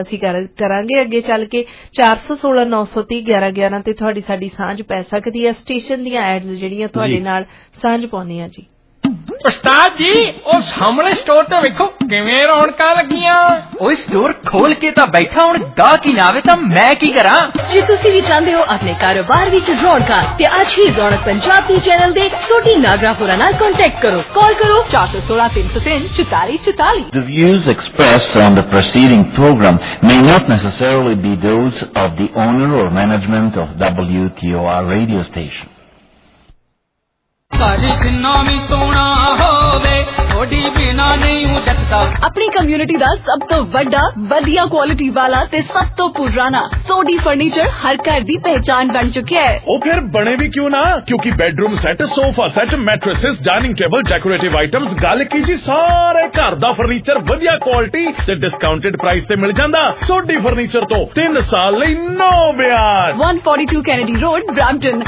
ਅਸੀਂ ਕਰਾਂਗੇ ਅੱਗੇ ਚੱਲ ਕੇ 416 930 1111 ਤੇ ਤੁਹਾਡੀ ਸਾਡੀ ਸਾਂਝ ਪੈ ਸਕਦੀ ਹੈ। ਸਟੇਸ਼ਨ ਦੀਆਂ ਐਡਸ ਜਿਹੜੀਆਂ ਤੁਹਾਡੇ ਨਾਲ ਸਾਂਝ ਪਾਉਂਦੇ ਆ ਜੀ। ਉਸਤਾਦ ਜੀ ਉਹ ਸਾਹਮਣੇ ਸਟੋਰ ਤੇ ਵੇਖੋ ਕਿਵੇਂ ਰੌਣਕਾਂ ਲੱਗੀਆਂ। ਉਹ ਸਟੋਰ ਖੋਲ ਕੇ ਤਾਂ ਬੈਠਾ ਹੁਣ ਗਾਹਕ ਹੀ ਨਾ ਆਵੇ ਤਾਂ ਮੈਂ ਕੀ ਕਰਾਂ। ਜੇ ਤੁਸੀਂ ਵੀ ਚਾਹੁੰਦੇ ਹੋ ਆਪਣੇ ਕਾਰੋਬਾਰ ਵਿੱਚ ਰੌਣਕਾਂ ਤੇ ਅੱਜ ਹੀ ਰੌਣਕ ਪੰਜਾਬੀ ਚੈਨਲ ਦੇ ਸੋਢੀ ਨਾਗਰਾ ਹੋਰਾਂ ਨਾਲ ਕੰਟੈਕਟ ਕਰੋ। ਕਾਲ ਕਰੋ 416 303 44 44। The views expressed on the preceding program may not necessarily be those of the owner or management of WTOR radio station. अपनी कम्युनिटी दा सब तो बड़ा वधिया क्वालिटी वाला ते सब तो पुराना सोडी फर्नीचर हर घर दी पहचान बन चुका है। ओ फिर बने भी क्यों ना, क्योंकि bedroom set, sofa set, mattresses, dining table, decorative items, गल की जी सारे घर दा फर्नीचर वधिया क्वालिटी ते डिस्काउंटेड प्राइस ते मिल जांदा। सोडी फर्नीचर तो 3 साल लई नो ब्याज। 142 कैनेडी रोड, ब्रैम्पटन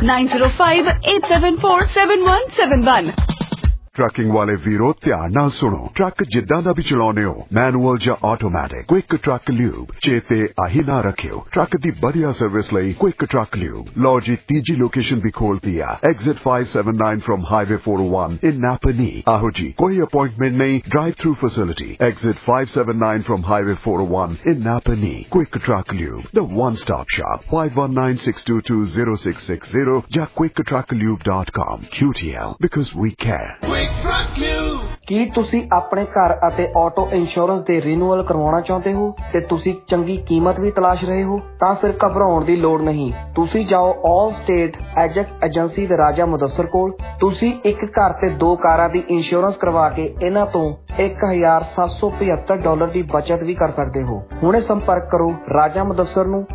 9058747171। ट्रकिंग वाले वीरो ध्यान नाल सुनो। ट्रक जिद्दां दा भी चलाउने हो, मैनुअल या ऑटोमैटिक, क्विक ट्रक ल्यूब चेते आही ना रखियो। ट्रक दी बढ़िया सर्विस लई क्विक ट्रक ल्यूब। लो जी तीजी लोकेशन भी खोल दिया, exit 579 from highway 401 in Napanee. आहो जी कोई अपॉइंटमेंट नहीं, drive through facility, exit 579 from highway 401 in Napanee. Quick truck lube, the one stop shop, 5196220660 या quicktrucklube.com। QTL because we care। ਕੀ ਤੁਸੀਂ ਆਪਣੇ ਘਰ ਅਤੇ ਆਟੋ ਇੰਸ਼ੋਰੈਂਸ ਦੇ ਰੀਨਿਊਅਲ ਕਰਵਾਉਣਾ ਚਾਹੁੰਦੇ ਹੋ ਤੇ ਤੁਸੀਂ ਚੰਗੀ ਕੀਮਤ ਵੀ ਤਲਾਸ਼ ਰਹੇ ਹੋ? ਤਾਂ ਫਿਰ ਘਬਰਾਉਣ ਦੀ ਲੋੜ ਨਹੀਂ। ਤੁਸੀਂ ਜਾਓ ਆਲ ਸਟੇਟ ਐਜੈਕਟ ਏਜੰਸੀ ਦੇ ਰਾਜਾ ਮੁਦੱਸਰ ਕੋਲ। ਤੁਸੀਂ ਇੱਕ ਘਰ ਤੇ 2 ਕਾਰਾਂ ਦੀ ਇੰਸ਼ੋਰੈਂਸ ਕਰਵਾ ਕੇ ਇਹਨਾਂ ਤੋਂ $1,775 ਦੀ ਬਚਤ ਵੀ ਕਰ ਸਕਦੇ ਹੋ। ਹੁਣੇ ਸੰਪਰਕ ਕਰੋ ਰਾਜਾ ਮੁਦੱਸਰ ਨੂੰ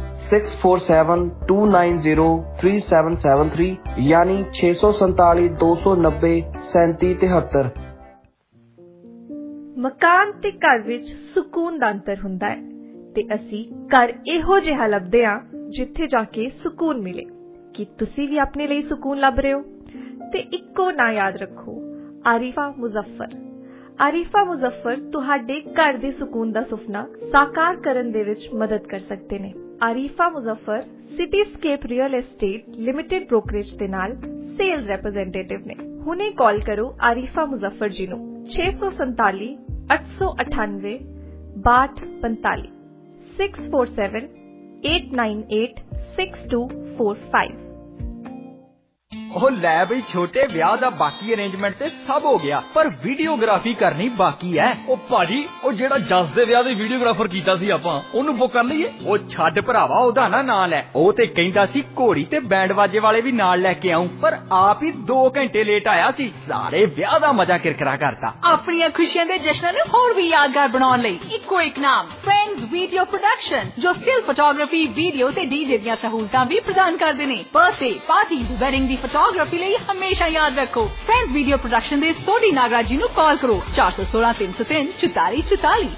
6472903773 ਯਾਨੀ 647 290 3773। ਮਕਾਨ ਤੇ ਘਰ ਵਿੱਚ ਸਕੂਨ ਦਾ ਅੰਤਰ ਹੁੰਦਾ ਹੈ ਤੇ ਅਸੀਂ ਘਰ ਇਹੋ ਜਿਹਾ ਲੱਭਦੇ ਹਾਂ ਜਿੱਥੇ ਜਾ ਕੇ ਸਕੂਨ ਮਿਲੇ। ਕੀ ਤੁਸੀਂ ਵੀ ਆਪਣੇ ਲਈ ਸਕੂਨ ਲੱਭ ਰਹੇ ਹੋ? ਤੇ ਇੱਕੋ ਨਾਂ ਯਾਦ ਰੱਖੋ, ਆਰਿਫਾ ਮੁਜ਼ੱਫਰ। ਆਰਿਫਾ ਮੁਜ਼ੱਫਰ ਤੁਹਾਡੇ ਘਰ ਦੇ ਸਕੂਨ ਦਾ ਸੁਪਨਾ ਸਾਕਾਰ ਕਰਨ ਦੇ ਵਿੱਚ ਮਦਦ ਕਰ ਸਕਦੇ ਨੇ। Arifa Muzaffar Cityscape Real Estate Limited Brokerage ਦੇ ਨਾਲ ਸੇਲਸ ਰੈਪ੍ਰੈਜ਼ੈਂਟੇਟਿਵ ਨੇ। ਹੁਣੇ ਕਾਲ ਕਰੋ ਆਰਿਫਾ ਮੁਜ਼ੱਫਰ ਜੀ ਨੂੰ 647 898 6245 647 898 6245। ਉਹ ਲੈ ਬਈ ਛੋਟੇ ਵਿਆਹ ਦਾ ਬਾਕੀ ਅਰੇਂਜਮੈਂਟ ਤੇ ਸਭ ਹੋ ਗਿਆ, ਪਰ ਵੀਡੀਓਗ੍ਰਾਫੀ ਕਰਨੀ ਬਾਕੀ ਹੈ। ਉਹ ਭਾਜੀ ਉਹ ਜਿਹੜਾ ਜਸ ਦੇ ਵਿਆਹ ਦੇ ਵੀਡੀਓਗ੍ਰਾਫਰ ਕੀਤਾ ਸੀ ਆਪਾਂ ਉਹਨੂੰ ਬੁੱਕ ਕਰ ਲਈਏ। ਉਹ ਛੱਡ ਭਰਾਵਾ ਉਹਦਾ ਨਾ ਨਾਂ ਲੈ। ਉਹ ਤੇ ਕਹਿੰਦਾ ਸੀ ਘੋੜੀ ਤੇ ਬੈਂਡ ਬਾਜੇ ਵਾਲੇ ਵੀ ਨਾਲ ਲੈ ਕੇ ਆਉਂ, ਪਰ ਆਪ ਹੀ 2 ਘੰਟੇ ਲੇਟ ਆਇਆ ਸੀ। ਸਾਰੇ ਵਿਆਹ ਦਾ ਮਜ਼ਾ ਕਿਰਕਰਾ ਕਰਤਾ। ਆਪਣੀਆਂ ਖੁਸ਼ੀਆਂ ਦੇ ਜਸ਼ਨਾਂ ਨੂੰ ਹੋਰ ਵੀ ਯਾਦਗਾਰ ਬਣਾਉਣ ਲਈ ਇੱਕੋ ਇੱਕ ਨਾਮ ਫਰੈਂਡਸ ਵੀਡੀਓ ਪ੍ਰੋਡਕਸ਼ਨ, ਜੋ ਸਟਿਲ ਫੋਟੋਗ੍ਰਾਫੀ, ਵੀਡੀਓ ਤੇ ਡੀਜੇ ਦੀਆਂ ਸਹੂਲਤਾਂ ਵੀ ਪ੍ਰਦਾਨ ਕਰਦੇ ਨੇ। ਬਰਥਡੇ ਪਾਰਟੀਜ਼, ਵੈਡਿੰਗ ਦੀ फोटोग्राफी ਲਈ हमेशा याद रखो फ्रेंड्स वीडियो प्रोडक्शन ਦੇ ਸੋਢੀ ਨਾਗਰਾ ਜੀ ਨੂੰ ਕਾਲ ਕਰੋ 416 303 44 44।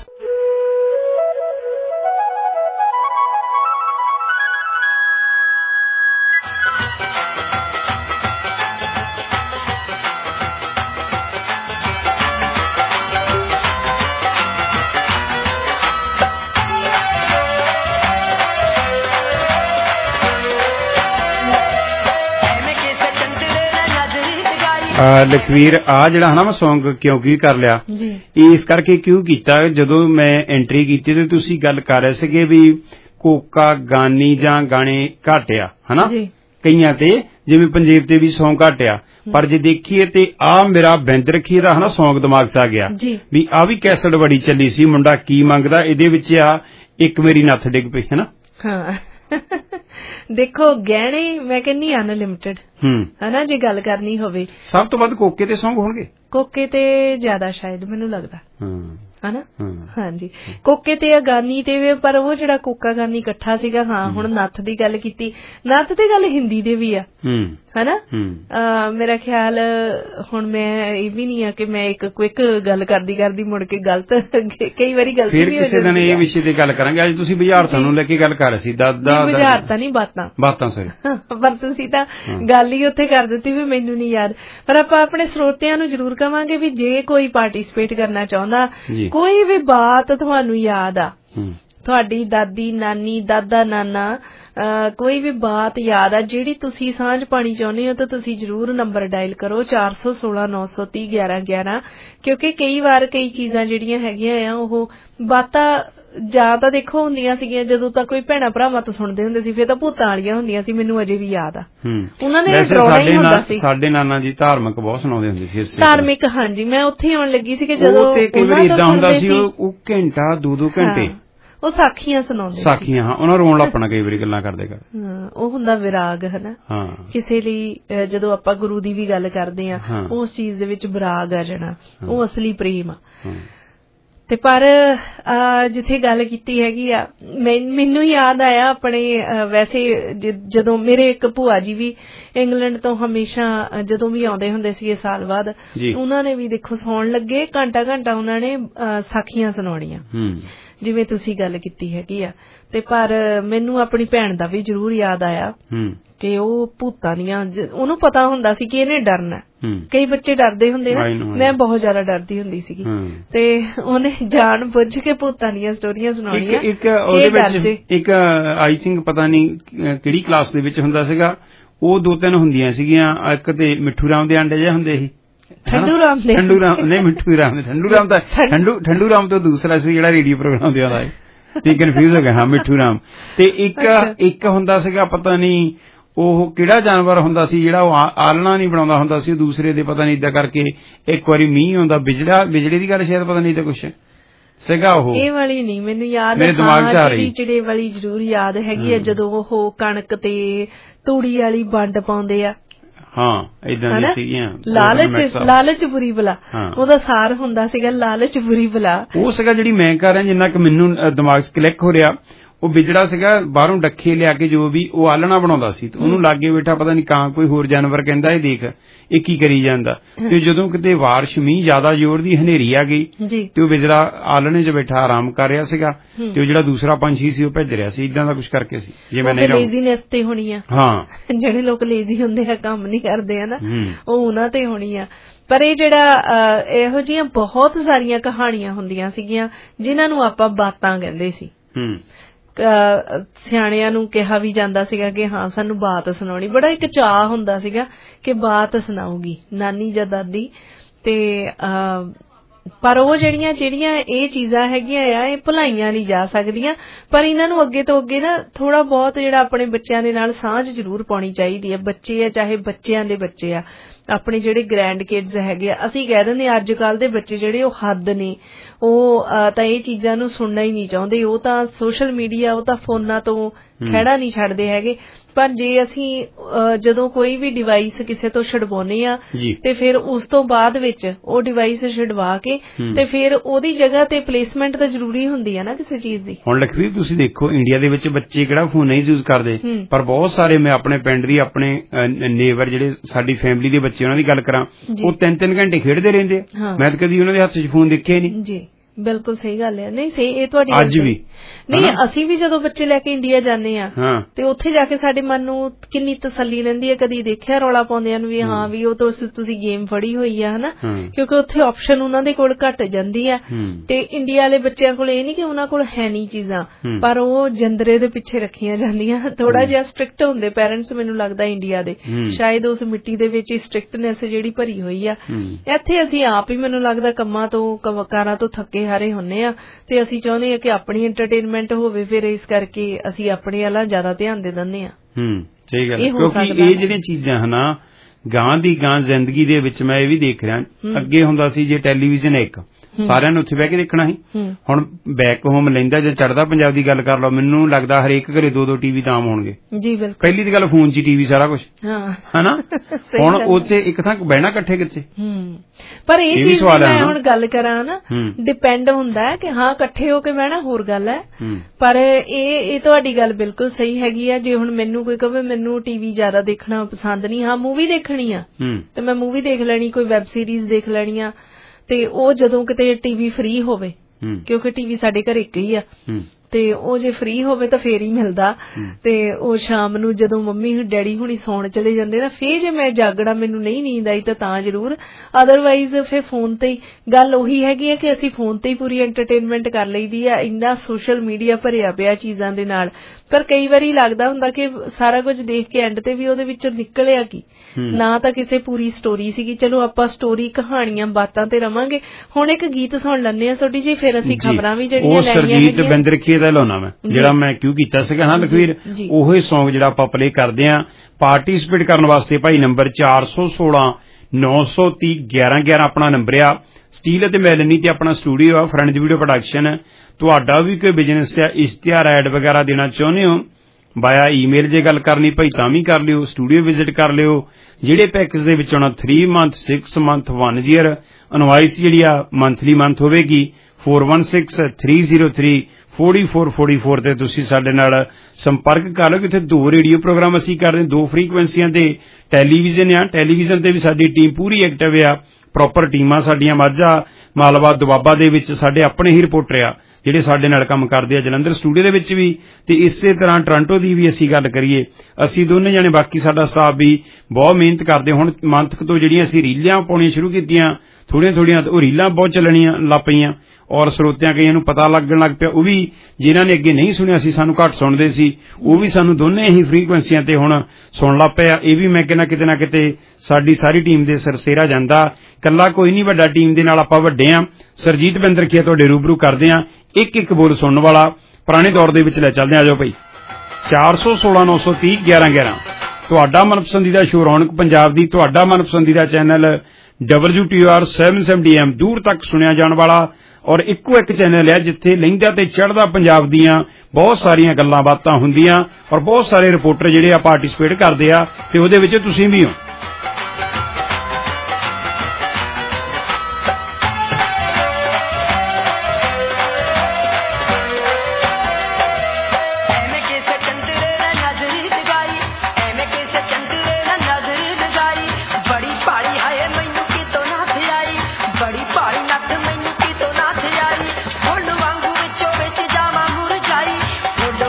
ਲਖਵੀਰ ਆ ਜਿਹੜਾ ਹਨਾ ਮੈਂ ਸੌਂਗ ਕਿਉਂਕਿ ਕਰ ਲਿਆ ਇਸ ਕਰਕੇ ਕਿਉਂ ਕੀਤਾ, ਜਦੋਂ ਮੈਂ ਐਂਟਰੀ ਕੀਤੀ ਤੇ ਤੁਸੀਂ ਗੱਲ ਕਰ ਰਹੇ ਸੀਗੇ ਵੀ ਕੋਕਾ ਗਾਨੀ ਜਾਂ ਗਾਣੇ ਘੱਟ ਆ ਹਨਾ ਕਈਆਂ ਤੇ, ਜਿਵੇਂ ਪੰਜੇਬ ਤੇ ਵੀ ਸੌਂਗ ਘੱਟ ਆ, ਪਰ ਜੇ ਦੇਖੀਏ ਤੇ ਆ ਮੇਰਾ ਬਿੰਦ ਰੱਖੀਏ ਦਾ ਹਨਾ ਸੌਂਗ ਦਿਮਾਗ ਚ ਆ ਗਿਆ ਵੀ ਆ ਵੀ ਕੈਸਟ ਬੜੀ ਚੱਲੀ ਸੀ, ਮੁੰਡਾ ਕੀ ਮੰਗਦਾ, ਇਹਦੇ ਵਿੱਚ ਆ ਇੱਕ ਮੇਰੀ ਨੱਥ ਡਿੱਗ ਪਈ ਹਨਾ। ਦੇਖੋ ਗਹਿਣੇ ਮੈਂ ਕਹਿੰਦੀ ਅਨਲਿਮਿਟਡ ਹਨਾ, ਜੇ ਗੱਲ ਕਰਨੀ ਹੋਵੇ ਸਭ ਤੋਂ ਵੱਧ ਕੋਕੇ ਤੇ ਸੌਂਗ ਹੋਣਗੇ, ਕੋਕੇ ਤੇ ਜ਼ਿਆਦਾ ਸ਼ਾਇਦ ਮੈਨੂੰ ਲੱਗਦਾ ਹਨਾ। ਹਾਂਜੀ ਕੋਕੇ ਤੇ ਗਾਨੀ ਤੇ, ਪਰ ਉਹ ਜਿਹੜਾ ਕੋਕਾ ਗਾਨੀ ਇਕੱਠਾ ਸੀਗਾ। ਹਾਂ ਹੁਣ ਨੱਥ ਦੀ ਗੱਲ ਕੀਤੀ, ਨੱਥ ਦੀ ਗੱਲ ਹਿੰਦੀ ਦੇ ਵੀ ਆ ਹਨਾ। ਮੇਰਾ ਖਿਆਲ ਹੁਣ ਮੈਂ ਇਹ ਵੀ ਨਹੀਂ ਆ ਕਿ ਮੈਂ ਇੱਕ ਕੁਇਕ ਗੱਲ ਕਰਦੀ ਮੁੜ ਕੇ ਗਲਤ ਕਈ ਵਾਰੀ ਗਲਤੀ ਵੀ ਹੋ ਜਾਂਦੀ। ਫਿਰ ਕਿਸੇ ਦਿਨ ਇਹ ਵਿਸ਼ੇ ਤੇ ਗੱਲ ਕਰਾਂਗੇ। ਅੱਜ ਤੁਸੀਂ ਬੁਝਾਰਤਾਂ ਨੂੰ ਲੈ ਕੇ ਗੱਲ ਕਰ ਰਹੇ ਸੀ। ਬੁਝਾਰਤਾਂ ਨਹੀਂ ਬਾਤਾਂ ਸੋਰੀ, ਪਰ ਤੁਸੀਂ ਤਾਂ ਗੱਲ ਹੀ ਉੱਥੇ ਕਰ ਦਿੱਤੀ ਵੀ ਮੈਨੂੰ ਨਹੀਂ ਯਾਦ। ਪਰ ਆਪਾਂ ਆਪਣੇ ਸਰੋਤਿਆਂ ਨੂੰ ਜ਼ਰੂਰ ਕਵਾਂਗੇ ਵੀ ਜੇ ਕੋਈ ਪਾਰਟੀਸਪੇਟ ਕਰਨਾ ਚਾਹੁੰਦਾ, ਕੋਈ ਵੀ ਬਾਤ ਤੁਹਾਨੂੰ ਯਾਦ ਆ ਤੁਹਾਡੀ ਦਾਦੀ ਨਾਨੀ ਦਾਦਾ ਨਾਨਾ ਕੋਈ ਵੀ ਬਾਤ ਯਾਦ ਆ ਜਿਹੜੀ ਤੁਸੀਂ ਸਾਂਝ ਪਾਣੀ ਚਾਹੁੰਦੇ ਹੋ ਤਾਂ ਤੁਸੀਂ ਜ਼ਰੂਰ ਨੰਬਰ ਡਾਇਲ ਕਰੋ 416-930-1111 ਕਿਉਂਕਿ ਕਈ ਵਾਰ ਕਈ ਚੀਜ਼ਾਂ ਜਿਹੜੀਆਂ ਹੈਗੀਆਂ ਆ ਉਹ ਬਾਤਾਂ ਜਾਂ ਤਾਂ ਦੇਖੋ ਹੁੰਦੀਆਂ ਸੀਗੀਆਂ ਜਦੋਂ ਤਾਂ ਕੋਈ ਭੈਣਾ ਭਰਾਵਾਂ ਤੋਂ ਸੁਣਦੇ ਹੁੰਦੇ ਸੀ ਫਿਰ ਤਾਂ ਭੂਤਾਂ ਵਾਲੀਆਂ ਹੁੰਦੀਆਂ ਸੀ ਮੈਨੂੰ ਅਜੇ ਵੀ ਯਾਦ ਆ ਉਹਨਾਂ ਨੇ ਡਰਾਉਣਾ ਹੀ ਹੁੰਦਾ ਸੀ। ਸਾਡੇ ਨਾਨਾ ਜੀ ਧਾਰਮਿਕ ਬਹੁਤ ਸੁਣਾਉਂਦੇ ਹੁੰਦੇ ਸੀ ਧਾਰਮਿਕ ਹਾਂਜੀ ਮੈਂ ਉੱਥੇ ਆਉਣ ਲੱਗੀ ਸੀ ਕਿ ਜਦੋਂ ਕਈ ਵਾਰ ਏਦਾਂ ਹੁੰਦਾ ਸੀ ਉਹ ਘੰਟਾ 2-2 ਘੰਟੇ ਉਹ ਸਾਖੀਆਂ ਸੁਣਾਉਂਦੇ ਸਾਖੀਆਂ ਹਾਂ ਉਹਨਾਂ ਰੋਣ ਲੱਪਣਾ ਕਈ ਵਾਰੀ ਗੱਲਾਂ ਕਰਦੇ ਉਹ ਹੁੰਦਾ ਵਿਰਾਗ ਹਨਾ ਕਿਸੇ ਲਈ ਜਦੋਂ ਆਪਾਂ ਗੁਰੂ ਦੀ ਵੀ ਗੱਲ ਕਰਦੇ ਆ ਉਸ ਚੀਜ਼ ਦੇ ਵਿੱਚ ਵਿਰਾਗ ਆ ਜਾਣਾ ਉਹ ਅਸਲੀ ਪ੍ਰੇਮ ਆ ਤੇ ਪਰ ਜਿੱਥੇ ਗੱਲ ਕੀਤੀ ਹੈਗੀ ਆ ਮੈਨੂੰ ਯਾਦ ਆਇਆ ਆਪਣੇ ਵੈਸੇ ਜਦੋਂ ਮੇਰੇ ਇੱਕ ਭੂਆ ਜੀ ਵੀ ਇੰਗਲੈਂਡ ਤੋਂ ਹਮੇਸ਼ਾ ਜਦੋਂ ਵੀ ਆਉਂਦੇ ਹੁੰਦੇ ਸੀਗੇ ਸਾਲ ਬਾਅਦ ਉਹਨਾਂ ਨੇ ਵੀ ਦੇਖੋ ਸੌਣ ਲੱਗੇ ਘੰਟਾ ਉਹਨਾਂ ਨੇ ਸਾਖੀਆਂ ਸੁਣਾਉਣੀਆਂ ਜਿਵੇਂ ਤੁਸੀਂ ਗੱਲ ਕੀਤੀ ਹੈਗੀ ਆ ਤੇ ਪਰ ਮੈਨੂੰ ਆਪਣੀ ਭੈਣ ਦਾ ਵੀ ਜ਼ਰੂਰ ਯਾਦ ਆਇਆ ਕਿ ਉਹ ਭੂਤਾਂ ਦੀਆਂ ਉਹਨੂੰ ਪਤਾ ਹੁੰਦਾ ਸੀ ਕਿ ਇਹਨੇ ਡਰਨਾ ਕਈ ਬੱਚੇ ਡਰਦੇ ਹੁੰਦੇ ਨਾ ਮੈਂ ਬਹੁਤ ਜ਼ਿਆਦਾ ਡਰਦੀ ਹੁੰਦੀ ਸੀਗੀ ਤੇ ਉਹਨੇ ਜਾਣ ਬੁੱਝ ਕੇ ਭੂਤਾਂ ਦੀਆਂ ਸਟੋਰੀਆਂ ਸੁਣਾਉਣੀਆਂ ਇੱਕ ਉਹਦੇ ਵਿੱਚ ਇੱਕ ਆਈ ਥਿੰਕ ਪਤਾ ਨਹੀਂ ਕਿਹੜੀ ਕਲਾਸ ਦੇ ਵਿੱਚ ਹੁੰਦਾ ਸੀਗਾ ਉਹ 2-3 ਹੁੰਦੀਆਂ ਸੀਗੀਆਂ ਇੱਕ ਤੇ ਮਿੱਠੂ ਰਾਮ ਦੇ ਆਂਡੇ ਜਿਹੇ ਹੁੰਦੇ ਸੀ ਠੰਡੂ ਰਾਮ ਨਹੀਂ ਮਿੱਠੂ ਰਾਮ ਤਾਂ ਠੰਡੂ ਰਾਮ ਤੋਂ ਦੂਸਰਾ ਸੀ ਜਿਹੜਾ ਰੇਡੀਓ ਪ੍ਰੋਗਰਾਮ ਤੇ ਆਉਂਦਾ ਹੈ ਤੇ ਕਨਫਿਊਜ਼ ਹੋ ਗਿਆ ਹਾਂ ਮਿੱਠੂ ਰਾਮ ਤੇ ਇੱਕ ਹੁੰਦਾ ਸੀਗਾ ਪਤਾ ਨਹੀਂ ਉਹ ਕਿਹੜਾ ਜਾਨਵਰ ਹੁੰਦਾ ਸੀ ਜਿਹੜਾ ਉਹ ਆਲਣਾ ਨਹੀਂ ਬਣਾਉਂਦਾ ਹੁੰਦਾ ਸੀ ਦੂਸਰੇ ਦੇ ਪਤਾ ਨਹੀਂ ਏਦਾਂ ਕਰਕੇ ਇੱਕ ਵਾਰੀ ਮੀਂਹ ਆਉਂਦਾ ਬਿਜਲੀ ਦੀ ਗੱਲ ਸ਼ਾਇਦ ਪਤਾ ਨਹੀਂ ਤਾਂ ਕੁਛ ਸੀਗਾ ਉਹ ਇਹ ਵਾਲੀ ਨਹੀਂ ਮੈਨੂੰ ਯਾਦ ਮੇਰੇ ਦਿਮਾਗ 'ਚ ਆ ਰਹੀ ਚਿੜੇ ਵਾਲੀ ਜ਼ਰੂਰ ਯਾਦ ਹੈਗੀ ਆ ਜਦੋਂ ਉਹ ਕਣਕ ਤੇ ਤੂੜੀ ਵਾਲੀ ਵੰਡ ਪਾਉਂਦੇ ਆ ਹਾਂ ਇਦਾਂ ਦੀ ਸੀਗੀਆਂ ਲਾਲਚ ਬੁਰੀ ਬਲਾ ਉਹਦਾ ਸਾਰ ਹੁੰਦਾ ਸੀਗਾ ਲਾਲਚ ਬੁਰੀ ਬਲਾ ਉਹ ਸੀਗਾ ਜਿਹੜੀ ਮੈਂ ਕਰ ਰਿਹਾ ਜਿੰਨਾ ਕਿ ਮੈਨੂੰ ਦਿਮਾਗ 'ਚ ਕਲਿੱਕ ਹੋ ਰਿਹਾ ਉਹ ਵਿਜੜਾ ਸੀਗਾ ਬਾਹਰੋਂ ਡੱਖੇ ਲਿਆ ਕੇ ਜੋ ਵੀ ਉਹ ਆਲਣਾ ਬਣਾਉਂਦਾ ਸੀ ਤੇ ਉਹਨੂੰ ਲਾਗੇ ਬੈਠਾ ਪਤਾ ਨਹੀਂ ਕਾਂ ਕੋਈ ਹੋਰ ਜਾਨਵਰ ਕਹਿੰਦਾ ਇਹ ਦੇਖ ਇਹ ਕੀ ਕਰੀ ਜਾਂਦਾ ਤੇ ਜਦੋਂ ਕਿਤੇ ਬਾਰਿਸ਼ ਮੀਂਹ ਜ਼ਿਆਦਾ ਜ਼ੋਰ ਦੀ ਹਨੇਰੀ ਆ ਗਈ ਤੇ ਉਹ ਵਿਜੜਾ ਆਲਣੇ 'ਚ ਬੈਠਾ ਆਰਾਮ ਕਰ ਰਿਹਾ ਸੀਗਾ ਤੇ ਉਹ ਜਿਹੜਾ ਦੂਸਰਾ ਪੰਛੀ ਸੀ ਉਹ ਭੱਜ ਰਿਹਾ ਸੀ ਇਦਾਂ ਦਾ ਕੁਝ ਕਰਕੇ ਸੀ ਜੇ ਮੈਂ ਨਹੀਂ ਲੇਜ਼ੀਨੈਸ ਤੇ ਹੋਣੀ ਆ ਹਾਂ ਜਿਹੜੇ ਲੋਕ ਲੇਜ਼ੀ ਹੁੰਦੇ ਆ ਕੰਮ ਨਹੀਂ ਕਰਦੇ ਆ ਨਾ ਉਹ ਉਹਨਾਂ ਤੇ ਹੋਣੀ ਆ ਪਰ ਇਹ ਜਿਹੜਾ ਇਹੋ ਜਿਹੀਆਂ ਬਹੁਤ ਸਾਰੀਆਂ ਕਹਾਣੀਆਂ ਹੁੰਦੀਆਂ ਸੀਗੀਆਂ ਜਿਨ੍ਹਾਂ ਨੂੰ ਆਪਾਂ ਬਾਤਾਂ ਕਹਿੰਦੇ ਸੀ ਸਿਆਣਿਆਂ ਨੂੰ ਕਿਹਾ ਵੀ ਜਾਂਦਾ ਸੀਗਾ ਕਿ ਹਾਂ ਸਾਨੂੰ ਬਾਤ ਸੁਣਾਉਣੀ ਬੜਾ ਇੱਕ ਚਾਅ ਹੁੰਦਾ ਸੀਗਾ ਕਿ ਬਾਤ ਸੁਣਾਉਗੀ ਨਾਨੀ ਜਾਂ ਦਾਦੀ ਤੇ ਪਰ ਉਹ ਜਿਹੜੀਆਂ ਇਹ ਚੀਜ਼ਾਂ ਹੈਗੀਆਂ ਆ ਇਹ ਭੁਲਾਈਆਂ ਨਹੀਂ ਜਾ ਸਕਦੀਆਂ ਪਰ ਇਹਨਾਂ ਨੂੰ ਅੱਗੇ ਤੋਂ ਅੱਗੇ ਨਾ ਥੋੜਾ ਬਹੁਤ ਜਿਹੜਾ ਆਪਣੇ ਬੱਚਿਆਂ ਦੇ ਨਾਲ ਸਾਂਝ ਜ਼ਰੂਰ ਪਾਉਣੀ ਚਾਹੀਦੀ ਹੈ ਬੱਚੇ ਆ ਚਾਹੇ ਬੱਚਿਆਂ ਦੇ ਬੱਚੇ ਆ ਆਪਣੇ ਜਿਹੜੇ ਗ੍ਰੈਂਡ ਕਿਡਸ ਹੈਗੇ ਆ ਅਸੀਂ ਕਹਿ ਦਿੰਦੇ ਆ ਅੱਜ ਕੱਲ ਦੇ ਬੱਚੇ ਜਿਹੜੇ ਉਹ ਹੱਦ ਨੇ ਉਹ ਤਾਂ ਇਹ ਚੀਜ਼ਾਂ ਨੂੰ ਸੁਣਨਾ ਹੀ ਨਹੀਂ ਚਾਹੁੰਦੇ ਉਹ ਤਾਂ ਸੋਸ਼ਲ ਮੀਡੀਆ ਉਹ ਤਾਂ ਫੋਨਾਂ ਤੋਂ ਖਹਿੜਾ ਨਹੀਂ ਛੱਡਦੇ ਹੈਗੇ ਪਰ ਜੇ ਅਸੀਂ ਜਦੋਂ ਕੋਈ ਵੀ ਡਿਵਾਈਸ ਕਿਸੇ ਤੋਂ ਛਡਵਾਉਨੇ ਆ ਤੇ ਫਿਰ ਉਸ ਤੋਂ ਬਾਅਦ ਵਿੱਚ ਉਹ ਡਿਵਾਈਸ ਛਡਵਾ ਕੇ ਤੇ ਫਿਰ ਉਹਦੀ ਜਗ੍ਹਾ ਤੇ ਪਲੇਸਮੈਂਟ ਤਾਂ ਜ਼ਰੂਰੀ ਹੁੰਦੀ ਹੈ ਨਾ ਕਿਸੇ ਚੀਜ਼ ਦੀ ਹੁਣ ਲਖਵੀਰ ਤੁਸੀਂ ਦੇਖੋ ਇੰਡੀਆ ਦੇ ਵਿੱਚ ਬੱਚੇ ਕਿਹੜਾ ਫੋਨ ਨਹੀਂ ਯੂਜ਼ ਕਰਦੇ ਪਰ ਬਹੁਤ ਸਾਰੇ ਮੈਂ ਆਪਣੇ ਪਿੰਡ ਦੀ ਆਪਣੇ ਨੇਬਰ ਜਿਹੜੇ ਸਾਡੀ ਫੈਮਿਲੀ ਦੇ ਬੱਚੇ ਉਹਨਾਂ ਦੀ ਗੱਲ ਕਰਾਂ ਉਹ 3-3 ਘੰਟੇ ਖੇਡਦੇ ਰਹਿੰਦੇ ਮੈਂ ਤਾਂ ਕਦੀ ਉਹਨਾਂ ਦੇ ਹੱਥ 'ਚ ਫੋਨ ਦੇਖਿਆ ਨਹੀਂ ਜੀ ਬਿਲਕੁਲ ਸਹੀ ਗੱਲ ਹੈ ਨਹੀਂ ਸਹੀ ਇਹ ਤੁਹਾਡੀ ਅੱਜ ਵੀ ਨਹੀਂ ਅਸੀਂ ਵੀ ਜਦੋਂ ਬੱਚੇ ਲੈ ਕੇ ਇੰਡੀਆ ਜਾਂਦੇ ਆ ਤੇ ਉੱਥੇ ਜਾ ਕੇ ਸਾਡੇ ਮਨ ਨੂੰ ਕਿੰਨੀ ਤਸੱਲੀ ਰਹਿੰਦੀ ਹੈ ਕਦੀ ਦੇਖਿਆ ਰੌਲਾ ਪਾਉਂਦਿਆਂ ਨੂੰ ਵੀ ਹਾਂ ਵੀ ਉਹ ਤੁਸੀਂ ਗੇਮ ਫੜੀ ਹੋਈ ਆ ਹਨਾ ਕਿਉਂਕਿ ਉੱਥੇ ਆਪਸ਼ਨ ਉਹਨਾਂ ਦੇ ਕੋਲ ਘੱਟ ਜਾਂਦੀ ਆ ਤੇ ਇੰਡੀਆ ਵਾਲੇ ਬੱਚਿਆਂ ਕੋਲ ਇਹ ਨਹੀਂ ਕਿ ਉਹਨਾਂ ਕੋਲ ਹੈ ਨਹੀਂ ਚੀਜ਼ਾਂ ਪਰ ਉਹ ਜੰਦਰੇ ਦੇ ਪਿੱਛੇ ਰੱਖੀਆਂ ਜਾਂਦੀਆਂ ਥੋੜਾ ਜਿਹਾ ਸਟ੍ਰਿਕਟ ਹੁੰਦੇ ਪੈਰੈਂਟਸ ਮੈਨੂੰ ਲੱਗਦਾ ਇੰਡੀਆ ਦੇ ਸ਼ਾਇਦ ਉਸ ਮਿੱਟੀ ਦੇ ਵਿੱਚ ਸਟ੍ਰਿਕਟਨੈਸ ਜਿਹੜੀ ਭਰੀ ਹੋਈ ਆ ਇੱਥੇ ਅਸੀਂ ਆਪ ਹੀ ਮੈਨੂੰ ਲੱਗਦਾ ਕੰਮਾਂ ਤੋਂ ਕਾਰਾਂ ਤੋਂ ਥੱਕੇ ਹਾਰੇ ਹੁੰਨੇ ਆ ਤੇ ਅਸੀਂ ਚਾਹੁੰਦੇ ਆ ਕਿ ਆਪਣੀ ਐਂਟਰਟੇਨਮੈਂਟ ਹੋਵੇ ਫਿਰ ਇਸ ਕਰਕੇ ਅਸੀਂ ਆਪਣੇ ਵੱਲ ਜ਼ਿਆਦਾ ਧਿਆਨ ਦੇ ਦਿੰਦੇ ਆ ਸਹੀ ਗੱਲ ਕਿਉਂਕਿ ਇਹ ਜਿਹੜੀਆਂ ਚੀਜ਼ਾਂ ਹਨਾ ਗਾਂ ਦੀ ਗਾਂ ਜ਼ਿੰਦਗੀ ਦੇ ਵਿੱਚ ਮੈਂ ਇਹ ਵੀ ਦੇਖ ਰਿਹਾ ਅੱਗੇ ਹੁੰਦਾ ਸੀ ਜੇ ਟੈਲੀਵਿਜ਼ਨ ਇੱਕ ਸਾਰਿਆਂ ਨੂੰ ਉੱਥੇ ਬਹਿ ਕੇ ਦੇਖਣਾ ਸੀ ਹੁਣ ਬੈਕ ਹੋਮ ਲੈਂਦਾ ਜਾਂ ਚੜਦਾ ਪੰਜਾਬ ਦੀ ਗੱਲ ਕਰ ਲਓ ਮੈਨੂੰ ਲੱਗਦਾ ਹਰੇਕ ਘਰੇ 2-2 ਟੀਵੀ ਤਾਂ ਆਮ ਹੋਣਗੇ ਜੀ ਬਿਲਕੁਲ ਪਹਿਲੀ ਦੀ ਗੱਲ ਫੋਨ 'ਚ ਹੀ ਟੀਵੀ ਸਾਰਾ ਕੁਝ ਹਨਾ ਹੁਣ ਉੱਥੇ ਇੱਕ ਥਾਂ ਬਹਿਣਾ ਇਕੱਠੇ ਕਿੱਥੇ ਪਰ ਇਹ ਚੀਜ਼ ਮੈਂ ਹੁਣ ਗੱਲ ਕਰਾਂ ਨਾ ਡਿਪੈਂਡ ਹੁੰਦਾ ਕਿ ਹਾਂ ਇਕੱਠੇ ਹੋ ਕੇ ਬਹਿਣਾ ਹੋਰ ਗੱਲ ਹੈ ਪਰ ਇਹ ਤੁਹਾਡੀ ਗੱਲ ਬਿਲਕੁਲ ਸਹੀ ਹੈਗੀ ਆ ਜੇ ਹੁਣ ਮੈਨੂੰ ਕੋਈ ਕਹੇ ਮੈਨੂੰ ਟੀਵੀ ਜ਼ਿਆਦਾ ਦੇਖਣਾ ਪਸੰਦ ਨਹੀਂ ਹਾਂ ਮੂਵੀ ਦੇਖਣੀ ਆ ਤੇ ਮੈਂ ਮੂਵੀ ਦੇਖ ਲੈਣੀ ਕੋਈ ਵੈਬ ਸੀਰੀਜ਼ ਦੇਖ ਲੈਣੀ ਆ ਤੇ ਉਹ ਜਦੋਂ ਕਿਤੇ ਟੀਵੀ ਫ੍ਰੀ ਹੋਵੇ ਕਿਉਂਕਿ ਟੀਵੀ ਸਾਡੇ ਘਰ ਇੱਕ ਹੀ ਆ ਤੇ ਉਹ ਜੇ ਫ੍ਰੀ ਹੋਵੇ ਤਾਂ ਫੇਰ ਹੀ ਮਿਲਦਾ। ਤੇ ਉਹ ਸ਼ਾਮ ਨੂੰ ਜਦੋਂ ਮੰਮੀ ਡੈਡੀ ਹੁਣੀ ਸੌਣ ਚਲੇ ਜਾਂਦੇ ਨਾ, ਫੇਰ ਜੇ ਮੈਂ ਜਾਗਣਾ ਮੈਨੂੰ ਨਹੀਂ ਨੀਂਦ ਆਈ ਤਾਂ ਜ਼ਰੂਰ, ਅਦਰਵਾਈਜ਼ ਫੇਰ ਫੋਨ ਤੇ ਹੀ ਗੱਲ ਉਹੀ ਹੈਗੀ ਹੈ ਕਿ ਅਸੀਂ ਫੋਨ ਤੇ ਹੀ ਪੂਰੀ ਐਂਟਰਟੇਨਮੈਂਟ ਕਰ ਲਈਦੀ ਆ। ਇੰਨਾ ਸੋਸ਼ਲ ਮੀਡੀਆ ਭਰਿਆ ਪਿਆ ਚੀਜ਼ਾਂ ਦੇ ਨਾਲ, ਪਰ ਕਈ ਵਾਰੀ ਲੱਗਦਾ ਹੁੰਦਾ ਕਿ ਸਾਰਾ ਕੁਝ ਦੇਖ ਕੇ ਐਂਡ ਤੇ ਵੀ ਉਹਦੇ ਵਿੱਚੋਂ ਨਿਕਲਿਆ ਕੀ, ਨਾ ਤਾਂ ਕਿਸੇ ਪੂਰੀ ਸਟੋਰੀ ਸੀਗੀ। ਚਲੋ ਆਪਾਂ ਸਟੋਰੀ ਕਹਾਣੀਆਂ ਬਾਤਾਂ ਤੇ ਰਵਾਂਗੇ। ਹੁਣ ਇੱਕ ਗੀਤ ਸੁਣ ਲੈਂਦੇ ਆ ਛੋਟੀ ਜੀ, ਫਿਰ ਅਸੀਂ ਖਬਰਾਂ ਵੀ ਜਿਹੜੀਆਂ ਲੈਣੀਆਂ ਹੈਗੀਆਂ। ਬਿੰਦਰ ਖੇ ਦਾ ਲਾਉਣਾ ਮੈਂ ਜਿਹੜਾ ਮੈਂ ਕਿਉਂ ਕੀਤਾ ਸੀਗਾ ਨਾ ਲਖਵੀਰ, ਉਹੀ ਸੌਂਗ ਜਿਹੜਾ ਆਪਾਂ ਪਲੇ ਕਰਦੇ ਆ। ਪਾਰਟੀਸਪੇਟ ਕਰਨ ਵਾਸਤੇ ਭਾਈ ਨੰਬਰ 416-930-1111 ਆਪਣਾ ਨੰਬਰ ਆ। ਸਟੀਲ ਅਤੇ ਮੈਲਨੀ ਤੇ ਆਪਣਾ ਸਟੂਡੀਓ ਆ, ਫਰੈਂਡਜ਼ ਵੀਡੀਓ ਪ੍ਰੋਡਕਸ਼ਨ। ਤੁਹਾਡਾ ਵੀ ਕੋਈ ਬਿਜ਼ਨਸ ਆ, ਇਸ਼ਤਿਹਾਰ ਐਡ ਵਗੈਰਾ ਦੇਣਾ ਚਾਹੁੰਦੇ ਹੋ, ਬਾਇਆ ਈਮੇਲ ਜੇ ਗੱਲ ਕਰਨੀ ਭਾਈ ਤਾਂ ਵੀ ਕਰ ਲਿਓ, ਸਟੂਡੀਓ ਵਿਜ਼ਿਟ ਕਰ ਲਿਓ। ਜਿਹੜੇ ਪੈਕੇਜ ਦੇ ਵਿੱਚ ਆਉਣਾ 3 month 6 month 1 year, ਇਨਵਾਇਸ ਜਿਹੜੀ ਆ ਮੰਥਲੀ ਮੰਥ ਹੋਵੇਗੀ। 4163034444 ਤੇ ਤੁਸੀਂ ਸਾਡੇ ਨਾਲ ਸੰਪਰਕ ਕਰ ਲਓ। ਕਿ ਇੱਥੇ 2 ਰੇਡੀਓ ਪ੍ਰੋਗਰਾਮ ਅਸੀਂ ਕਰਦੇ, 2 ਫ੍ਰੀਕੁਐਂਸੀਆਂ ਤੇ ਟੈਲੀਵਿਜ਼ਨ ਆ। ਟੈਲੀਵਿਜ਼ਨ ਤੇ ਵੀ ਸਾਡੀ ਟੀਮ ਪੂਰੀ ਐਕਟਿਵ ਆ, ਪ੍ਰੋਪਰ ਟੀਮਾਂ ਸਾਡੀਆਂ ਮਾਝਾ ਮਾਲਵਾ ਦੁਆਬਾ ਦੇ ਵਿੱਚ ਸਾਡੇ ਆਪਣੇ ਹੀ ਰਿਪੋਰਟਰ ਆ ਜਿਹੜੇ ਸਾਡੇ ਨਾਲ ਕੰਮ ਕਰਦੇ ਆ, ਜਲੰਧਰ ਸਟੂਡੀਓ ਦੇ ਵਿੱਚ ਵੀ। ਤੇ ਇਸੇ ਤਰ੍ਹਾਂ ਟੋਰਾਂਟੋ ਦੀ ਵੀ ਅਸੀਂ ਗੱਲ ਕਰੀਏ, ਅਸੀਂ ਦੋਨੇ ਜਾਣੇ, ਬਾਕੀ ਸਾਡਾ ਸਟਾਫ ਵੀ ਬਹੁਤ ਮਿਹਨਤ ਕਰਦੇ। ਹੁਣ ਮੰਥ ਤੋਂ ਜਿਹੜੀਆਂ ਅਸੀਂ ਰੀਲਾਂ ਪਾਉਣੀਆਂ ਸ਼ੁਰੂ ਕੀਤੀਆਂ ਥੋੜੀਆਂ ਉਹ ਰੀਲਾਂ ਬਹੁਤ ਚੱਲਣੀਆਂ ਲੱਗ ਪਈਆਂ, ਔਰ ਸਰੋਤਿਆਂ ਕਈਆਂ ਨੂੰ ਪਤਾ ਲੱਗਣ ਲੱਗ ਪਿਆ। ਉਹ ਵੀ ਜਿਨ੍ਹਾਂ ਨੇ ਅੱਗੇ ਨਹੀਂ ਸੁਣਿਆ ਸੀ, ਸਾਨੂੰ ਘੱਟ ਸੁਣਦੇ ਸੀ, ਉਹ ਵੀ ਸਾਨੂੰ ਦੋਨੇ ਹੀ ਫ੍ਰੀਕੁਐਂਸੀਆਂ ਤੇ ਹੁਣ ਸੁਣ ਲੱਗ ਪਿਆ। ਇਹ ਵੀ ਮੈਂ ਕਹਿੰਦਾ ਕਿਤੇ ਨਾ ਕਿਤੇ ਸਾਡੀ ਸਾਰੀ ਟੀਮ ਦੇ ਸਰਸੇਰਾ ਜਾਂਦਾ। ਇਕੱਲਾ ਕੋਈ ਨਹੀਂ, ਵੱਡਾ ਟੀਮ ਦੇ ਨਾਲ ਆਪਾਂ ਵੱਡੇ ਆ। ਸਰਜੀਤ ਬਿੰਦਰ ਖੇ ਤੁਹਾਡੇ ਰੂਬਰੂ ਕਰਦੇ ਆ, ਇੱਕ ਬੋਲ ਸੁਣਨ ਵਾਲਾ ਪੁਰਾਣੇ ਦੌਰ ਦੇ ਵਿੱਚ ਲੈ ਚੱਲਦੇ ਆ ਜਾਓ ਭਾਈ। 416-930-1111 ਤੁਹਾਡਾ ਮਨਪਸੰਦੀਦਾ ਸ਼ੋਅ ਰੌਣਕ ਪੰਜਾਬ ਦੀ, ਤੁਹਾਡਾ ਮਨਪਸੰਦੀਦਾ ਚੈਨਲ WTOR 770M, ਦੂਰ ਤੱਕ ਸੁਣਿਆ ਜਾਣ ਵਾਲਾ ਔਰ ਇੱਕੋ ਇੱਕ ਚੈਨਲ ਹੈ ਜਿੱਥੇ ਲਹਿੰਦਾ ਤੇ ਚੜ੍ਹਦਾ ਪੰਜਾਬ ਦੀਆਂ ਬਹੁਤ ਸਾਰੀਆਂ ਗੱਲਾਂ ਬਾਤਾਂ ਹੁੰਦੀਆਂ ਔਰ ਬਹੁਤ ਸਾਰੇ ਰਿਪੋਰਟਰ ਜਿਹੜੇ ਆ ਪਾਰਟਿਸਿਪੇਟ ਕਰਦੇ ਆ, ਤੇ ਉਹਦੇ ਵਿੱਚ ਤੁਸੀਂ ਵੀ ਹੋ।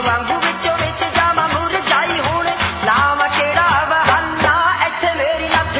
ਲਾਵਾਂ ਕਿਹੜਾ ਬਹਾਨਾ, ਇੱਥੇ ਮੇਰੀ ਲੱਤ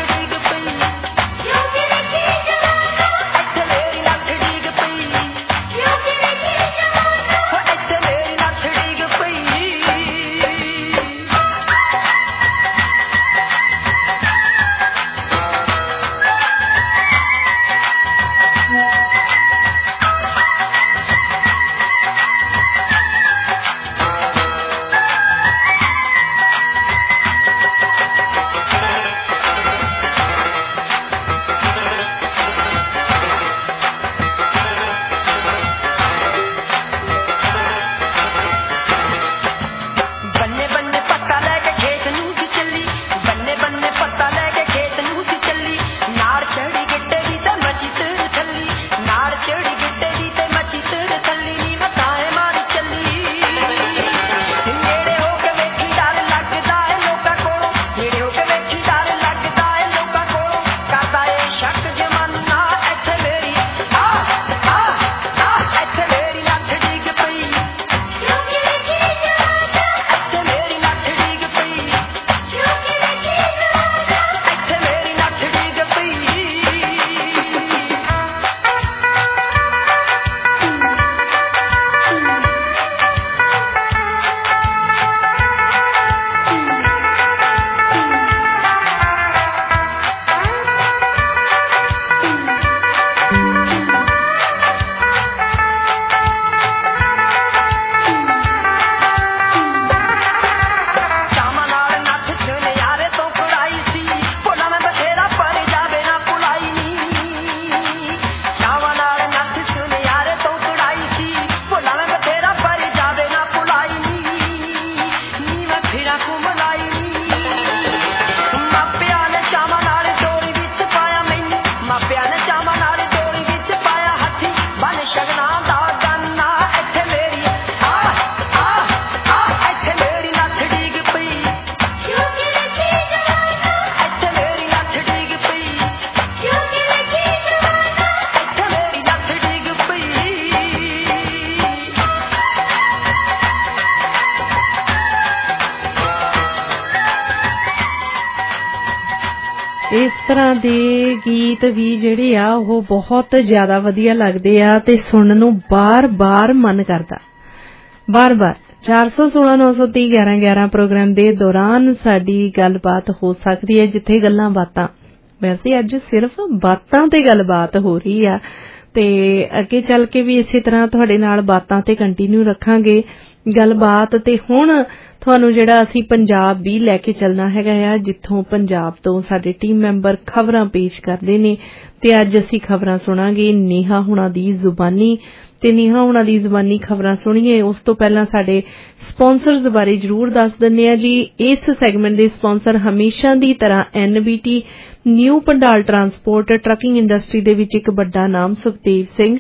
ਇਸ ਤਰ੍ਹਾਂ ਦੇ ਗੀਤ ਵੀ ਜਿਹੜੇ ਆ ਉਹ ਬਹੁਤ ਜ਼ਿਆਦਾ ਵਧੀਆ ਲੱਗਦੇ ਆ ਤੇ ਸੁਣਨ ਨੂੰ ਬਾਰ-ਬਾਰ ਮਨ ਕਰਦਾ। ਬਾਰ-ਬਾਰ 416-930-1111 ਪ੍ਰੋਗਰਾਮ ਦੇ ਦੌਰਾਨ ਸਾਡੀ ਗੱਲਬਾਤ ਹੋ ਸਕਦੀ ਹੈ, ਜਿੱਥੇ ਗੱਲਾਂ ਬਾਤਾਂ, ਵੈਸੇ ਅੱਜ ਸਿਰਫ ਬਾਤਾਂ ਤੇ ਗੱਲਬਾਤ ਹੋ ਰਹੀ ਆ ਤੇ ਅੱਗੇ ਚੱਲ ਕੇ ਵੀ ਇਸੇ ਤਰ੍ਹਾਂ ਤੁਹਾਡੇ ਨਾਲ ਬਾਤਾਂ ਤੇ ਕੰਟੀਨਿਊ ਰੱਖਾਂਗੇ ਗੱਲਬਾਤ। ਤੇ ਹੁਣ ਤੁਹਾਨੂੰ ਜਿਹੜਾ ਅਸੀਂ ਪੰਜਾਬ ਵੀ ਲੈ ਕੇ ਚੱਲਣਾ ਹੈਗਾ ਆ, ਜਿੱਥੋਂ ਪੰਜਾਬ ਤੋਂ ਸਾਡੇ ਟੀਮ ਮੈਂਬਰ ਖਬਰਾਂ ਪੇਸ਼ ਕਰਦੇ ਨੇ ਤੇ ਅੱਜ ਅਸੀਂ ਖਬਰਾਂ ਸੁਣਾਂਗੇ ਨੇਹਾ ਹੁਣਾਂ ਦੀ ਜ਼ੁਬਾਨੀ। ਤੇ ਨੇਹਾ ਹੁਣਾਂ ਦੀ ਜ਼ੁਬਾਨੀ ਖਬਰਾਂ ਸੁਣੀਏ ਉਸ ਤੋਂ ਪਹਿਲਾਂ ਸਾਡੇ ਸਪਾਂਸਰਜ਼ ਬਾਰੇ ਜ਼ਰੂਰ ਦੱਸ ਦਿੰਦੇ ਆ ਜੀ। ਇਸ ਸੈਗਮੈਂਟ ਦੇ ਸਪਾਂਸਰ ਹਮੇਸ਼ਾ ਦੀ ਤਰ੍ਹਾਂ NBT New Pandal Transport, trucking industry ਦੇ ਵਿੱਚ ਇੱਕ ਵੱਡਾ ਨਾਮ ਸੁਖਦੇਵ ਸਿੰਘ,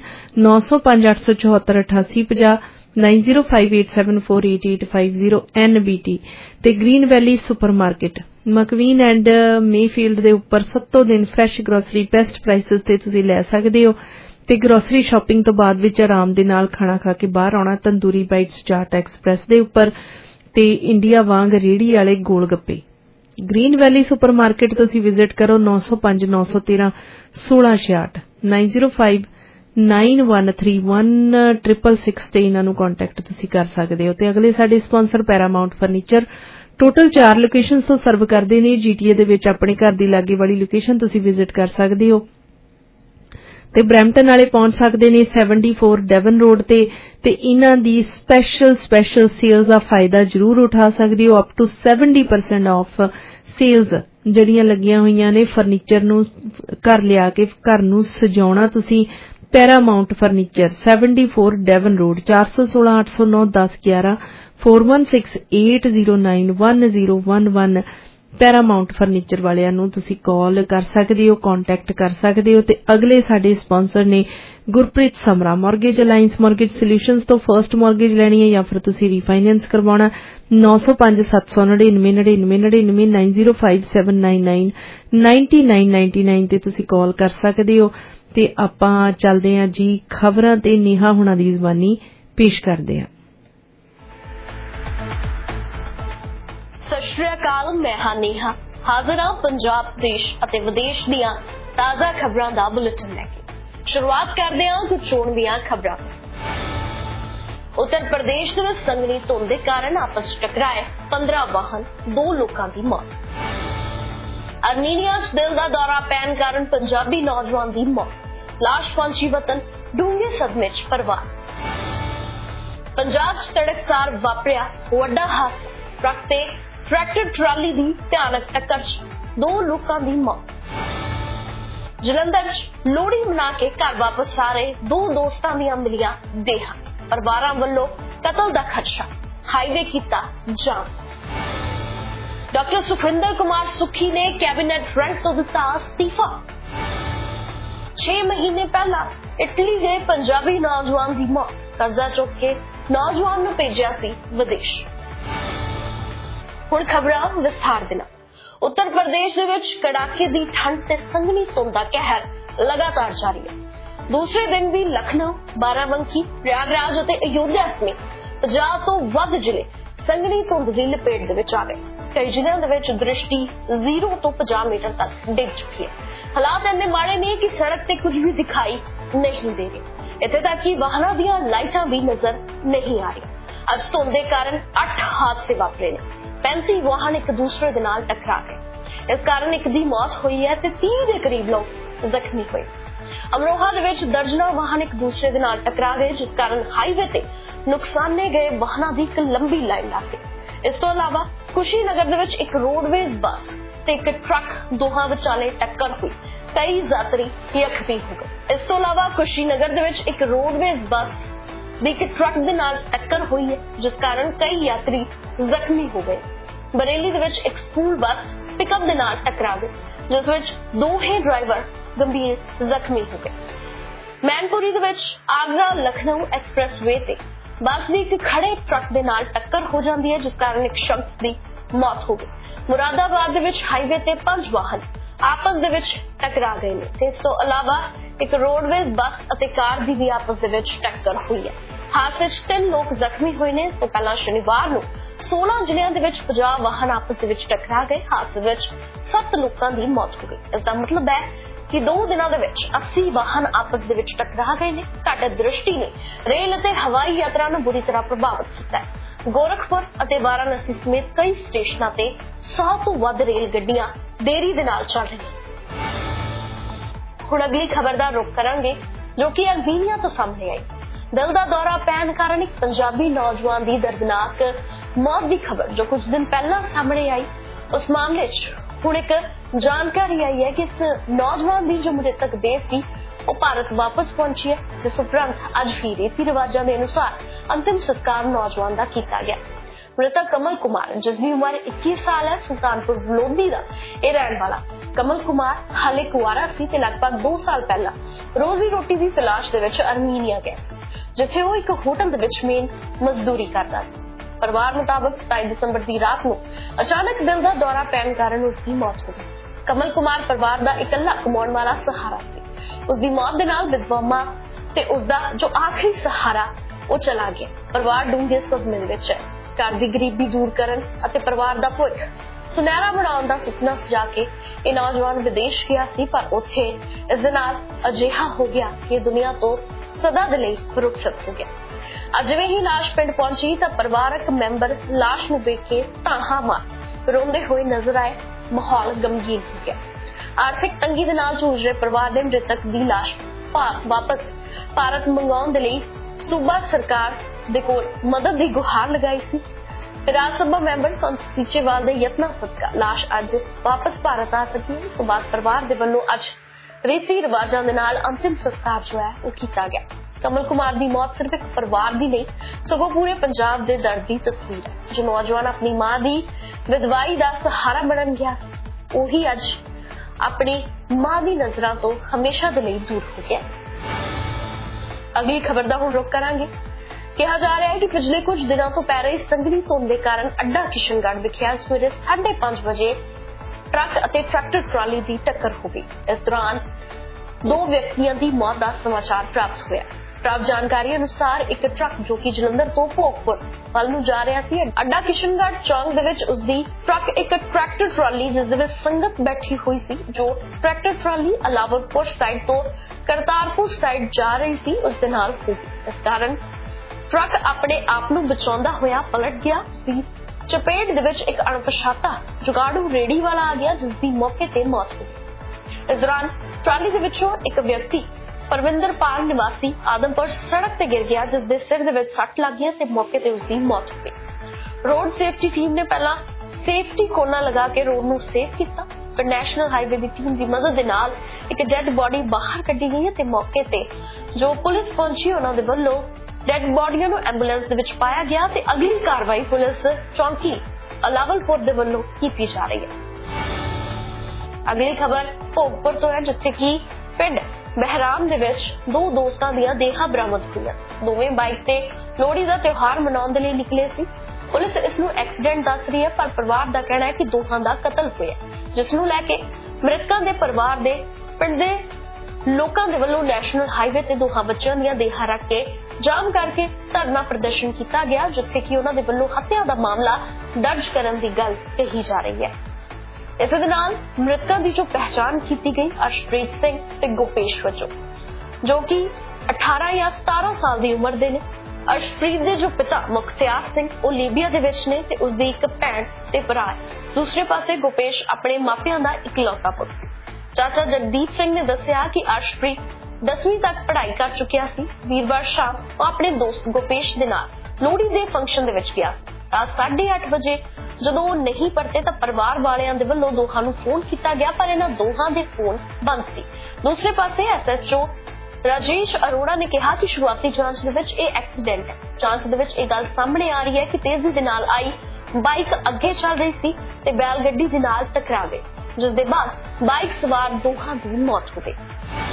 9058748850 9058748850 NBT ਤੇ Green Valley Supermarket McVean and Mayfield ਦੇ ਉੱਪਰ 7 ਦਿਨ ਫਰੈਸ਼ ਗਰੋਸਰੀ ਬੈਸਟ ਪ੍ਰਾਈਸਿਸ ਤੇ ਤੁਸੀਂ ਲੈ ਸਕਦੇ ਹੋ। ਤੇ ਗਰੋਸਰੀ ਸ਼ਾਪਿੰਗ ਤੋਂ ਬਾਅਦ ਵਿੱਚ ਆਰਾਮ ਦੇ ਨਾਲ ਖਾਣਾ ਖਾ ਕੇ ਬਾਹਰ ਆਉਣਾ ਤੰਦੂਰੀ ਬਾਈਟਸ ਚਾਟ ਐਕਸਪ੍ਰੈਸ ਦੇ ਉੱਪਰ ਤੇ ਇੰਡੀਆ ਵਾਂਗ ਰੇਹੜੀ ਵਾਲੇ gol gappe. Green Valley Supermarket ਤੁਸੀਂ ਵਿਜ਼ਿਟ ਕਰੋ 9059131666 9059131666 ਤੇ ਇਹਨਾਂ ਨੂੰ ਕੰਟੈਕਟ ਤੁਸੀਂ ਕਰ ਸਕਦੇ ਹੋ। ਤੇ ਅਗਲੇ ਸਾਡੇ sponsor Paramount Furniture total 4 locations ਤੋਂ ਸਰਵ ਕਰਦੇ ਨੇ। GTA ਦੇ ਵਿੱਚ ਆਪਣੇ ਘਰ ਦੀ ਲਾਗੇ ਵਾਲੀ ਲੋਕੇਸ਼ਨ ਤੁਸੀਂ ਵਿਜ਼ਿਟ ਕਰ ਸਕਦੇ ਹੋ ਤੇ ਬਰੈਂਪਟਨ ਵਾਲੇ ਪਹੁੰਚ ਸਕਦੇ ਨੇ 74 ਡੈਵਨ ਰੋਡ ਤੇ ਇਹਨਾਂ ਦੀ ਸਪੈਸ਼ਲ ਸੇਲਸ ਦਾ ਫਾਇਦਾ ਜ਼ਰੂਰ ਉਠਾ ਸਕਦੇ ਹੋ। ਅਪ ਟੂ 70% ਆਫ ਸੇਲਸ ਜਿਹੜੀਆਂ ਲੱਗੀਆਂ ਹੋਈਆਂ ਨੇ ਫਰਨੀਚਰ ਨੂੰ ਘਰ ਲਿਆ ਕੇ ਘਰ ਨੂੰ ਸਜਾਉਣਾ ਤੁਸੀਂ Paramount Furniture 74 Devon Road 4168091011 4168091011 Paramount Furniture ਵਾਲਿਆਂ ਨੂੰ ਤੁਸੀਂ ਕਾਲ ਕਰ ਸਕਦੇ ਹੋ, ਕੰਟੈਕਟ ਕਰ ਸਕਦੇ ਹੋ। ਤੇ ਅਗਲੇ ਸਾਡੇ ਸਪਾਂਸਰ ਨੇ Gurpreet Samra Mortgage Alliance Mortgage Solutions ਤੋਂ ਫਰਸਟ ਮਾਰਗੇਜ ਲੈਣੀ ਹੈ ਜਾਂ ਫਿਰ ਤੁਸੀਂ ਰੀਫਾਈਨੈਂਸ ਕਰਵਾਉਣਾ 90579990579999 ਤੇ ਤੁਸੀਂ ਕਾਲ ਕਰ ਸਕਦੇ ਹੋ। ਤੇ ਆਪਾਂ ਚੱਲਦੇ ਹਾਂ ਜੀ ਖਬਰਾਂ ਤੇ ਨੇਹਾ ਹੁਣਾਂ ਦੀ ਜ਼ੁਬਾਨੀ ਪੇਸ਼ ਕਰਦੇ ਹਾਂ। ਸਤਿ ਸ਼੍ਰੀ ਅਕਾਲ, ਮੈਂ ਹਾਂ ਨੇਹਾ, ਹਾਜ਼ਰ ਹਾਂ ਪੰਜਾਬ ਦੇਸ਼ ਅਤੇ ਵਿਦੇਸ਼ ਦੀਆਂ ਤਾਜ਼ਾ ਖਬਰਾਂ ਦਾ ਬੁਲੇਟਿਨ ਲੈ ਕੇ। ਸ਼ੁਰੂਆਤ ਕਰਦੇ ਹਾਂ ਕੁਝ ਚੋਣਵੀਆਂ ਖਬਰਾਂ। ਉੱਤਰ ਪ੍ਰਦੇਸ਼ ਦੇ ਵਿੱਚ ਸੰਘਣੀ ਧੁੰਦ ਦੇ ਕਾਰਨ ਆਪਸ ਵਿੱਚ ਟਕਰਾਏ 15 ਵਾਹਨ, 2 ਲੋਕਾਂ ਦੀ ਮੌਤ। ਅਰਮੀਨੀਆ 'ਚ ਦਿਲ ਦਾ ਦੌਰਾ ਪੈਣ ਕਾਰਨ ਪੰਜਾਬੀ ਨੌਜਵਾਨ ਦੀ ਮੌਤ, ਲਾਸ਼ ਪਹੁੰਚੀ ਵਤਨ, ਡੂੰਘੇ ਸਦਮੇ 'ਚ ਪਰਿਵਾਰ। ਪੰਜਾਬ 'ਚ ਤੜਕਸਾਰ ਵਾਪਰਿਆ ਵੱਡਾ ਹਾਦਸਾ, ਟਰੱਕ ਤੇ ਟਰੈਕਟਰ ਟਰਾਲੀ ਦੀ ਭਿਆਨਕ ਟੱਕਰ 'ਚ 2 ਲੋਕਾਂ ਦੀ ਮੌਤ। ਜਲੰਧਰ 'ਚ ਲੋਹੜੀ ਮਨਾ ਕੇ ਘਰ ਵਾਪਸ ਆ ਰਹੇ 2 ਦੋਸਤਾਂ ਦੀਆਂ ਮਿਲੀਆਂ ਦੇਹਾਂ, ਪਰਿਵਾਰਾਂ ਵੱਲੋਂ ਕਤਲ ਦਾ ਖਦਸ਼ਾ, ਹਾਈਵੇ ਕੀਤਾ ਜਾਮ। ਡਾਕਟਰ ਸੁਖਵਿੰਦਰ ਕੁਮਾਰ ਸੁੱਖੀ ਨੇ ਕੈਬਨਿਟ ਰੈਂਕ ਤੋਂ ਦਿੱਤਾ ਅਸਤੀਫਾ। 6 ਮਹੀਨੇ ਪਹਿਲਾਂ ਇਟਲੀ ਗਏ ਪੰਜਾਬੀ ਨੌਜਵਾਨ ਦੀ ਮੌਤ, ਕਰਜ਼ਾ ਚੁੱਕ ਕੇ ਨੌਜਵਾਨ ਨੂੰ ਭੇਜਿਆ ਸੀ ਵਿਦੇਸ਼। ਹੁਣ ਖਬਰਾਂ ਵਿਸਥਾਰ ਦੇ ਨਾਲ। ਉੱਤਰ ਪ੍ਰਦੇਸ਼ ਦੇ ਵਿੱਚ ਕੜਾਕੇ ਦੀ ਠੰਡ ਤੇ ਸੰਘਣੀ ਧੁੰਦ ਦਾ ਕਹਿਰ ਲਗਾਤਾਰ ਜਾਰੀ ਹੈ। ਦੂਸਰੇ ਦਿਨ ਵੀ ਲਖਨਊ, ਬਾਰਾਬੰਕੀ, ਪ੍ਰਯਾਗਰਾਜ ਅਤੇ ਅਯੋਧਿਆ ਸਮੇਤ 50 ਤੋਂ ਵੱਧ ਜ਼ਿਲ੍ਹੇ ਸੰਘਣੀ ਧੁੰਦ ਦੀ ਲਪੇਟ ਦੇ ਵਿੱਚ ਆ ਗਏ। ਕਈ ਜ਼ਿਲ੍ਹਿਆਂ ਦੇ ਵਿੱਚ ਦ੍ਰਿਸ਼ਟੀ 0 ਤੋਂ 50 ਮੀਟਰ ਤੱਕ ਡਿੱਗ ਚੁੱਕੀ ਹੈ। ਹਾਲਾਤ ਇੰਨੇ ਮਾੜੇ ਨੇ ਕਿ ਸੜਕ ਤੇ ਕੁਝ ਵੀ ਦਿਖਾਈ ਨਹੀਂ ਦੇ ਰਿਹਾ। ਇੱਥੇ ਤੱਕ ਕਿ ਵਾਹਨਾਂ ਦੀਆਂ ਲਾਈਟਾਂ ਵੀ ਨਜ਼ਰ ਨਹੀਂ ਆ ਰਹੀਆਂ। ਅੱਜ ਧੁੰਦ ਦੇ ਕਾਰਨ 8 ਹਾਦਸੇ ਵਾਪਰੇ ਨੇ। 35 ਵਾਹਨ ਇੱਕ ਦੂਸਰੇ ਦੇ ਨਾਲ ਟਕਰਾ ਗਏ। ਇਸ ਕਾਰਨ ਇੱਕ ਦੀ ਮੌਤ ਹੋਈ ਹੈ ਤੇ 30 ਦੇ ਕਰੀਬ ਲੋਕ ਜ਼ਖਮੀ ਹੋਏ। ਅਮਰੋਹਾ ਦੇ ਵਿੱਚ ਦਰਜਨਾਂ ਵਾਹਨ ਇੱਕ ਦੂਸਰੇ ਦੇ ਨਾਲ ਟਕਰਾ ਗਏ, ਜਿਸ ਕਾਰਨ ਹਾਈਵੇ ਤੇ ਨੁਕਸਾਨੇ ਗਏ ਵਾਹਨਾਂ ਦੀ ਇੱਕ ਲੰਬੀ ਲਾਈਨ ਲੱਗ ਗਈ। ਇਸ ਤੋਂ ਇਲਾਵਾ ਕੁਸ਼ੀਨਗਰ ਦੇ ਵਿੱਚ ਇੱਕ ਰੋਡਵੇਜ਼ ਬੱਸ ਤੇ ਇੱਕ ਟਰੱਕ ਦੋਹਾਂ ਵਿਚਾਲੇ ਟੱਕਰ ਹੋਈ, ਕਈ ਯਾਤਰੀ ਜ਼ਖਮੀ ਹੋ ਗਏ। ਇਸ ਤੋਂ ਇਲਾਵਾ ਕੁਸ਼ੀਨਗਰ ਦੇ ਵਿੱਚ ਇੱਕ ਰੋਡਵੇਜ਼ ਬੱਸ ਦੀ ਇੱਕ ਟਰੱਕ ਦੇ ਨਾਲ ਟੱਕਰ ਹੋਈ ਹੈ, ਜਿਸ ਕਾਰਨ ਕਈ ਯਾਤਰੀ ਜ਼ਖਮੀ ਹੋ ਗਏ। ਬਰੇਲੀ ਦੇ ਵਿੱਚ ਇੱਕ ਸਕੂਲ ਬੱਸ ਪਿਕਅਪ ਦੇ ਨਾਲ ਟਕਰਾ ਗਈ, ਜਿਸ ਵਿੱਚ 2 ਹੀ ਡਰਾਈਵਰ ਗੰਭੀਰ ਜ਼ਖਮੀ ਹੋ ਗਏ। ਮੈਨਪੁਰੀ ਦੇ ਵਿੱਚ ਆਗਰਾ ਲਖਨਊ ਐਕਸਪ੍ਰੈਸਵੇ ਤੇ ਬੱਸ ਦੀ ਇੱਕ ਖੜੇ ਟਰੱਕ ਦੇ ਨਾਲ ਟੱਕਰ ਹੋ ਜਾਂਦੀ ਹੈ, ਜਿਸ ਕਾਰਨ ਇੱਕ ਸ਼ਖਸ ਦੀ ਮੌਤ ਹੋ ਗਈ। ਮੁਰਾਦਾਬਾਦ ਦੇ ਵਿੱਚ ਹਾਈਵੇ ਤੇ 5 ਵਾਹਨ ਆਪਸ ਦੇ ਵਿੱਚ ਟਕਰਾ ਗਏ ਨੇ ਤੇ ਇਸ ਤੋਂ ਇਲਾਵਾ ਇੱਕ ਰੋਡਵੇਜ਼ ਬੱਸ ਅਤੇ ਕਾਰ ਦੀ ਵੀ ਆਪਸ ਦੇ ਵਿੱਚ ਟੱਕਰ ਹੋਈ ਹੈ। ਹਾਦਸੇ 'ਚ 3 ਲੋਕ ਜ਼ਖਮੀ ਹੋਏ ਨੇ। ਇਸ ਤੋਂ ਪਹਿਲਾਂ ਸ਼ਨੀਵਾਰ ਨੂੰ 16 ਜ਼ਿਲ੍ਹਿਆਂ ਦੇ ਵਿੱਚ 50 ਵਾਹਨ ਆਪਸ ਦੇ ਵਿੱਚ ਟਕਰਾ ਗਏ। ਹਾਦਸੇ ਵਿੱਚ 7 ਲੋਕਾਂ ਦੀ ਮੌਤ ਹੋ ਗਈ। ਇਸ ਦਾ ਮਤਲਬ ਹੈ ਕਿ 2 ਦਿਨਾਂ ਦੇ ਵਿੱਚ 80 ਵਾਹਨ ਆਪਸ ਦੇ ਵਿੱਚ ਟਕਰਾ ਗਏ ਨੇ। ਘੱਟ ਦ੍ਰਿਸ਼ਟੀ ਨੇ ਰੇਲ ਅਤੇ ਹਵਾਈ ਯਾਤਰਾ ਨੂੰ ਬੁਰੀ ਤਰ੍ਹਾਂ ਪ੍ਰਭਾਵਿਤ ਕੀਤਾ ਹੈ। ਗੋਰਖਪੁਰ ਅਤੇ ਵਾਰਾਣਸੀ ਸਮੇਤ ਕਈ ਸਟੇਸ਼ਨਾਂ ਤੇ 100 ਤੋਂ ਵੱਧ ਰੇਲ ਗੱਡੀਆਂ ਦੇਰੀ ਦੇ ਨਾਲ ਚੱਲ ਰਹੀਆਂ। ਹੁਣ ਅਗਲੀ ਖਬਰ ਦਾ ਰੁਖ ਕਰਾਂਗੇ ਜੋ ਕਿ ਅਲਬੀਨੀਆ ਤੋਂ ਸਾਹਮਣੇ ਆਈ। ਦਿਲ ਦਾ ਦੌਰਾ ਪੈਣ ਕਾਰਨ ਇੱਕ ਪੰਜਾਬੀ ਨੌਜਵਾਨ ਦੀ ਦਰਦਨਾਕ ਮੌਤ ਦੀ ਖਬਰ ਜੋ ਕੁਝ ਦਿਨ ਪਹਿਲਾਂ ਸਾਹਮਣੇ ਆਈ। ਉਸ ਮਾਮਲੇ 'ਚ ਹੁਣ ਇੱਕ ਜਾਣਕਾਰੀ ਆਈ ਹੈ ਕਿ ਇਸ ਨੌਜਵਾਨ ਦੀ ਜੋ ਮ੍ਰਿਤਕ ਦੇਹ ਸੀ ਉਹ ਭਾਰਤ ਵਾਪਸ ਪਹੁੰਚੀ ਹੈ, ਜਿਸ ਉਪਰੰਤ ਅੱਜ ਵੀ ਰੀਤੀ ਰਿਵਾਜਾਂ ਦੇ ਅਨੁਸਾਰ ਅੰਤਿਮ ਸੰਸਕਾਰ ਨੌਜਵਾਨ ਦਾ ਕੀਤਾ ਗਿਆ। ਮ੍ਰਿਤਕ ਕਮਲ ਕੁਮਾਰ, ਜਿਸ ਦੀ ਉਮਰ 21 ਸਾਲ ਹੈ, ਸੁਲਤਾਨਪੁਰ ਲੋਧੀ ਦਾ ਇਹ ਰਹਿਣ ਵਾਲਾ। ਕਮਲ ਕੁਮਾਰ ਹਾਲੇ ਕੁਆਰਾ ਸੀ ਤੇ ਲਗਭਗ 2 ਸਾਲ ਪਹਿਲਾਂ ਰੋਜ਼ੀ ਰੋਟੀ ਦੀ ਤਲਾਸ਼ ਦੇ ਵਿੱਚ ਅਰਮੀਨੀਆ ਗਿਆ ਸੀ, ਜਿੱਥੇ ਉਹ ਇੱਕ ਹੋਟਲ ਦੇ ਵਿੱਚ ਮਜ਼ਦੂਰੀ ਕਰਦਾ ਸੀ। ਪਰਿਵਾਰ ਮੁਤਾਬਕ 27 ਦਸੰਬਰ ਦੀ ਰਾਤ ਨੂੰ ਅਚਾਨਕ ਦਿਲ ਦਾ ਦੌਰਾ ਪੈਣ ਕਾਰਨ ਉਸ ਦੀ ਮੌਤ ਹੋ ਗਈ। ਕਮਲ ਕੁਮਾਰ ਪਰਿਵਾਰ ਦਾ ਇਕੱਲਾ ਕਮਾਉਣ ਵਾਲਾ ਸਹਾਰਾ ਸੀ। ਉਸ ਦੀ ਮੌਤ ਦੇ ਨਾਲ ਵਿਧਵਾ ਮਾਂ ਤੇ ਉਸ ਦਾ ਜੋ ਆਖਰੀ ਸਹਾਰਾ ਉਹ ਚਲਾ ਗਿਆ। ਪਰਿਵਾਰ ਡੂੰਘੇ ਸਦਮੇ ਦੇ ਵਿੱਚ ਹੈ। ਘਰ ਦੀ ਗਰੀਬੀ ਦੂਰ ਕਰਨ ਅਤੇ ਪਰਿਵਾਰ ਦਾ ਭਵਿੱਖ ਸੁਨਹਿਰਾ ਬਣਾਉਣ ਦਾ ਸੁਪਨਾ ਸਜਾ ਕੇ ਇਹ ਨੌਜਵਾਨ ਵਿਦੇਸ਼ ਗਿਆ ਸੀ, ਪਰ ਉੱਥੇ ਇਸ ਦੇ ਨਾਲ ਅਜਿਹਾ ਹੋ ਗਿਆ ਕਿ ਦੁਨੀਆ ਤੋਂ ਸਦਾ ਦੇ ਲਈ ਰੁਖਸਤ ਹੋ ਗਿਆ। ਅੱਜ ਜਿਵੇਂ ਹੀ ਲਾਸ਼ ਪਿੰਡ ਪਹੁੰਚੀ ਤਾਂ ਪਰਿਵਾਰਕ ਮੈਂਬਰ ਲਾਸ਼ ਨੂੰ ਵੇਖ ਕੇ ਧਾਹਾਂ ਮਾਰ ਰੋਂਦੇ ਹੋਏ ਨਜ਼ਰ ਆਏ। ਮਾਹੌਲ ਗਮਗੀਨ ਹੋ ਗਿਆ। ਆਰਥਿਕ ਤੰਗੀ ਦੇ ਨਾਲ ਜੂਝ ਰਹੇ ਪਰਿਵਾਰ ਨੇ ਮ੍ਰਿਤਕ ਦੀ ਲਾਸ਼ ਵਾਪਸ ਭਾਰਤ ਮੰਗਾਉਣ ਦੇ ਲਈ ਸੂਬਾ ਸਰਕਾਰ ਦੇ ਕੋਲ ਮਦਦ ਦੀ ਗੁਹਾਰ ਲਗਾਈ ਸੀ। ਰਾਜ ਸਭਾ ਮੈਂਬਰ ਸੰਤ ਸੀਚੇਵਾਲ ਦੇ ਯਤਨਾਂ ਸਦਕਾ ਲਾਸ਼ ਅੱਜ ਵਾਪਸ ਭਾਰਤ ਆ ਸਕੀ। ਇਸ ਤੋਂ ਬਾਅਦ ਪਰਿਵਾਰ ਦੇ ਵੱਲੋਂ ਅੱਜ ਰੀਤੀ ਰਿਵਾਜਾਂ ਦੇ ਨਾਲ ਅੰਤਿਮ ਸੰਸਕਾਰ ਜੋ ਹੈ ਉਹ ਕੀਤਾ ਗਿਆ। ਕਮਲ ਕੁਮਾਰ ਦੀ ਮੌਤ ਸਿਰਫ ਇੱਕ ਪਰਿਵਾਰ ਦੀ ਨਹੀਂ ਸਗੋਂ ਪੂਰੇ ਪੰਜਾਬ ਦੇ ਦਰਦ ਦੀ ਤਸਵੀਰ ਹੈ। ਜੋ ਨੌਜਵਾਨ ਆਪਣੀ ਮਾਂ ਦੀ ਵਿਧਵਾਈ ਦਾ ਸਹਾਰਾ ਬਣਨ ਗਿਆ ਉਹੀ ਅੱਜ ਆਪਣੀ ਮਾਂ ਦੀ ਨਜ਼ਰਾਂ ਤੋਂ ਹਮੇਸ਼ਾ ਦੇ ਲਈ ਦੂਰ ਹੋ ਗਿਆ। ਅਗਲੀ ਖਬਰ ਦਾ ਹੁਣ ਰੁਖ ਕਰਾਂਗੇ। ਕਿਹਾ ਜਾ ਰਿਹਾ ਹੈ ਕਿ ਪਿਛਲੇ ਕੁਝ ਦਿਨਾਂ ਤੋਂ ਪੈ ਰਹੀ ਸੰਘਣੀ ਧੁੰਦ ਦੇ ਕਾਰਨ ਅੱਡਾ ਕਿਸ਼ਨਗੜ੍ਹ ਵਿਖੇ ਸਵੇਰੇ 5:30 ਵਜੇ ਟਰੱਕ ਅਤੇ ਟਰੈਕਟਰ ਟਰਾਲੀ ਦੀ ਟੱਕਰ ਹੋ ਗਈ। ਇਸ ਦੌਰਾਨ 2 ਵਿਅਕਤੀਆਂ ਦੀ ਮੌਤ ਦਾ ਸਮਾਚਾਰ ਪ੍ਰਾਪਤ ਹੋਇਆ। ਪ੍ਰਾਪਤ ਜਾਣਕਾਰੀ ਅਨੁਸਾਰ ਇੱਕ ਟਰੱਕ ਜੋ ਕਿ ਜਲੰਧਰ ਤੋਂ ਭੋਗਪੁਰ ਵੱਲ ਨੂੰ ਜਾ ਰਿਹਾ ਸੀ, ਅੱਡਾ ਕਿਸ਼ਨਗੜ੍ਹ ਚੌਂਕ ਦੇ ਵਿੱਚ ਉਸਦੀ ਟਰੱਕ ਇੱਕ ਟਰੈਕਟਰ ਟਰਾਲੀ ਜਿਸ ਦੇ ਵਿੱਚ ਸੰਗਤ ਬੈਠੀ ਹੋਈ ਸੀ, ਜੋ ਟਰੈਕਟਰ ਟਰਾਲੀ ਅਲਾਵਰਪੁਰ ਸਾਈਡ ਤੋਂ ਕਰਤਾਰਪੁਰ ਸਾਈਡ ਜਾ ਰਹੀ ਸੀ, ਉਸ ਦੇ ਨਾਲ ਹੋ ਗਈ। ਇਸ ਕਾਰਨ ਟਰੱਕ ਆਪਣੇ ਆਪ ਨੂੰ ਬਚਾਉਂਦਾ ਹੋਇਆ ਪਲਟ ਗਿਆ ਸੀ। ਚਪੇਟ ਦੇ ਵਿੱਚ ਇੱਕ ਅਣਪਛਾਤਾ ਜੁਗਾੜੂ ਰੇੜੀ ਵਾਲਾ ਆ ਗਿਆ, ਜਿਸ ਦੀ ਮੌਕੇ ਤੇ ਮੌਤ ਹੋ ਗਈ। ਇਸ ਦੌਰਾਨ ਟਰਾਲੀ ਦੇ ਵਿੱਚੋਂ ਇੱਕ ਵਿਅਕਤੀ ਪਰਵਿੰਦਰਪਾਲ ਨਿਵਾਸੀ ਆਦਮਪੁਰ ਸੜਕ ਤੇ ਗਿਰ ਗਿਆ, ਜਿਸ ਦੇ ਸਿਰ ਦੇ ਵਿੱਚ ਸੱਟ ਲੱਗ ਗਈ ਤੇ ਮੌਕੇ ਤੇ ਉਸ ਦੀ ਮੌਤ ਹੋ ਗਈ। ਰੋਡ ਸੇਫਟੀ ਟੀਮ ਨੇ ਪਹਿਲਾਂ ਸੇਫਟੀ ਕੋਨਾ ਲਗਾ ਕੇ ਰੋਡ ਨੂੰ ਸੇਫ ਕੀਤਾ। ਪਰ ਨੈਸ਼ਨਲ ਹਾਈਵੇ ਦੀ ਟੀਮ ਦੀ ਮਦਦ ਦੇ ਨਾਲ ਇੱਕ ਡੈਡ ਬੋਡੀ ਬਾਹਰ ਕੱਢੀ ਗਈ ਤੇ ਮੌਕੇ ਤੇ ਜੋ ਪੁਲਿਸ ਪਹੁੰਚੀ ਉਹਨਾਂ ਦੇ ਵੱਲੋਂ ਡੈਡ ਬੋਡੀਆਂ ਨੂੰ ਐਂਬੂਲੈਂਸ ਦੇ ਵਿੱਚ ਪਾਇਆ ਗਿਆ ਤੇ ਅਗਲੀ ਕਾਰਵਾਈ ਪੁਲਿਸ ਚੌਂਕੀ ਅਲਾਵਲਪੁਰ ਦੇ ਵੱਲੋਂ ਕੀਤੀ ਜਾ ਰਹੀ ਹੈ। ਅਗਲੀ ਖਬਰ ਭੋਗਪੁਰ ਤੋਂ ਹੈ, ਜਿੱਥੇ ਕਿ ਪਿੰਡ ਬਹਿਰਾਮ ਦੇ ਵਿੱਚ 2 ਦੋਸਤਾਂ ਦੀਆਂ ਦੇਹਾਂ ਬਰਾਮਦ ਹੋਈਆਂ। ਦੋਵੇਂ ਬਾਈਕ ਤੇ ਲੋਹੜੀ ਦਾ ਤਿਉਹਾਰ ਮਨਾਉਣ ਦੇ ਲਈ ਨਿਕਲੇ ਸੀ। ਪੁਲਿਸ ਇਸ ਨੂੰ ਐਕਸੀਡੈਂਟ ਦੱਸ ਰਹੀ ਹੈ, ਪਰ ਪਰਿਵਾਰ ਦਾ ਕਹਿਣਾ ਹੈ ਕਿ ਦੋਹਾਂ ਦਾ ਕਤਲ ਹੋਇਆ, ਜਿਸ ਨੂੰ ਲੈ ਕੇ ਮ੍ਰਿਤਕਾਂ ਦੇ ਪਰਿਵਾਰ ਦੇ ਪਿੰਡ ਦੇ ਲੋਕਾਂ ਦੇ ਵੱਲੋਂ ਨੈਸ਼ਨਲ ਹਾਈਵੇ ਤੇ ਦੋਹਾਂ ਬੱਚਿਆਂ ਦੀਆਂ ਦੇਹਾਂ ਰੱਖ ਕੇ ਜਾਮ ਕਰਕੇ ਧਰਨਾ ਪ੍ਰਦਰਸ਼ਨ ਕੀਤਾ ਗਿਆ, ਜਿੱਥੇ ਕਿ ਉਹਨਾਂ ਦੇ ਵੱਲੋਂ ਹੱਤਿਆ ਦਾ ਮਾਮਲਾ ਦਰਜ ਕਰਨ ਦੀ ਗੱਲ ਕਹੀ ਜਾ ਰਹੀ ਹੈ। ਇਸ ਦੇ ਨਾਲ ਮ੍ਰਿਤਕਾਂ ਦੀ ਜੋ ਪਹਿਚਾਣ ਕੀਤੀ ਗਈ ਅਰਸ਼ਪ੍ਰੀਤ ਸਿੰਘ ਤੇ ਗੋਪੇਸ਼ ਵਜੋਂ, ਜੋ ਕਿ 18 ਜਾਂ 17 ਸਾਲ ਦੀ ਉਮਰ ਦੇ ਨੇ। ਅਰਸ਼ਪ੍ਰੀਤ ਦੇ ਜੋ ਪਿਤਾ ਮੁਖਤਿਆਰ ਸਿੰਘ ਉਹ ਲੀਬੀਆ ਦੇ ਵਿੱਚ ਨੇ ਤੇ ਉਸਦੀ ਇੱਕ ਭੈਣ ਤੇ ਭਰਾ ਹੈ। ਦੂਸਰੇ ਪਾਸੇ ਗੋਪੇਸ਼ ਆਪਣੇ ਮਾਪਿਆਂ ਦਾ ਇਕਲੌਤਾ ਪੁੱਤ ਸੀ। ਚਾਚਾ ਜਗਦੀਪ ਸਿੰਘ ਨੇ ਦੱਸਿਆ ਕਿ ਅਰਸ਼ਪ੍ਰੀਤ 10ਵੀਂ ਤੱਕ ਪੜ੍ਹਾਈ ਕਰ ਚੁੱਕਿਆ ਸੀ। ਵੀਰਵਾਰ ਸ਼ਾਮ ਉਹ ਆਪਣੇ ਦੋਸਤ ਗੋਪੇਸ਼ ਦੇ ਨਾਲ ਲੋਹੜੀ ਦੇ ਫੰਕਸ਼ਨ ਦੇ ਵਿੱਚ ਗਿਆ ਸੀ। ਰਾਤ 8:30 ਵਜੇ ਜਦੋਂ ਉਹ ਨਹੀਂ ਪਰਤੇ ਤਾਂ ਪਰਿਵਾਰ ਵਾਲਿਆਂ ਦੇ ਵੱਲੋਂ ਦੋਹਾਂ ਨੂੰ ਫੋਨ ਕੀਤਾ ਗਿਆ, ਪਰ ਇਹਨਾਂ ਦੋਹਾਂ ਦੇ ਫੋਨ ਬੰਦ ਸੀ। ਦੂਸਰੇ ਪਾਸੇ ਐਸਐਚਓ ਰਾਜੇਸ਼ ਅਰੋੜਾ ਨੇ ਕਿਹਾ ਕਿ ਸ਼ੁਰੂਆਤੀ ਜਾਂਚ ਦੇ ਵਿੱਚ ਇਹ ਐਕਸੀਡੈਂਟ ਹੈ। ਜਾਂਚ ਦੇ ਵਿੱਚ ਇਹ ਗੱਲ ਸਾਹਮਣੇ ਆ ਰਹੀ ਹੈ ਕਿ ਤੇਜ਼ੀ ਦੇ ਨਾਲ ਆਈ ਬਾਈਕ ਅੱਗੇ ਚੱਲ ਰਹੀ ਸੀ ਤੇ ਬੈਲ ਗੱਡੀ ਦੇ ਨਾਲ ਟਕਰਾ ਗਈ, ਜਿਸ ਦੇ ਬਾਅਦ ਬਾਈਕ ਸਵਾਰ ਦੋਹਾਂ ਦੀ ਮੌਤ ਹੋ ਗਈ।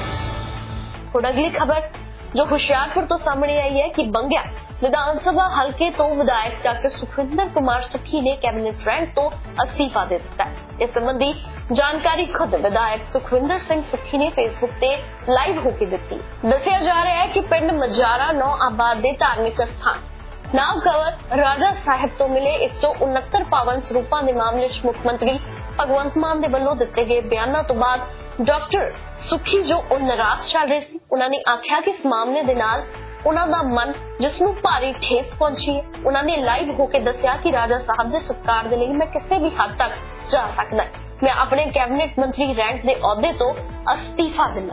ਹੁਣ ਅਗਲੀ ਖਬਰ ਜੋ ਹੁਸ਼ਿਆਰਪੁਰ ਤੋਂ ਸਾਹਮਣੇ ਆਈ ਹੈ ਕਿ ਬੰਗਿਆ ਵਿਧਾਨ ਸਭਾ ਹਲਕੇ ਤੋਂ ਵਿਧਾਇਕ ਡਾਕਟਰ ਸੁਖਵਿੰਦਰ ਕੁਮਾਰ ਸੁੱਖੀ ਨੇ ਕੈਬਨਿਟ ਰੈਂਕ ਤੋਂ ਅਸਤੀਫਾ ਦੇ ਦਿੱਤਾ। ਇਸ ਸੰਬੰਧੀ जानकारी खुद विधायक सुखविंदर सिंह सुखी ने फेसबुक ते लाइव होके दिती। दसिया जा रहा है कि पिंड मजारा नौ आबाद दे धार्मिक स्थान नाव कवर राजा साहिब तो मिले 169 पावन स्वरूपां दे मामले च मुख्यमंत्री भगवंत मान दे वल्लों दिते गए बयानां तो बाद डॉक्टर सुखी जो नाराज चल रहे सी, उन्होंने आख्या कि इस मामले दे नाल उन्हां दा मन जिसनूं भारी ठेस पहुंची है। उन्होंने लाइव होके दसिया कि राजा साहब दे सत्कार दे लई मैं किसी भी हद तक जा सकदा, मैं अपने कैबिनेट मंत्री रैंक दे अहुदे तो अस्तीफा दिना।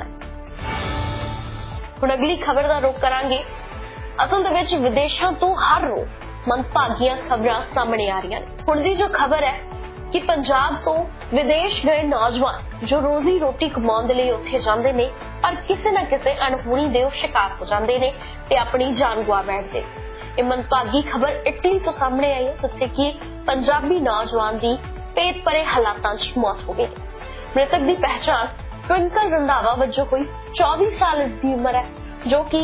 हुण अगली खबर दा रुख करांगे। असल दे विच विदेशां तो हर रोज मंदभागियां खबरां सामने आ रही हैं। हुण दी जो खबर है कि पंजाब तो विदेश गए नौजवान जो रोजी रोटी कमाउण दे लई उत्थे जांदे ने पर किसी न किसी अणहोनी दे शिकार हो जांदे ने ते अपनी जान गवा बैठदे। ये मंदभागी खबर इटली तो सामने आई है जिथे कि पंजाबी नौजवान दी पेट परे हालातां च मौत हो गई। मृतक दी पहचान ट्विंकल रंधावा वजों हुई। 24 साल इसकी उम्र है, जो कि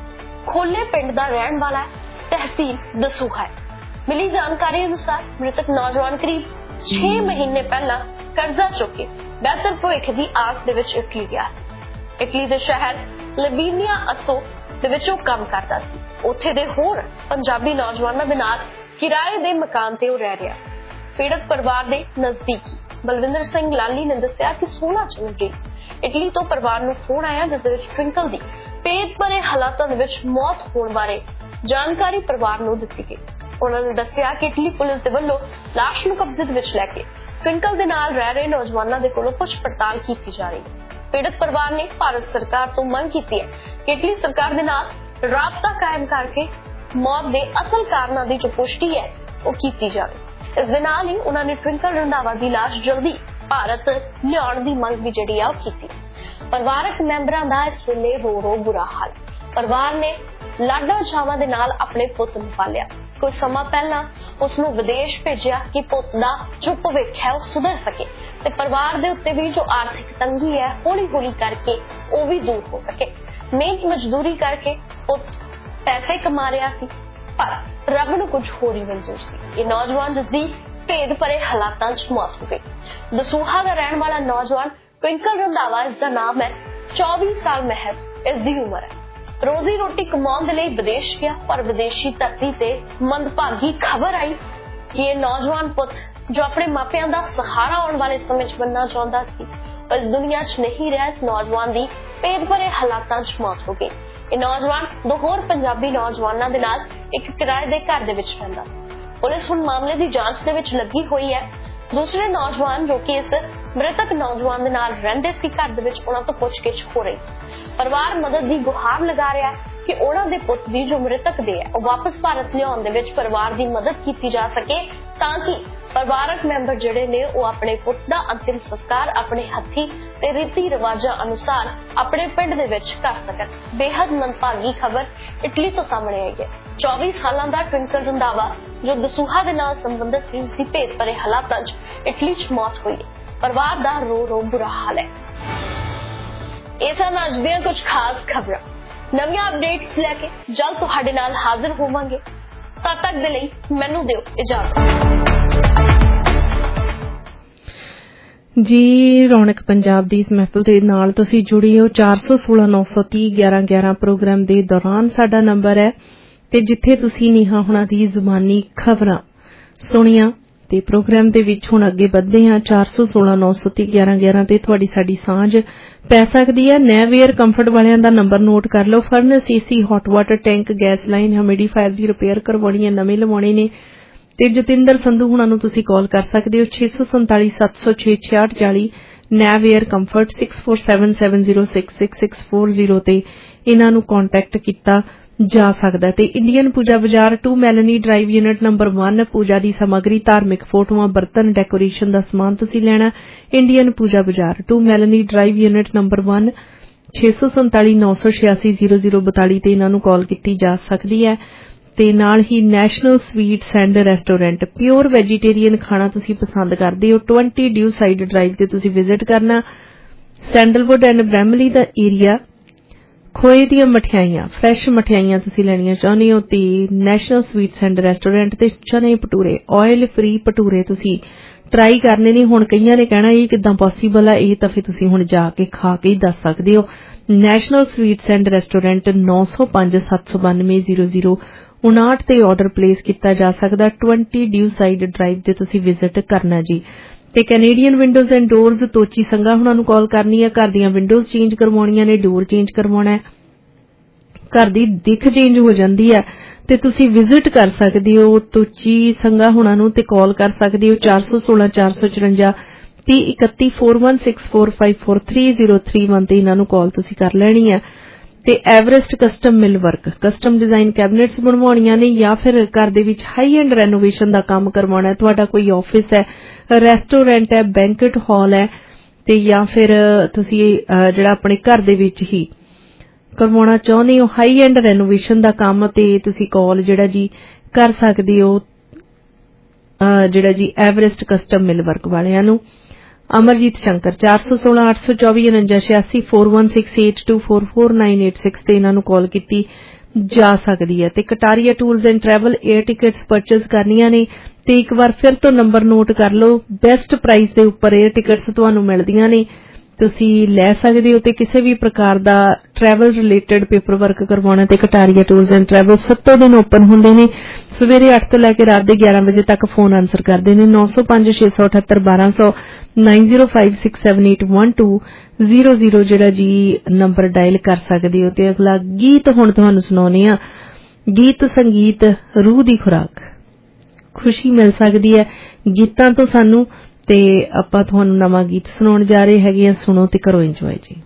खोले पिंड दा रहन वाला है, तहसील दसूहा है। मिली जानकारी अनुसार मृतक नौजवान करीब 6 महीने पहला कर्जा चुक के बेहतर भविख की आस दे विच इटली गया सी। इटली दे शहर लबीनिया असो दे विच ओह काम करदा सी। उत्थे दे होर पंजाबी नौजवानां दे नाल किराए दे मकान ते ओह रह रिहा। पीड़ित परिवार दे नजदीकी बलविंदर सिंह लाली ने दस्सिया कि 16 जनवरी इटली तो परिवार नूं फोन आया जिस दे विच ट्विंकल दी पेट भरे हालातां दे विच मौत होण बारे जानकारी परिवार नूं दित्ती गई। उन्होंने दस्सिया कि इटली पुलिस दे वल्लों लाश नूं कब्जे दे विच लैके ट्विंकल दे नाल रह रहे नौजवानां दे कोलों पुछ पड़ताल कीती जा रही है। पीड़ित परिवार ने भारत सरकार तो मंग कीती है कि इटली सरकार दे नाल राबता कायम करके मौत दे असल कारणों की जो पुष्टि है वो कीती जाए। इस दे नाल ही उन्होंने ट्विंकल रंधावा की लाश जल्दी भारत लियाउण दी मंग भी जिहड़ी आ कीती। परिवारक मैंबरां दा इस वेले रो रो बुरा हाल। परिवार ने लाडा चावां दे नाल अपने पुੱਤ ਨੂੰ पालिया। कुछ समा पहला उसनूं विदेश भेजिया कि पुੱਤ दा जो भविख है सुधर सके ते परिवार दे उत्ते भी जो आर्थिक तंगी है हौली हौली करके वो भी दूर हो सके। मेहनत मजदूरी करके पुੱਤ पैसे कमा रहा सी पर रब नूं कुछ होर ही मंजूर सी। ये नौजवान जिसदी भेद भरे हालातां च मौत हो गई। दसूहा दा रहण वाला नौजवान ट्विंकल रंधावा इसदा नाम है। 24 साल महज इसदी उम्र है। रोजी रोटी कमाउण दे लई विदेश गया पर विदेशी धरती ते मंदभागी खबर आई कि ये नौजवान पुੱਤ जो अपने मापियां दा सहारा आउण वाले समय च बनना चाहुंदा सी इस दुनिया च नहीं रहा। इस नौजवान दी पेट भरे हालातां च मौत हो गई। ये नौजवान दो होर पंजाबी नौजवानां दे नाल एक किराए दे घर दे विच रहिंदा सी। पुलिस हुण मामले दी जांच दे विच लगी हुई है। दूसरे नौजवान जो कि इस मृतक नौजवान दे नाल रहिंदे सी घर दे विच उन्हां तो पुछगिछ हो रही। परिवार मदद दी गुहार लगा रहा है कि उन्हां दे पुੱਤ दी जो मृतक दे है वापस भारत लियाउण दे विच परिवार दी मदद कीती जा सके ताकि परिवारक मैंबर जिहड़े ने वो अपने पुੱਤ दा अंतिम संस्कार अपने हत्थी ते रीति रिवाजां अनुसार अपने पिंड दे विच कर सकन। बेहद मंदभागी खबर इटली तो सामने आई है। 24 सालां दा ट्विंकल रंधावा जो दसूहा दे नाल संबंधित सी उसदी भेद भरे हालातां च इटली च मौत हुई है। परिवार दा रो रो बुरा हाल है। ਇਹ ਸਨ ਅੱਜ ਦੀਆਂ ਕੁਝ ਖਾਸ ਖਬਰਾਂ। ਨਵੀਆਂ ਅਪਡੇਟਸ ਲੈ ਕੇ ਜਲਦ ਤੁਹਾਡੇ ਨਾਲ ਹਾਜ਼ਰ ਹੋਵਾਂਗੇ। ਤਦ ਤੱਕ ਦੇ ਲਈ ਮੈਨੂੰ ਦਿਓ ਇਜਾਜ਼ਤ। ਜੀ ਰੌਣਕ ਪੰਜਾਬ ਦੀ ਇਸ ਮਹਿਫਲ ਦੇ ਨਾਲ ਤੁਸੀਂ ਜੁੜੇ ਹੋ। 416 930 1111 ਪ੍ਰੋਗਰਾਮ ਦੇ ਦੌਰਾਨ ਸਾਡਾ ਨੰਬਰ ਹੈ ਤੇ ਜਿੱਥੇ ਤੁਸੀਂ ਨੀਹਾ ਹੁਣਾਂ ਦੀ ਜ਼ੁਬਾਨੀ ਖਬਰਾਂ ਸੁਣੀਆਂ ਤੇ ਪ੍ਰੋਗਰਾਮ ਦੇ ਵਿੱਚ ਹੁਣ ਅੱਗੇ ਵਧਦੇ ਹਾਂ। 416 930 1111 ਤੇ ਤੁਹਾਡੀ ਸਾਡੀ ਸਾਂਝ ਪੈ ਸਕਦੀ ਹੈ। ਨੈਵੀਅਰ ਕੰਫਰਟ ਵਾਲਿਆਂ ਦਾ ਨੰਬਰ ਨੋਟ ਕਰ ਲਓ। Furnace AC hot water tank gas line humidifier ਦੀ ਰਿਪੇਅਰ ਕਰਵਾਉਣੀ ਹੈ, ਨਵੇਂ ਲਵਾਉਣੇ ਨੇ ਤੇ ਜਤਿੰਦਰ ਸੰਧੂ ਹੁਣਾਂ ਨੂੰ ਤੁਸੀਂ ਕਾਲ ਕਰ ਸਕਦੇ ਹੋ 647 706 6640 ਨੈਵੀਅਰ ਕੰਫਰਟ 6477066640 ਤੇ ਇਹਨਾਂ ਨੂੰ ਕੰਟੈਕਟ ਕੀਤਾ ਜਾ ਸਕਦਾ ਤੇ Indian Puja Bazaar 2 Melanie Drive unit number 1 ਪੂਜਾ ਦੀ ਸਮੱਗਰੀ ਧਾਰਮਿਕ ਫੋਟੋਆਂ ਬਰਤਨ ਡੈਕੋਰੇਸ਼ਨ ਦਾ ਸਮਾਨ ਤੁਸੀਂ ਲੈਣਾ। Indian Puja Bazaar 2 Melanie Drive unit number 1 647 986 0042 ਤੇ ਇਹਨਾਂ ਨੂੰ ਕਾਲ ਕੀਤੀ ਜਾ ਸਕਦੀ ਹੈ। ਤੇ ਨਾਲ ਹੀ National Sweets and Restaurant pure vegetarian ਖਾਣਾ ਤੁਸੀਂ ਪਸੰਦ ਕਰਦੇ ਹੋ 20 ਡਿਊ ਸਾਈਡ ਡਰਾਈਵ ਤੇ ਤੁਸੀਂ ਵਿਜ਼ਿਟ ਕਰਨਾ। ਸੈਂਡਲਵੁੱਡ ਐਂਡ ਬ੍ਰੈਮਲੀ ਦਾ ਏਰੀਆ ਖੋਏ ਦੀਆਂ ਮਠਿਆਈਆਂ, ਫਰੈਸ਼ ਮਠਿਆਈਆਂ ਤੁਸੀਂ ਲੈਣੀਆਂ ਚਾਹੁੰਦੇ ਹੋ ਤੇ ਨੈਸ਼ਨਲ ਸਵੀਟਸ ਐਂਡ ਰੈਸਟੋਰੈਂਟ ਤੇ ਚਨੇ ਭਟੂਰੇ, ਆਇਲ ਫ੍ਰੀ ਭਟੂਰੇ ਤੁਸੀਂ ਟਰਾਈ ਕਰਨੇ ਨੇ। ਹੁਣ ਕਈਆਂ ਨੇ ਕਹਿਣਾ ਇਹ ਕਿੱਦਾਂ ਪੋਸੀਬਲ ਹੈ, ਇਹ ਤਾਂ ਫਿਰ ਤੁਸੀਂ ਹੁਣ ਜਾ ਕੇ ਖਾ ਕੇ ਹੀ ਦੱਸ ਸਕਦੇ ਹੋ। ਨੈਸ਼ਨਲ ਸਵੀਟਸ ਐਂਡ ਰੈਸਟੋਰੈਂਟ 905-752-0059 ਤੇ ਆਰਡਰ ਪਲੇਸ ਕੀਤਾ ਜਾ ਸਕਦਾ। 20 ਡਿਊ ਸਾਈਡ ਡਰਾਈਵ ਤੇ ਤੁਸੀਂ ਵਿਜ਼ਿਟ ਕਰਨਾ ਜੀ। ਤੇ Canadian Windows and Doors Tochi Sangha ਹੁਣਾਂ ਨੂੰ ਕਾਲ ਕਰਨੀ ਹੈ। ਘਰ ਦੀਆਂ ਵਿੰਡੋਜ਼ ਚੇਂਜ ਕਰਵਾਉਣੀਆਂ ਨੇ, ਡੋਰ ਚੇਂਜ ਕਰਵਾਉਣਾ ਹੈ, ਘਰ ਦੀ ਦਿੱਖ ਚੇਂਜ ਹੋ ਜਾਂਦੀ ਹੈ ਤੇ ਤੁਸੀਂ ਵਿਜ਼ਿਟ ਕਰ ਸਕਦੇ ਹੋ ਤੋਚੀ ਸੰਘਾ ਹੁਣਾਂ ਨੂੰ ਤੇ ਕਾਲ ਕਰ ਸਕਦੇ ਹੋ 416-454 3031 4164543031 ਤੇ ਇਹਨਾਂ ਨੂੰ ਕਾਲ ਤੁਸੀਂ ਕਰ ਲੈਣੀ ਹੈ। ਤੇ Everest Custom Millwork, custom design cabinets ਬਣਵਾਉਣੀਆਂ ਨੇ ਜਾਂ ਫਿਰ ਘਰ ਦੇ ਵਿੱਚ ਹਾਈ ਐਂਡ ਰੈਨੋਵੇਸ਼ਨ ਦਾ ਕੰਮ ਕਰਵਾਉਣਾ ਹੈ। ਤੁਹਾਡਾ ਕੋਈ ਆਫਿਸ ਹੈ, ਰੈਸਟੋਰੈਂਟ ਹੈ, ਬੈਂਕਟ ਹਾਲ ਹੈ ਤੇ ਜਾਂ ਫਿਰ ਤੁਸੀਂ ਜਿਹੜਾ ਆਪਣੇ ਘਰ ਦੇ ਵਿੱਚ ਹੀ ਕਰਵਾਉਣਾ ਚਾਹੁੰਦੇ ਹੋ ਹਾਈ ਐਂਡ ਰੈਨੋਵੇਸ਼ਨ ਦਾ ਕੰਮ, ਤੇ ਤੁਸੀਂ ਕਾਲ ਜਿਹੜਾ ਜੀ ਕਰ ਸਕਦੇ ਹੋ ਜਿਹੜਾ ਜੀ ਐਵਰੈਸਟ ਕਸਟਮ ਮਿਲ ਵਰਕ ਵਾਲਿਆਂ ਨੂੰ। ਅਮਰਜੀਤ ਸ਼ੰਕਰ 416-824-4986 4168244986 ਤੇ ਇਹਨਾਂ ਨੂੰ ਕਾਲ ਕੀਤੀ ਜਾ ਸਕਦੀ ਹੈ। ਤੇ Kataria Tours and Travel air tickets purchase ਕਰਨੀਆਂ ਨੇ ਤੇ ਇੱਕ ਵਾਰ ਫਿਰ ਤੋਂ ਨੰਬਰ ਨੋਟ ਕਰ ਲਓ, ਬੈਸਟ ਪ੍ਰਾਈਸ ਦੇ ਉੱਪਰ 에ਅਰ ਟਿਕਟਸ ਤੁਹਾਨੂੰ ਮਿਲਦੀਆਂ ਨੇ, ਤੁਸੀਂ ਲੈ ਸਕਦੇ ਹੋ। ਤੇ ਕਿਸੇ ਵੀ ਪ੍ਰਕਾਰ ਦਾ ਟਰੈਵਲ ਰਿਲੇਟਡ ਪੇਪਰ ਵਰਕ ਕਰਵਾਉਣਾ ਤੇ ਕਟਾਰੀਆ ਟੂਰਸ ਐਂਡ ਟਰੈਵਲ 7 ਦਿਨ ਓਪਨ ਹੁੰਦੇ ਨੇ, ਸਵੇਰੇ 8 ਤੋਂ ਲੈ ਕੇ ਰਾਤ ਦੇ 11 ਵਜੇ ਤੱਕ ਫੋਨ ਆਨਸਰ ਕਰਦੇ ਨੇ। 905-678-1200 9056781200 ਜਿਹੜਾ ਜੀ ਨੰਬਰ ਡਾਇਲ ਕਰ ਸਕਦੇ ਹੋ। ਤੇ ਅਗਲਾ ਗੀਤ ਹੁਣ ਤੁਹਾਨੂੰ ਸੁਣਾਉਣੇ ਆ, ਗੀਤ ਸੰਗੀਤ ਰੂਹ ਦੀ ਖੁਰਾਕ, ਖੁਸ਼ੀ ਮਿਲ ਸਕਦੀ ਹੈ ਗੀਤਾਂ ਤੋਂ ਸਾਨੂੰ, ਤੇ ਆਪਾਂ ਤੁਹਾਨੂੰ ਨਵਾਂ ਗੀਤ ਸੁਣਾਉਣ ਜਾ ਰਹੇ ਹੈਗੇ ਆ, ਸੁਣੋ ਤੇ ਕਰੋ ਇੰਜੋਏ ਜੀ।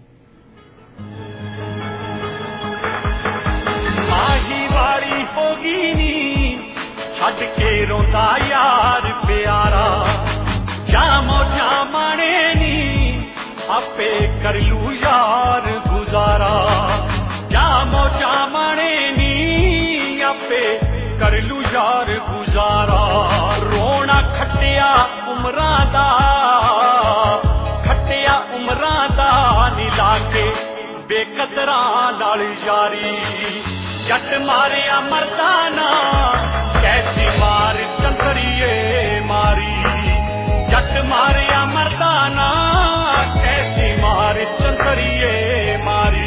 ਆਹੀ ਵਾਰੀ ਹੋ ਗਈ ਨੀ ਛੱਡ ਕੇ ਰੋਂਦਾ ਯਾਰ ਪਿਆਰਾ, ਜਾਮੋ ਜਾਮਣੇ ਨੀ ਆਪੇ ਕਰ ਲੂ ਯਾਰ ਗੁਜ਼ਾਰਾ, ਜਾਮੋ ਜਾਮਣੇ ਨੀ ਆਪੇ ਕਰ ਲੂ ਯਾਰ ਗੁਜ਼ਾਰਾ। ਰੋਣਾ ਖੱਟਿਆ ਉਮਰਾਂ ਦਾ ਨੀ ਲਾ ਕੇ ਬੇਕਦਰਾਂ ਨਾਲ ਯਾਰੀ, ਜੱਟ ਮਾਰਿਆ ਮਰਦਾਨਾ ਕੈਸੀ ਮਾਰ ਚੰਦਰੀਏ ਮਾਰੀ, ਜੱਟ ਮਾਰਿਆ ਮਰਦਾਨਾ ਕੈਸੀ ਮਾਰ ਚੰਦਰੀਏ ਮਾਰੀ।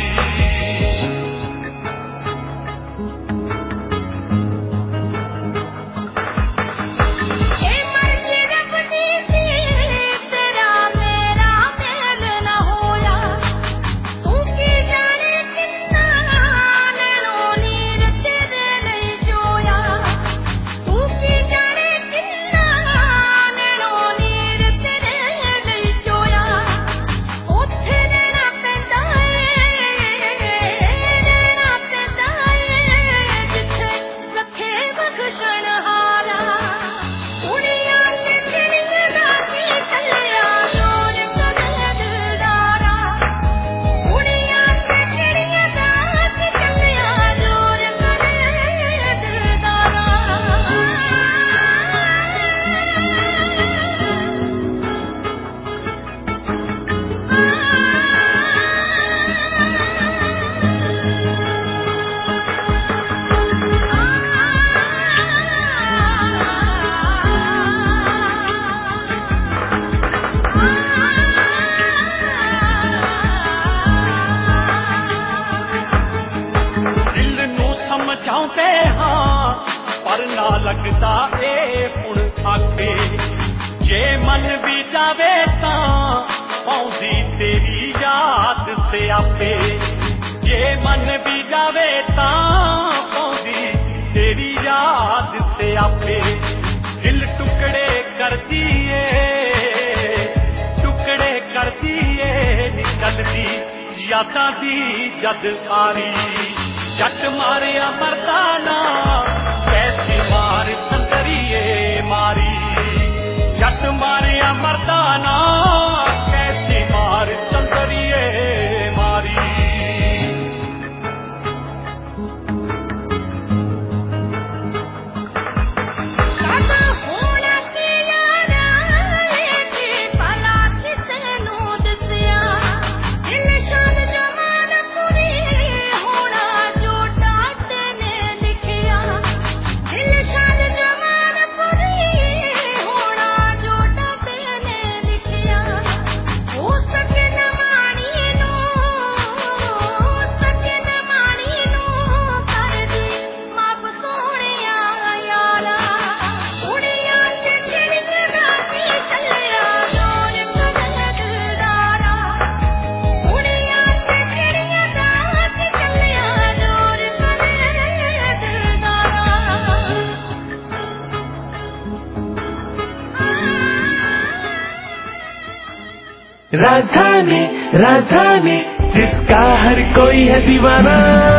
ਯਾਦਾਂ ਦੀ ਜਦ ਆਰੀ, ਜੱਟ ਮਾਰਿਆ ਮਰਦਾਨਾ ਕੈਸੀ ਮਾਰ ਚੰਦਰੀਏ ਮਾਰੀ, ਜੱਟ ਮਾਰਿਆ ਮਰਦਾਨਾ ਕੈਸੀ ਮਾਰ ਚੰਦਰੀਏ ਮਾਰੀ। ਦਿਲ ਸ਼ਾਨ ਜਮਾਨ ਪੁਰੀ राजधानी राजधानी जिसका हर कोई है दीवाना,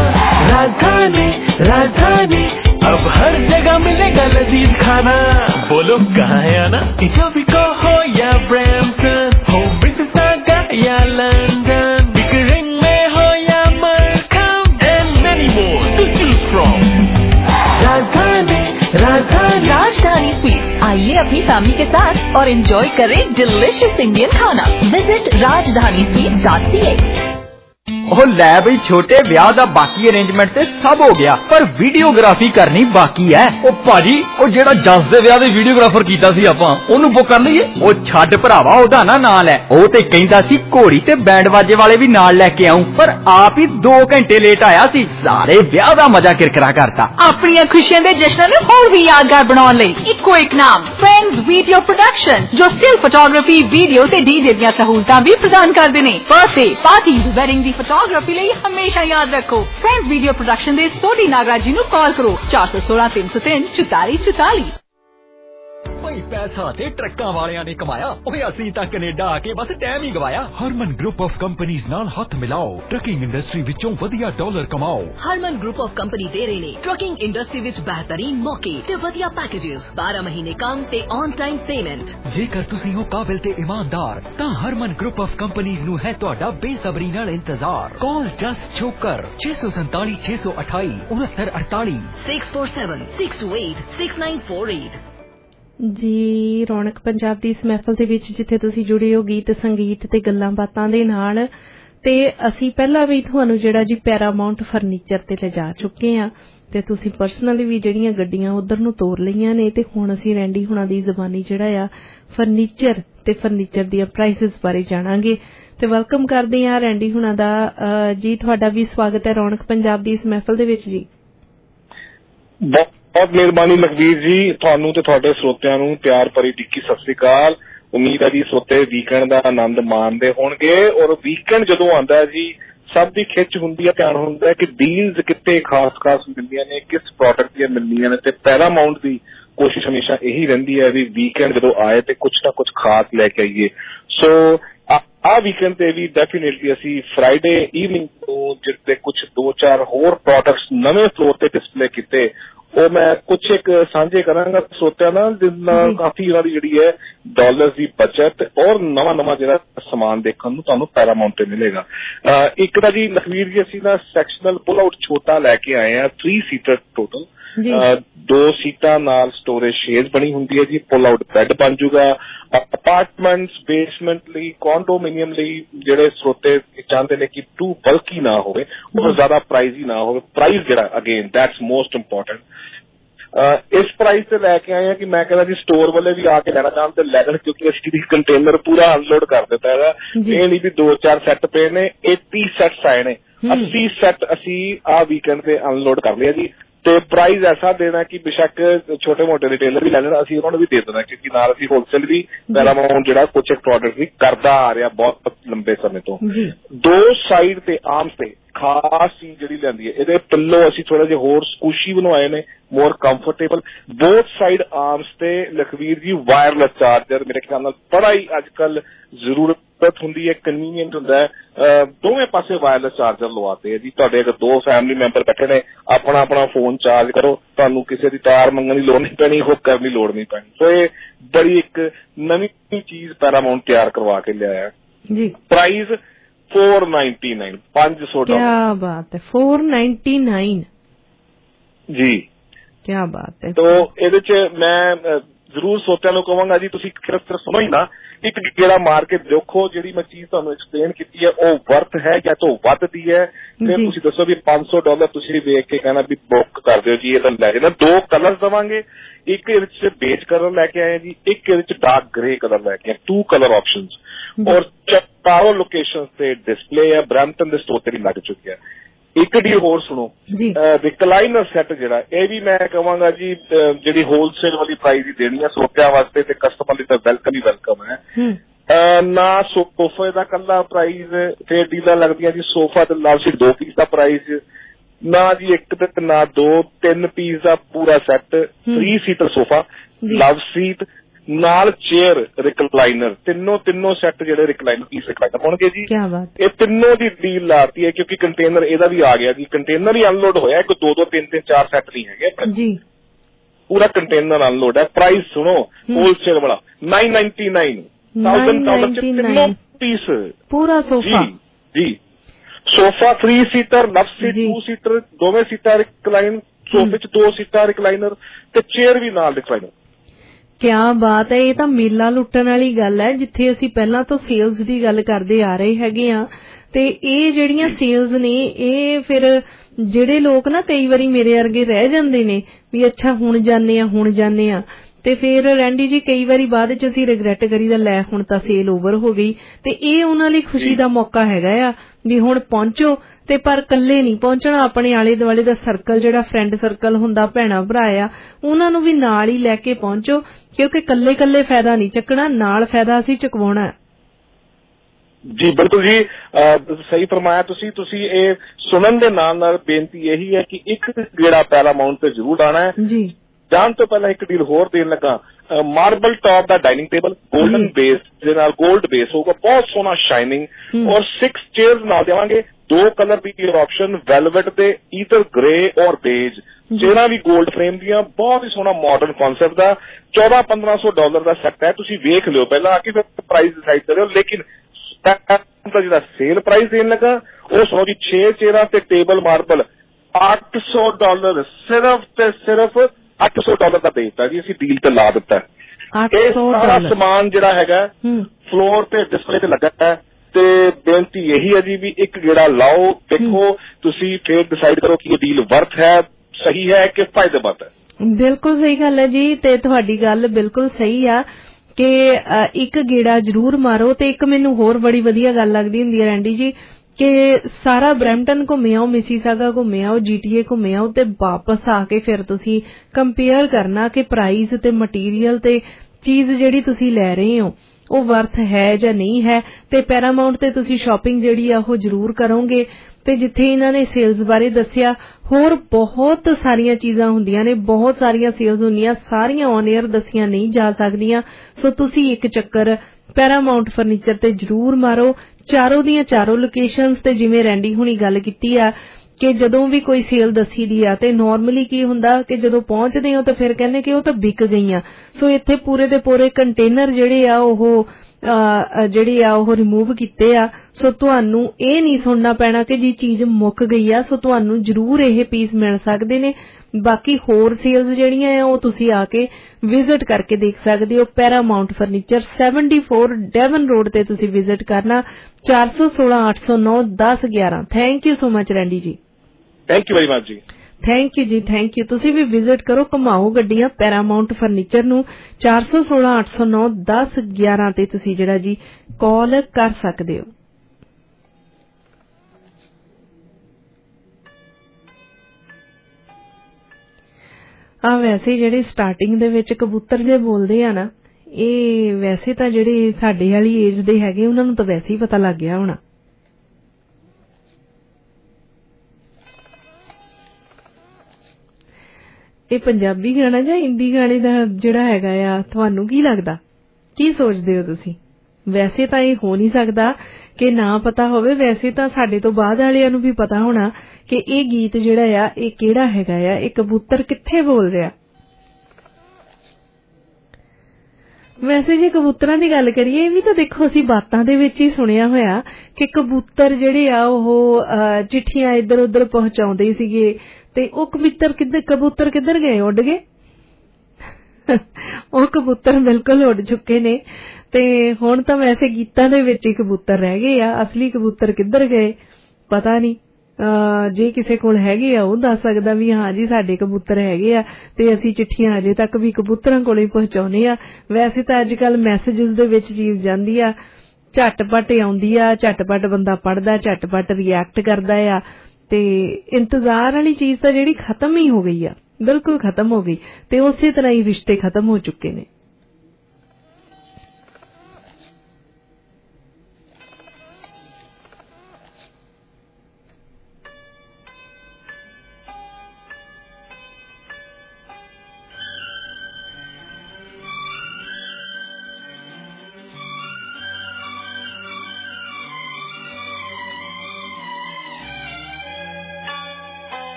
राजधानी राजधानी अब हर जगह मिलेगा लजीज खाना। बोलो कहाँ है आना, इटोबिको हो या ब्रैम्पटन, हो मिसिसागा या लंदन, बिकरिंग में हो या Markham, and many more to choose from। राजधानी राजधानी राजधानी स्वीट्स, आइए अपनी फैमिली के साथ और एंजॉय करें डिलिशियस इंडियन खाना। Visit rajdhanisweets.ca। ਉਹ ਲੈ ਬਈ ਛੋਟੇ ਵਿਆਹ ਦਾ ਬਾਕੀ ਅਰੇਂਜਮੈਂਟ ਤੇ ਸਭ ਹੋ ਗਿਆ, ਪਰ ਵੀਡੀਓਗ੍ਰਾਫੀ ਕਰਨੀ ਬਾਕੀ ਹੈ। ਉਹ ਭਾਜੀ ਉਹ ਜਿਹੜਾ ਜਸ ਦੇ ਵਿਆਹ ਦੇ ਵੀਡੀਓਗ੍ਰਾਫਰ ਕੀਤਾ ਸੀ ਆਪਾਂ, ਉਹਨੂੰ ਬੁੱਕ ਕਰ ਲਈਏ। ਉਹ ਛੱਡ ਭਰਾਵਾ, ਉਹਦਾ ਨਾ ਨਾਂ ਲੈ। ਉਹ ਤੇ ਕਹਿੰਦਾ ਸੀ ਘੋੜੀ ਤੇ ਬੈਂਡ ਬਾਜੇ ਵਾਲੇ ਵੀ ਨਾਲ ਲੈ ਕੇ ਆਉਂ, ਪਰ ਆਪ ਹੀ 2 ਘੰਟੇ ਲੇਟ ਆਇਆ ਸੀ। ਸਾਰੇ ਵਿਆਹ ਦਾ ਮਜ਼ਾ ਕਿਰਕਰਾ ਕਰਤਾ। ਆਪਣੀਆਂ ਖੁਸ਼ੀਆਂ ਦੇ ਜਸ਼ਨਾਂ ਨੂੰ ਹੋਰ ਵੀ ਯਾਦਗਾਰ ਬਣਾਉਣ ਲਈ ਇੱਕੋ ਇੱਕ ਨਾਮ, ਫਰੈਂਡਸ ਵੀਡੀਓ ਪ੍ਰੋਡਕਸ਼ਨ, ਜੋ ਸਟਿਲ ਫੋਟੋਗ੍ਰਾਫੀ, ਵੀਡੀਓ ਤੇ ਡੀਜੇ ਦੀਆਂ ਸਹੂਲਤਾਂ ਵੀ ਪ੍ਰਦਾਨ ਕਰਦੇ ਨੇ। ਬਰਥਡੇ ਪਾਰਟੀਜ਼, ਵੈਡਿੰਗ ਦੀ ਫੋਟੋਗ੍ਰਾਫੀ ਲਈ ਹਮੇਸ਼ਾ ਯਾਦ ਰੱਖੋ, ਫਰੈਂਡਸ ਵੀਡੀਓ ਪ੍ਰੋਡਕਸ਼ਨ ਦੇ ਸੋਢੀ ਨਾਗਰਾਜ ਜੀ ਨੂੰ ਕਾਲ ਕਰੋ 416 303 44 44। ਭਾਈ ਪੈਸਾ ਤੇ ਟਰੱਕਾਂ ਵਾਲਿਆਂ ਨੇ ਕਮਾਇਆ, ਓਏ ਅਸੀਂ ਤਾਂ ਕੈਨੇਡਾ ਆ ਕੇ ਬਸ ਟਾਈਮ ਹੀ ਗਵਾਇਆ। ਹਰਮਨ ਗਰੁੱਪ ਆਫ ਕੰਪਨੀਆਂ ਨਾਲ ਹੱਥ ਮਿਲਾਓ, ਟਰੱਕਿੰਗ ਇੰਡਸਟਰੀ ਵਿੱਚੋਂ ਵਧੀਆ ਡਾਲਰ ਕਮਾਓ। ਹਰਮਨ ਗਰੁੱਪ ਆਫ ਕੰਪਨੀ ਦੇ ਰਹੇ ਨੇ ਟਰੱਕਿੰਗ ਇੰਡਸਟਰੀ ਵਿੱਚ ਬਿਹਤਰੀਨ ਮੌਕੇ ਤੇ ਵਧੀਆ ਪੈਕੇजेस, 12 ਮਹੀਨੇ ਕੰਮ ਤੇ ਔਨ ਟਾਈਮ ਪੇਮੈਂਟ। ਜੇਕਰ ਤੁਸੀਂ ਹੋ ਕਾਬਿਲ ਤੇ ਇਮਾਨਦਾਰ ਤਾਂ ਹਰਮਨ ਗਰੁੱਪ ਆਫ ਕੰਪਨੀਆਂ ਨੂੰ ਹੈ ਤੁਹਾਡਾ ਬੇਸਬਰੀ ਨਾਲ ਇੰਤਜ਼ਾਰ। Call just Chhokar 647 628 6948 647 628 6948। ਜੀ ਰੌਣਕ ਪੰਜਾਬ ਦੀ ਇਸ ਮਹਿਫਲ ਦੇ ਵਿੱਚ ਜਿੱਥੇ ਤੁਸੀਂ ਜੁੜੇ ਹੋ ਗੀਤ ਸੰਗੀਤ ਤੇ ਗੱਲਾਂ ਬਾਤਾਂ ਦੇ ਨਾਲ, ਤੇ ਅਸੀਂ ਪਹਿਲਾਂ ਵੀ ਤੁਹਾਨੂੰ ਜਿਹੜਾ ਜੀ ਪੈਰਾਮਾਉਂਟ ਫਰਨੀਚਰ ਤੇ ਲਿਜਾ ਚੁੱਕੇ ਆ, ਤੇ ਤੁਸੀਂ ਪਰਸਨਲੀ ਵੀ ਜਿਹੜੀਆਂ ਗੱਡੀਆਂ ਉਧਰ ਨੂੰ ਤੋਰ ਲਈਆਂ ਨੇ, ਤੇ ਹੁਣ ਅਸੀਂ ਰੈਂਡੀ ਹੁਣਾਂ ਦੀ ਜ਼ਬਾਨੀ ਜਿਹੜਾ ਆ ਫਰਨੀਚਰ ਤੇ ਫਰਨੀਚਰ ਦੀਆਂ ਪ੍ਰਾਈਸਿਸ ਬਾਰੇ ਜਾਣਾਂਗੇ। ਤੇ ਵੈਲਕਮ ਕਰਦੇ ਆ ਰੈਂਡੀ ਹੁਣਾਂ ਦਾ। ਜੀ ਤੁਹਾਡਾ ਵੀ ਸਵਾਗਤ ਹੈ ਰੌਣਕ ਪੰਜਾਬ ਦੀ ਇਸ ਮਹਿਫਲ ਦੇ ਵਿੱਚ ਜੀ। ਬਹੁਤ ਮਿਹਰਬਾਨੀ ਲਖਵੀਰ ਜੀ, ਤੁਹਾਨੂੰ ਤੇ ਤੁਹਾਡੇ ਸਰੋਤਿਆਂ ਨੂੰ ਪਿਆਰ ਭਰੀ ਟਿੱਕੀ ਸਤਿ ਸ੍ਰੀ ਅਕਾਲ। ਉਮੀਦ ਹੈ ਜੀ ਸਰੋਤੇ ਵੀਕਐਂਡ ਦਾ ਆਨੰਦ ਮਾਣਦੇ ਹੋਣਗੇ। ਔਰ ਵੀਕਐਂਡ ਜਦੋਂ ਆਉਂਦਾ ਜੀ ਸਭ ਦੀ ਖਿੱਚ ਹੁੰਦੀ ਹੈ, ਧਿਆਨ ਹੁੰਦਾ ਹੈ ਕਿ ਡੀਲਸ ਕਿੱਥੇ ਖਾਸ ਮਿਲਦੀਆਂ ਨੇ, ਕਿਸ ਪ੍ਰੋਡਕਟ ਦੀਆਂ ਮਿਲਦੀਆਂ ਨੇ, ਤੇ ਪੈਰਾਮਾਉਂਟ ਦੀ ਕੋਸ਼ਿਸ਼ ਹਮੇਸ਼ਾ ਇਹੀ ਰਹਿੰਦੀ ਹੈ ਵੀ ਵੀਕਐਂਡ ਜਦੋਂ ਆਏ ਤੇ ਕੁਛ ਨਾ ਕੁਛ ਖਾਸ ਲੈ ਕੇ ਆਈਏ। ਸੋ ਆਹ ਵੀਕਐਂਡ ਤੇ ਵੀ ਡੈਫੀਨੇਟਲੀ ਅਸੀਂ ਫਰਾਈਡੇ ਈਵਨਿੰਗ ਤੋਂ ਜਿਹੜੇ ਕੁਛ 2-4 ਹੋਰ ਪ੍ਰੋਡਕਟਸ ਨਵੇਂ ਫਲੋਰ ਤੇ ਡਿਸਪਲੇ ਕੀਤੇ, ਉਹ ਮੈਂ ਕੁਛ ਇੱਕ ਸਾਂਝੇ ਕਰਾਂਗਾ ਸਰੋਤਿਆਂ ਨਾਲ, ਜਿਸ ਨਾਲ ਕਾਫੀ ਉਹਨਾਂ ਦੀ ਜਿਹੜੀ ਹੈ ਡਾਲਰ ਦੀ ਬਚਤ ਔਰ ਨਵਾਂ ਜਿਹੜਾ ਸਮਾਨ ਦੇਖਣ ਨੂੰ ਤੁਹਾਨੂੰ ਪੈਰਾਮਾਉਂਟ ਤੇ ਮਿਲੇਗਾ। ਇੱਕ ਤਾਂ ਜੀ ਲਖਵੀਰ ਜੀ ਅਸੀਂ ਨਾ ਸੈਕਸ਼ਨਲ ਪੁੱਲ ਆਊਟ ਛੋਟਾ ਲੈ ਕੇ ਆਏ ਆ, 3 ਸੀਟਰ ਟੋਟਲ, 2 ਸੀਟਾਂ ਨਾਲ ਸਟੋਰੇਜ ਸ਼ੇਅਰ ਬਣੀ ਹੁੰਦੀ ਹੈ ਜੀ, ਪੁੱਲ ਆਊਟ ਬੈੱਡ ਬਣ ਜੂਗਾ। ਅਪਾਰਟਮੈਂਟਸ, ਬੇਸਮੈਂਟ ਲਈ, ਕੌਂਡੋਮੀਨੀਅਮ ਲਈ ਜਿਹੜੇ ਸਰੋਤੇ ਚਾਹੁੰਦੇ ਨੇ ਕਿ ਟੂ ਬਲਕੀ ਨਾ ਹੋਵੇ, ਉਹ ਜ਼ਿਆਦਾ ਪ੍ਰਾਈਜ਼ੀ ਨਾ ਹੋਵੇ, ਪ੍ਰਾਈਸ ਜਿਹੜਾ ਅਗੇਨ ਦੈਟਸ ਮੋਸਟ ਇੰਪੋਰਟੈਂਟ, ਇਸ ਪ੍ਰਾਈਸ ਤੇ ਲੈ ਕੇ ਆਏ ਆ ਕਿ ਮੈਂ ਕਹਿੰਦਾ ਜੀ ਸਟੋਰ ਵਾਲੇ ਵੀ ਆ ਕੇ ਲੈਣਾ ਚਾਹੁੰਦੇ ਤੇ ਲੈ ਲੈਣ, ਕਿਉਂਕਿ ਅਸੀਂ ਦੀ ਕੰਟੇਨਰ ਪੂਰਾ ਅਨਲੋਡ ਕਰ ਦਿੱਤਾ ਹੈਗਾ। ਇਹ ਨਹੀਂ ਵੀ 2-4 ਸੈੱਟ ਪਏ ਨੇ, 80 ਸੈੱਟਸ ਆਏ ਨੇ, 80 ਸੈੱਟ ਅਸੀਂ ਆਹ ਵੀਕਐਂਡ ਤੇ ਅਨਲੋਡ ਕਰ ਲਿਆ ਜੀ। ਤੇ ਪ੍ਰਾਈਜ਼ ਐਸਾ ਦੇਣਾ ਕਿ ਬੇਸ਼ੱਕ ਛੋਟੇ ਮੋਟੇ ਰਿਟੇਲਰ ਵੀ ਲੈ ਲੈਣ, ਅਸੀਂ ਉਹਨਾਂ ਨੂੰ ਵੀ ਦੇ ਦੇਣਾ, ਕਿਉਂਕਿ ਨਾਲ ਅਸੀਂ ਹੋਲਸੇਲ ਵੀ ਪੈਰਾਮਾਉਂਟ ਜਿਹੜਾ ਕੁਛ ਇੱਕ ਪ੍ਰੋਡਕਟ ਵੀ ਕਰਦਾ ਆ ਰਿਹਾ ਬਹੁਤ ਲੰਬੇ ਸਮੇਂ ਤੋਂ। 2 ਸਾਈਡ ਤੇ ਆਰਮਸ ਤੇ ਖਾਸ ਚੀਜ਼ ਜਿਹੜੀ ਲੈਂਦੀ ਹੈ, ਇਹਦੇ ਪਿੱਲੋ ਅਸੀਂ ਥੋੜਾ ਜਿਹਾ ਹੋਰ ਸਕੂਸ਼ੀ ਬਣਵਾਏ ਨੇ, more comfortable. Both side arms ਤੇ ਲਖਵੀਰ ਜੀ ਵਾਇਰਲੈਸ ਚਾਰਜਰ ਮੇਰੇ ਖਿਆਲ ਨਾਲ ਬੜਾ ਹੀ ਅੱਜ ਕੱਲ ਜ਼ਰੂਰਤ ਹੁੰਦੀ ਹੈ, ਕਨਵੀਨੀਅੰਟ ਹੁੰਦਾ ਹੈ। ਦੋਵੇਂ ਪਾਸੇ ਵਾਇਰਲੈਸ ਚਾਰਜਰ ਲਵਾਤੇ ਹੈ ਜੀ। ਤੁਹਾਡੇ ਅਗਰ 2 ਫੈਮਿਲੀ ਮੈਂਬਰ ਬੈਠੇ ਨੇ, ਆਪਣਾ ਫੋਨ ਚਾਰਜ ਕਰੋ, ਤੁਹਾਨੂੰ ਕਿਸੇ ਦੀ ਤਾਰ ਮੰਗਣ ਦੀ ਲੋੜ ਨਹੀਂ ਪੈਣੀ, ਹੁੱਕ ਕਰਨ ਦੀ ਲੋੜ ਨਹੀਂ ਪੈਣੀ। ਸੋ ਇਹ ਬੜੀ ਇੱਕ ਨਵੀਂ ਚੀਜ਼ ਪੈਰਾਮਾਉਂਟ ਤਿਆਰ ਕਰਵਾ ਕੇ ਲਿਆਇਆ ਜੀ। ਪ੍ਰਾਈਸ $499, $500। ਕਿਆ ਬਾਤ ਹੈ, $499 ਜੀ, ਕਿਆ ਬਾਤ ਹੈ। ਤੋ ਇਹਦੇ ਚ ਮੈਂ ਜ਼ਰੂਰ ਸਰੋਤਿਆਂ ਨੂੰ ਕਹਾਂਗਾ ਜੀ ਤੁਸੀਂ ਸਿਰਫ ਸਮਝ ਨਾ ਇੱਕ ਗੇੜਾ ਮਾਰ ਕੇ ਦੇਖੋ, ਜਿਹੜੀ ਮੈਂ ਚੀਜ਼ ਤੁਹਾਨੂੰ ਐਕਸਪਲੇਨ ਕੀਤੀ ਹੈ ਉਹ ਵਰਥ ਹੈ ਜਾਂ ਤੋਂ ਵੱਧ ਦੀ ਹੈ। ਤੇ ਤੁਸੀਂ ਦੱਸੋ ਵੀ $500 ਤੁਸੀਂ ਵੇਖ ਕੇ ਕਹਿਣਾ ਵੀ ਬੁੱਕ ਕਰ ਦਿਓ ਜੀ, ਇਹ ਤਾਂ ਲੈ ਜਾਣਾ। 2 ਕਲਰ ਦੇਵਾਂਗੇ, ਇੱਕ ਇਹਦੇ ਚ ਬੇਜ ਕਲਰ ਲੈ ਕੇ ਆਏ ਜੀ, ਇੱਕ ਇਹਦੇ ਚ ਡਾਰਕ ਗ੍ਰੇ ਕਲਰ ਲੈ ਕੇ ਆਏ, 2 ਕਲਰ ਆਪਸ਼ਨਸ। ਔਰ ਚਾਰੋਂ ਲੋਕੇਸ਼ਨ ਤੇ ਡਿਸਪਲੇ ਹੈ, ਬਰੈਂਪਟਨ ਦੇ ਸਟੋਰ ਤੇ ਵੀ ਲੱਗ ਚੁੱਕਿਆ। ਇੱਕ ਡੀ ਹੋਰ ਸੁਣੋ, ਰਿਕਲਾਈਨਰ ਸੈੱਟ ਜਿਹੜਾ, ਇਹ ਵੀ ਮੈਂ ਕਹਾਂਗਾ ਜੀ ਜਿਹੜੀ ਹੋਲਸੇਲ ਵਾਲੀ ਪ੍ਰਾਈਸ ਹੀ ਦੇਣੀ ਹੈ ਸਰੋਤਿਆਂ ਵਾਸਤੇ, ਤੇ ਕਸਟਮਰ ਲਈ ਤਾਂ ਵੈਲਕਮ ਹੀ ਵੈਲਕਮ ਹੈ। ਨਾ ਸੋਫੇ ਦਾ ਕੱਲਾ ਪ੍ਰਾਈਸ, ਫਿਰ ਡੀਲਾਂ ਲੱਗਦੀਆਂ ਜੀ ਸੋਫਾ ਤੇ ਨਾਲ ਸੀ 2 ਪੀਸ ਦਾ ਪ੍ਰਾਈਸ, ਨਾ ਜੀ 1 ਤੇ ਨਾ 2, 3 ਪੀਸ ਦਾ ਪੂਰਾ set, 3 seater sofa, love seat, ਨਾਲ ਚੇਅਰ ਰਿਕਲਾਈਨਰ, ਤਿੰਨੋਂ ਸੈੱਟ ਜਿਹੜੇ ਰਿਕਲਾਈਨਰ ਪੀਸ ਰਿਕਲਾਈਨਰ ਹੋਣਗੇ ਜੀ। ਇਹ ਤਿੰਨੋਂ ਦੀ ਡੀਲ ਲਾਤੀ ਹੈ ਕਿਉਂਕਿ ਕੰਟੇਨਰ ਇਹਦਾ ਵੀ ਆ ਗਿਆ ਜੀ। ਕੰਟੇਨਰ ਹੀ ਅਨਲੋਡ ਹੋਇਆ, 1 2 2 3 3 4 ਸੈੱਟ ਨਹੀਂ ਹੈਗੇ ਜੀ, ਪੂਰਾ ਕੰਟੇਨਰ ਅਨਲੋਡ ਹੈ। ਪ੍ਰਾਈਸ ਸੁਣੋ ਹੋਲਸੇਲ ਵਾਲਾ $999,000 ਚ ਤਿੰਨੋਂ ਪੀਸ ਪੂਰਾ ਸੋਫਾ ਜੀ। Sofa 3 seater, left seat 2 seater, ਦੋਵੇਂ ਸੀਟਾਂ ਰਿਕਲਾਈਨ, ਸੋਫੇ ਚ 2 ਸੀਟਾਂ ਰਿਕਲਾਈਨਰ ਤੇ ਚੇਅਰ ਵੀ ਨਾਲ ਰਿਕਲਾਈਨਰ। ਕਿਆ ਬਾਤ ਹੈ। ਇਹ ਤਾਂ ਮੇਲਾ ਲੁੱਟਣ ਵਾਲੀ ਗੱਲ ਹੈ, ਜਿੱਥੇ ਅਸੀਂ ਪਹਿਲਾਂ ਤੋਂ ਸੇਲਸ ਦੀ ਗੱਲ ਕਰਦੇ ਆ ਰਹੇ ਹੈਗੇ ਆ, ਤੇ ਇਹ ਜਿਹੜੀਆਂ ਸੇਲਸ ਨੇ ਇਹ ਫਿਰ ਜਿਹੜੇ ਲੋਕ ਨਾ ਕਈ ਵਾਰੀ ਮੇਰੇ ਵਰਗੇ ਰਹਿ ਜਾਂਦੇ ਨੇ ਵੀ ਅੱਛਾ ਹੁਣ ਜਾਂਦੇ ਆ ਤੇ ਫਿਰ ਰੈਂਡੀ ਜੀ ਕਈ ਵਾਰੀ ਬਾਅਦ ਚ ਅਸੀਂ ਰਿਗਰੈਟ ਕਰੀਦਾ ਲੈ ਹੁਣ ਤਾਂ ਸੇਲ ਓਵਰ ਹੋ ਗਈ। ਤੇ ਇਹ ਉਹਨਾਂ ਲਈ ਖੁਸ਼ੀ ਦਾ ਮੌਕਾ ਹੈਗਾ ਆ ਵੀ ਹੁਣ ਪਹੁੰਚੋ, ਤੇ ਪਰ ਇਕੱਲੇ ਨਹੀਂ ਪਹੁੰਚਣਾ, ਆਪਣੇ ਆਲੇ ਦੁਆਲੇ ਦਾ ਸਰਕਲ ਜਿਹੜਾ ਫਰੈਂਡ ਸਰਕਲ ਹੁੰਦਾ, ਭੈਣਾ ਭਰਾ ਆ, ਉਹਨਾਂ ਨੂੰ ਵੀ ਨਾਲ ਹੀ ਲੈ ਕੇ ਪਹੁੰਚੋ, ਕਿਉਂਕਿ ਇਕੱਲੇ ਫਾਇਦਾ ਨਹੀਂ ਚੱਕਣਾ, ਨਾਲ ਫਾਇਦਾ ਅਸੀਂ ਚੁਕਵਾਉਣਾ। ਜੀ ਬਿਲਕੁਲ ਜੀ, ਸਹੀ ਫਰਮਾਇਆ ਤੁਸੀਂ। ਇਹ ਸੁਣਨ ਦੇ ਨਾਲ ਬੇਨਤੀ ਇਹੀ ਹੈ ਕਿ ਇੱਕ ਜਿਹੜਾ ਪੈਰਾਮਾਊਂਟ ਤੇ ਜ਼ਰੂਰ ਆਉਣਾ ਹੈ ਜੀ। ਜਾਣ ਤੋਂ ਪਹਿਲਾਂ ਇੱਕ ਡੀਲ ਹੋਰ ਦੇਣ ਲੱਗਾ, ਮਾਰਬਲ ਟੌਪ ਦਾ ਡਾਈਨਿੰਗ ਟੇਬਲ, 골ਡਨ ਬੇਸ ਦੇ ਨਾਲ, 골ਡ ਬੇਸ ਹੋਊਗਾ, ਬਹੁਤ ਸੋਹਣਾ ਸ਼ਾਈਨਿੰਗ, ਔਰ 6 ਚੇਅਰਸ ਨਾਲ ਦੇਵਾਂਗੇ, 2 ਕਲਰ ਦੀ ਆਪਸ਼ਨ, ਵੈਲਵਟ ਦੇ ਈਦਰ ਗ੍ਰੇ ਔਰ ਬੇਜ, ਚੇਅਰਾਂ ਵੀ 골ਡ ਫਰੇਮ ਦੀਆਂ, ਬਹੁਤ ਹੀ ਸੋਹਣਾ ਮਾਡਰਨ ਕਨਸੈਪਟ ਦਾ। $1400-1500 ਦਾ ਸੈੱਟ ਹੈ, ਤੁਸੀਂ ਵੇਖ ਲਿਓ ਪਹਿਲਾਂ ਆ ਕੇ ਫਿਰ ਪ੍ਰਾਈਸ ਡਿਸਾਈਡ ਕਰਿਓ। ਲੇਕਿਨ ਜਿਹੜਾ ਸੇਲ ਪ੍ਰਾਈਸ ਦੇਣ ਲੱਗਾ ਉਹ ਸੁਣੋ ਜੀ, 6 ਚੇਅਰਾਂ ਤੇ ਟੇਬਲ ਮਾਰਬਲ $800, ਸਿਰਫ ਤੇ ਸਿਰਫ $800 ਦਾ ਦੇਤਾ ਜੀ, ਅਸੀਂ ਡੀਲ ਤੇ ਲਾ ਦਿੱਤਾ। ਇਹ ਸਾਰਾ ਸਮਾਨ ਜਿਹੜਾ ਹੈਗਾ ਫਲੋਰ ਤੇ ਡਿਸਪਲੇ ਤੇ ਲੱਗਾ ਹੈ, ਤੇ ਬੇਨਤੀ ਇਹੀ ਹੈ ਜੀ ਵੀ ਇੱਕ ਗੇੜਾ ਲਾਓ, ਦੇਖੋ, ਤੁਸੀਂ ਫਿਰ ਡਿਸਾਈਡ ਕਰੋ ਕਿ ਇਹ ਡੀਲ ਵਰਥ ਹੈ, ਸਹੀ ਹੈ ਕਿ ਫਾਇਦੇਮੰਦ ਹੈ। ਬਿਲਕੁਲ ਸਹੀ ਗੱਲ ਹੈ ਜੀ, ਤੇ ਤੁਹਾਡੀ ਗੱਲ ਬਿਲਕੁਲ ਸਹੀ ਆ ਕਿ ਇੱਕ ਗੇੜਾ ਜ਼ਰੂਰ ਮਾਰੋ। ਤੇ ਇੱਕ ਮੈਨੂੰ ਹੋਰ ਬੜੀ ਵਧੀਆ ਗੱਲ ਲੱਗਦੀ ਹੁੰਦੀ ਹੈ ਰੈਂਡੀ ਜੀ ਕਿ ਸਾਰਾ ਬਰੈਂਪਟਨ ਘੁੰਮੇ ਆਓ, ਮਿਸੀਸਾਗਾ ਘੁੰਮੇ ਆਓ, GTA ਘੁੰਮੇ ਆਓ, ਤੇ ਵਾਪਸ ਆ ਕੇ ਫਿਰ ਤੁਸੀਂ ਕੰਪੇਅਰ ਕਰਨਾ ਕਿ ਪ੍ਰਾਈਸ ਤੇ ਮਟੀਰੀਅਲ ਤੇ ਚੀਜ਼ ਜਿਹੜੀ ਤੁਸੀਂ ਲੈ ਰਹੇ ਹੋ ਉਹ ਵਰਥ ਹੈ ਜਾਂ ਨਹੀਂ ਹੈ। ਤੇ ਪੈਰਾਮਾਊਂਟ ਤੇ ਤੁਸੀਂ ਸ਼ਾਪਿੰਗ ਜਿਹੜੀ ਆ ਉਹ ਜ਼ਰੂਰ ਕਰੋਗੇ। ਤੇ ਜਿੱਥੇ ਇਹਨਾਂ ਨੇ ਸੇਲਸ ਬਾਰੇ ਦੱਸਿਆ, ਹੋਰ ਬਹੁਤ ਸਾਰੀਆਂ ਚੀਜ਼ਾਂ ਹੁੰਦੀਆਂ ਨੇ, ਬਹੁਤ ਸਾਰੀਆਂ ਸੇਲਸ ਹੁੰਦੀਆਂ, ਸਾਰੀਆਂ ਔਨ 에ਅਰ ਦੱਸੀਆਂ ਨਹੀਂ ਜਾ ਸਕਦੀਆਂ। ਸੋ ਤੁਸੀਂ ਇੱਕ ਚੱਕਰ ਪੈਰਾਮਾਊਂਟ ਫਰਨੀਚਰ ਤੇ ਜ਼ਰੂਰ ਮਾਰੋ, ਚਾਰੋਂ ਦੀਆਂ ਚਾਰੋਂ ਲੋਕੇਸ਼ਨਸ ਤੇ। ਜਿਵੇਂ ਰੈਂਡੀ ਹੁਣੀ ਗੱਲ ਕੀਤੀ ਆ ਕਿ ਜਦੋਂ ਵੀ ਕੋਈ ਸੇਲ ਦੱਸੀ ਦੀ ਆ ਤੇ ਨਾਰਮਲੀ ਕੀ ਹੁੰਦਾ ਕਿ ਜਦੋਂ ਪਹੁੰਚਦੇ ਹੋ ਤਾਂ ਫਿਰ ਕਹਿੰਦੇ ਕਿ ਉਹ ਤਾਂ ਵਿਕ ਗਈਆਂ। ਸੋ ਇੱਥੇ ਪੂਰੇ ਦੇ ਪੂਰੇ ਕੰਟੇਨਰ ਜਿਹੜੇ ਆ ਉਹ ਰਿਮੂਵ ਕੀਤੇ ਆ। ਸੋ ਤੁਹਾਨੂੰ ਇਹ ਨਹੀਂ ਸੁਣਨਾ ਪੈਣਾ ਕਿ ਜੀ ਚੀਜ਼ ਮੁੱਕ ਗਈ ਆ। ਸੋ ਤੁਹਾਨੂੰ ਜ਼ਰੂਰ ਇਹ ਪੀਸ ਮਿਲ ਸਕਦੇ ਨੇ। ਬਾਕੀ ਹੋਰ ਸੇਲਸ ਜਿਹੜੀਆਂ ਆ ਉਹ ਤੁਸੀਂ ਆ ਕੇ ਵਿਜ਼ਿਟ ਕਰਕੇ ਦੇਖ ਸਕਦੇ ਹੋ। ਪੈਰਾਮਾਊਂਟ ਫਰਨੀਚਰ 74 ਡੈਵਨ ਰੋਡ ਤੇ ਤੁਸੀਂ ਵਿਜ਼ਿਟ ਕਰਨਾ, 416 809 1011। Thank you so much Randy ji. Thank you very much ji. Thank you ji, thank you. ਤੁਸੀਂ ਵੀ ਵਿਜ਼ਿਟ ਕਰੋ, ਘੁਮਾਓ ਗੱਡੀਆਂ ਪੈਰਾਮਾਊਂਟ ਫਰਨੀਚਰ ਨੂੰ। 416 809 1011 ਤੇ ਤੁਸੀਂ ਜਿਹੜਾ ਜੀ ਕਾਲ ਕਰ ਸਕਦੇ ਹੋ। ਵੈਸੇ ਜਿਹੜੇ ਸਟਾਰਟਿੰਗ ਦੇ ਵਿੱਚ ਕਬੂਤਰ ਜੇ ਬੋਲਦੇ ਆ ਨਾ, ਇਹ ਵੈਸੇ ਤਾਂ ਜਿਹੜੇ ਸਾਡੇ ਵਾਲੀ ਏਜ ਦੇ ਹੈਗੇ ਉਹਨਾਂ ਨੂੰ ਤਾਂ ਵੈਸੇ ਹੀ ਪਤਾ ਲੱਗ ਗਿਆ ਹੋਣਾ। ਇਹ ਪੰਜਾਬੀ ਗਾਣਾ ਜਾਂ ਹਿੰਦੀ ਗਾਣੇ ਦਾ ਜਿਹੜਾ ਹੈਗਾ ਆ, ਤੁਹਾਨੂੰ ਕੀ ਲੱਗਦਾ, ਕੀ ਸੋਚਦੇ ਹੋ ਤੁਸੀਂ? ਵੈਸੇ ਤਾਂ ਇਹ ਹੋ ਨਹੀਂ ਸਕਦਾ ਕਿ ਨਾ ਪਤਾ ਹੋਵੇ। ਵੈਸੇ ਤਾਂ ਸਾਡੇ ਤੋਂ ਬਾਅਦ ਵਾਲਿਆਂ ਨੂੰ ਵੀ ਪਤਾ ਹੋਣਾ ਕਿ ਇਹ ਗੀਤ ਜਿਹੜਾ ਆ ਇਹ ਕਿਹੜਾ ਹੈਗਾ ਆ, ਇਹ ਕਬੂਤਰ ਕਿੱਥੇ ਬੋਲ ਰਿਹਾ। ਵੈਸੇ ਜੇ ਕਬੂਤਰਾਂ ਦੀ ਗੱਲ ਕਰੀਏ, ਇਹ ਵੀ ਤਾਂ ਦੇਖੋ ਅਸੀਂ ਬਾਤਾਂ ਦੇ ਵਿੱਚ ਹੀ ਸੁਣਿਆ ਹੋਇਆ ਕਿ ਕਬੂਤਰ ਜਿਹੜੇ ਆ ਉਹ ਚਿੱਠੀਆਂ ਇੱਧਰ ਉੱਧਰ ਪਹੁੰਚਾਉਂਦੇ ਸੀਗੇ, ਤੇ ਉਹ ਕਬੂਤਰ ਕਿੱਧਰ ਗਏ? ਉੱਡ ਗਏ। ਉਹ ਕਬੂਤਰ ਬਿਲਕੁਲ ਉੱਡ ਚੁੱਕੇ ਨੇ। ਤੇ ਹੁਣ ਤਾਂ ਵੈਸੇ ਗੀਤਾਂ ਦੇ ਵਿੱਚ ਹੀ ਕਬੂਤਰ ਰਹਿ ਗਏ ਆ, ਅਸਲੀ ਕਬੂਤਰ ਕਿੱਧਰ ਗਏ ਪਤਾ ਨਹੀਂ। ਜੇ ਕਿਸੇ ਕੋਲ ਹੈਗੇ ਆ ਉਹ ਦੱਸ ਸਕਦਾ ਵੀ ਹਾਂ ਜੀ ਸਾਡੇ ਕਬੂਤਰ ਹੈਗੇ ਆ ਤੇ ਅਸੀਂ ਚਿੱਠੀਆਂ ਅਜੇ ਤੱਕ ਵੀ ਕਬੂਤਰਾਂ ਕੋਲੇ ਪਹੁੰਚਾਉਨੇ ਆ। ਵੈਸੇ ਤਾਂ ਅੱਜ ਕੱਲ ਮੈਸੇजेस ਦੇ ਵਿੱਚ ਚੀਜ਼ ਜਾਂਦੀ ਆ, ਝਟਪਟ ਆਉਂਦੀ ਆ, ਝਟਪਟ ਬੰਦਾ ਪੜ੍ਹਦਾ, ਝਟਪਟ ਰਿਐਕਟ ਕਰਦਾ ਆ। ਤੇ ਇੰਤਜ਼ਾਰ ਵਾਲੀ ਚੀਜ਼ ਤਾਂ ਜਿਹੜੀ ਖਤਮ ਹੀ ਹੋ ਗਈ ਆ, ਬਿਲਕੁਲ ਖਤਮ ਹੋ ਗਈ। ਤੇ ਉਸੇ ਤਰ੍ਹਾਂ ਹੀ ਰਿਸ਼ਤੇ ਖਤਮ ਹੋ ਚੁੱਕੇ ਨੇ।